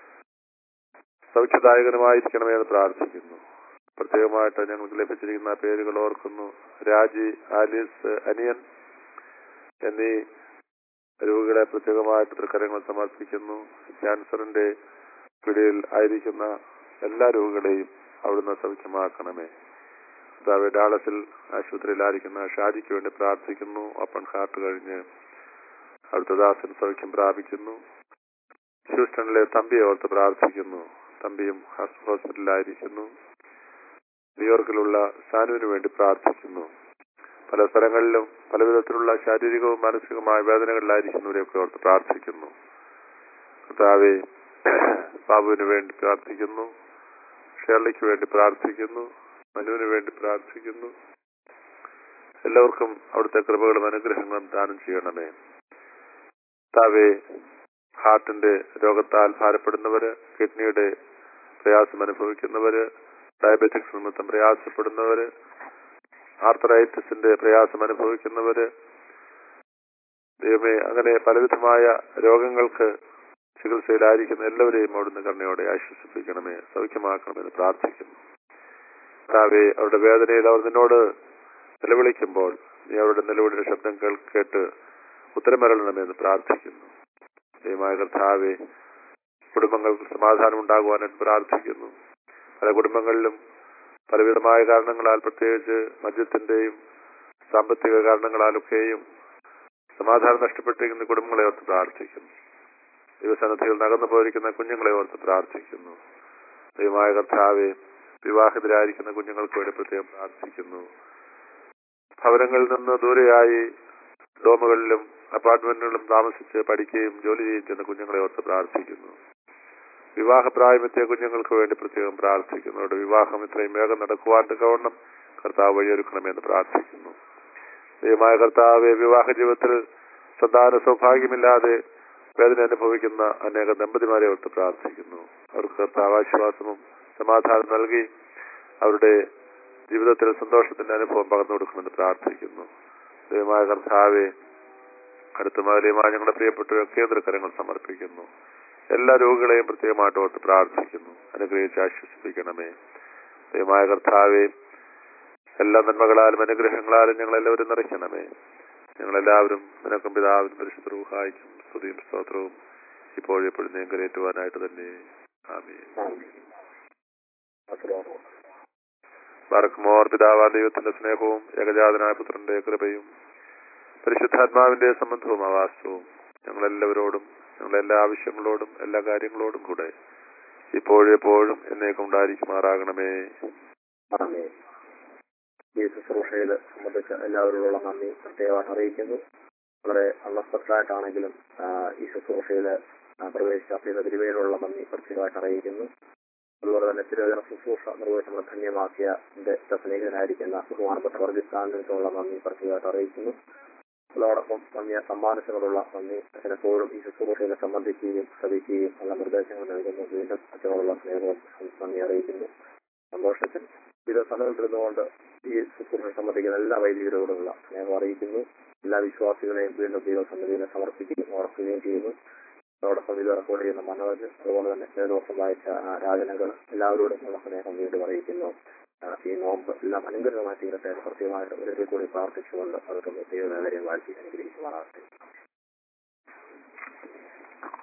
സൗഖ്യദായകനുമായിരിക്കണമേ എന്ന് പ്രാർത്ഥിക്കുന്നു. പ്രത്യേകമായിട്ട് ഞങ്ങൾക്ക് ലഭിച്ചിരിക്കുന്ന പേരുകൾ ഓർക്കുന്നു. രാജി, ആലീസ്, അനിയൻ എന്നീ രോഗികളെ പ്രത്യേകമായിട്ട് തൃക്കരങ്ങൾ സമർപ്പിക്കുന്നു. ക്യാൻസറിന്റെ പിടിയിൽ ആയിരിക്കുന്ന എല്ലാ രോഗികളെയും അവിടുന്ന് സൗഖ്യമാക്കണമേ. കർത്താവേ, ഡാളസിൽ ആശുപത്രിയിലായിരിക്കുന്ന ഷാജിക്ക് വേണ്ടി പ്രാർത്ഥിക്കുന്നു. ഓപ്പൺ ഹാർട്ട് കഴിഞ്ഞ് അവിടുത്തെ ദാസൻ സൗഖ്യം പ്രാപിക്കുന്നു. ഹ്യൂസ്റ്റണിലെ തമ്പിയെ ഓർത്ത് പ്രാർത്ഥിക്കുന്നു. തമ്പിയും ഹോസ്പിറ്റലിലായിരിക്കുന്നു. ന്യൂയോർക്കിലുള്ള സാനുവിന് വേണ്ടി പ്രാർത്ഥിക്കുന്നു. പല സ്ഥലങ്ങളിലും പല വിധത്തിലുള്ള ശാരീരികവും മാനസികവുമായ വേദനകളിലായിരിക്കുന്നവരെയൊക്കെ ഓർത്ത് പ്രാർത്ഥിക്കുന്നു. കർത്താവേ, ബാബുവിന് വേണ്ടി പ്രാർത്ഥിക്കുന്നു. ഷേർലിക്ക് വേണ്ടി പ്രാർത്ഥിക്കുന്നു. മനുവിന് വേണ്ടി പ്രാർത്ഥിക്കുന്നു. എല്ലാവർക്കും അവിടുത്തെ കൃപകളും അനുഗ്രഹങ്ങളും ദാനം ചെയ്യണമേ. കർത്താവേ, ഹാർട്ടിന്റെ രോഗത്താൽ ഭാരപ്പെടുന്നവര്, കിഡ്നിയുടെ പ്രയാസം അനുഭവിക്കുന്നവര്, ഡയബറ്റിക്സ് നിമിത്തം പ്രയാസപ്പെടുന്നവര്, ആർത്തറൈറ്റിസിന്റെ പ്രയാസം അനുഭവിക്കുന്നവര്, ദൈവമേ, അങ്ങനെ പലവിധമായ രോഗങ്ങൾക്ക് ചികിത്സയിലായിരിക്കുന്ന എല്ലാവരെയും അവിടുന്ന് കരുണയോടെ ആശ്വസിപ്പിക്കണമേ, സൗഖ്യമാക്കണമെന്ന് പ്രാർത്ഥിക്കുന്നു. കർത്താവേ, അവരുടെ വേദനയിൽ അവർ നിന്നോട് നിലവിളിക്കുമ്പോൾ നീ അവരുടെ നിലവിളിയുടെ ശബ്ദം കേട്ട് ഉത്തരമരളണമെന്ന് പ്രാർത്ഥിക്കുന്നു. ദൈവമായ കർത്താവേ, കുടുംബങ്ങൾക്ക് സമാധാനം ഉണ്ടാകുവാനായിട്ട് പ്രാർത്ഥിക്കുന്നു. പല കുടുംബങ്ങളിലും പലവിധമായ കാരണങ്ങളാൽ, പ്രത്യേകിച്ച് മദ്യത്തിന്റെയും സാമ്പത്തിക കാരണങ്ങളാലൊക്കെയും സമാധാനം നഷ്ടപ്പെട്ടിരിക്കുന്ന കുടുംബങ്ങളെ ഓർത്ത് പ്രാർത്ഥിക്കുന്നു. ദൈവസന്നിധിയിൽ നകന്നു പോയിരിക്കുന്ന കുഞ്ഞുങ്ങളെ ഓർത്ത് പ്രാർത്ഥിക്കുന്നു. ദൈവമായ കർത്താവേ, വിവാഹിതരായിരിക്കുന്ന കുഞ്ഞുങ്ങൾക്ക് വേണ്ടി പ്രത്യേകം പ്രാർത്ഥിക്കുന്നു. ഭവനങ്ങളിൽ നിന്ന് ദൂരെയായി ഡോമുകളിലും അപ്പാർട്ട്മെന്റുകളിലും താമസിച്ച് പഠിക്കുകയും ജോലി ചെയ്യുന്ന കുഞ്ഞുങ്ങളെ ഓർത്ത് പ്രാർത്ഥിക്കുന്നു. വിവാഹപ്രായമെത്തിയ കുഞ്ഞുങ്ങൾക്ക് വേണ്ടി പ്രത്യേകം പ്രാർത്ഥിക്കുന്നു. അവരുടെ വിവാഹം ഇത്രയും വേഗം നടക്കുവാൻ തക്കവണ്ണം കർത്താവ് വഴിയൊരുക്കണമെന്ന് പ്രാർത്ഥിക്കുന്നു. ദൈവമായ കർത്താവെ, വിവാഹ ജീവിതത്തിൽ സന്താന സൗഭാഗ്യമില്ലാതെ വേദന അനുഭവിക്കുന്ന അനേക ദമ്പതിമാരെ ഓർത്ത് പ്രാർത്ഥിക്കുന്നു. അവർക്ക് കർത്താവ് ആശ്വാസവും സമാധാനം നൽകി അവരുടെ ജീവിതത്തിൽ സന്തോഷത്തിന്റെ അനുഭവം പകർന്നു കൊടുക്കുമെന്ന് പ്രാർത്ഥിക്കുന്നു. ദൈവമായ കർത്താവെ, അടുത്ത മകലെയുമായി ഞങ്ങളുടെ പ്രിയപ്പെട്ടവരൊക്കെ കരങ്ങൾ സമർപ്പിക്കുന്നു. എല്ലാ രോഗികളെയും പ്രത്യേകമായിട്ട് ഓർത്ത് പ്രാർത്ഥിക്കുന്നു. അനുഗ്രഹിച്ച് ആശ്വസിപ്പിക്കണമേ. ദൈവമായ കർത്താവെ, എല്ലാ നന്മകളാലും അനുഗ്രഹങ്ങളാലും ഞങ്ങളെല്ലാവരും നിറയ്ക്കണമേ. ഞങ്ങളെല്ലാവരും നിനക്കും പിതാവിനും പരിശുദ്ധ റൂഹായിക്കും സ്തുതിയും സ്തോത്രവും ഇപ്പോഴെപ്പോഴും കരയേറ്റുവാനായിട്ട് തന്നെ. ആമേൻ. ബാറക്കുമോർ. പിതാവായ ദൈവത്തിന്റെ സ്നേഹവും ഏകജാതനായ പുത്രന്റെ കൃപയും പരിശുദ്ധാത്മാവിന്റെ സംബന്ധവും ആവാസവും ഞങ്ങളെല്ലാവരോടും ഞങ്ങളുടെ എല്ലാ ആവശ്യങ്ങളോടും എല്ലാ കാര്യങ്ങളോടും കൂടെ ഇപ്പോഴെപ്പോഴും എന്നേക്കും ഉണ്ടായിരിക്കുമാറാകണമേ. ഈ ശുശ്രൂഷയിൽ സംബന്ധിച്ച എല്ലാവരോടുള്ള നന്ദി പ്രത്യേകമായിട്ട് അറിയിക്കുന്നു. വളരെ അൺഎക്സ്പെക്ടഡായിട്ടാണെങ്കിലും ഈ ശുശ്രൂഷയിൽ പ്രവേശിച്ച തിരുവേലുള്ള നന്ദി പ്രത്യേകമായിട്ട് അറിയിക്കുന്നു. അതുപോലെ തന്നെ തിരുവേദന ശുശ്രൂഷ നിർവഹിച്ച് ധന്യമാക്കിയ സ്നേഹിതനായിരിക്കുന്ന ബഹുമാനപ്പെട്ട വർഗീസ്ഥാനത്തിനുള്ള നന്ദി പ്രത്യേകമായിട്ട് അറിയിക്കുന്നു. അതോടൊപ്പം നന്ദിയ സമ്മാനിച്ചതിനുള്ള നന്ദി. എപ്പോഴും ഈ ശുശ്രൂഷയെ സംബന്ധിക്കുകയും ശ്രദ്ധിക്കുകയും നല്ല നിർദ്ദേശങ്ങൾ നൽകുന്നു. വീണ്ടും അച്ഛനോടുള്ള സ്നേഹവും നന്ദി അറിയിക്കുന്നു. സന്തോഷത്തിൽ ഇത് സ്ഥലത്തിരുന്നുകൊണ്ട് ഈ ശുശ്രൂഷ സംബന്ധിക്കുന്ന എല്ലാ വൈദികരോടുള്ള സ്നേഹം അറിയിക്കുന്നു. എല്ലാ വിശ്വാസികളെയും വീണ്ടും ദൈവസന്നിധിയിൽ സമർപ്പിക്കുകയും ഓർക്കുകയും ചെയ്യുന്നു. അതോടൊപ്പം ഇത് റെക്കോർഡ് ചെയ്യുന്ന മനോജ്, അതുപോലെ തന്നെ ദിവസം വായിച്ച രാജനകൾ എല്ലാവരോടും ഉള്ള സ്നേഹം വീണ്ടും അറിയിക്കുന്നു. ഈ നോമ്പ് എല്ലാം അനുഗ്രഹമായി തീരട്ടെ. പ്രത്യേകമായിട്ട് ഒരിക്കൽ കൂടി പ്രാർത്ഥിച്ചുകൊണ്ട് അതൊക്കെ ദൈവം വാഴ്ത്തി അനുഗ്രഹിക്കുവാനാകട്ടെ.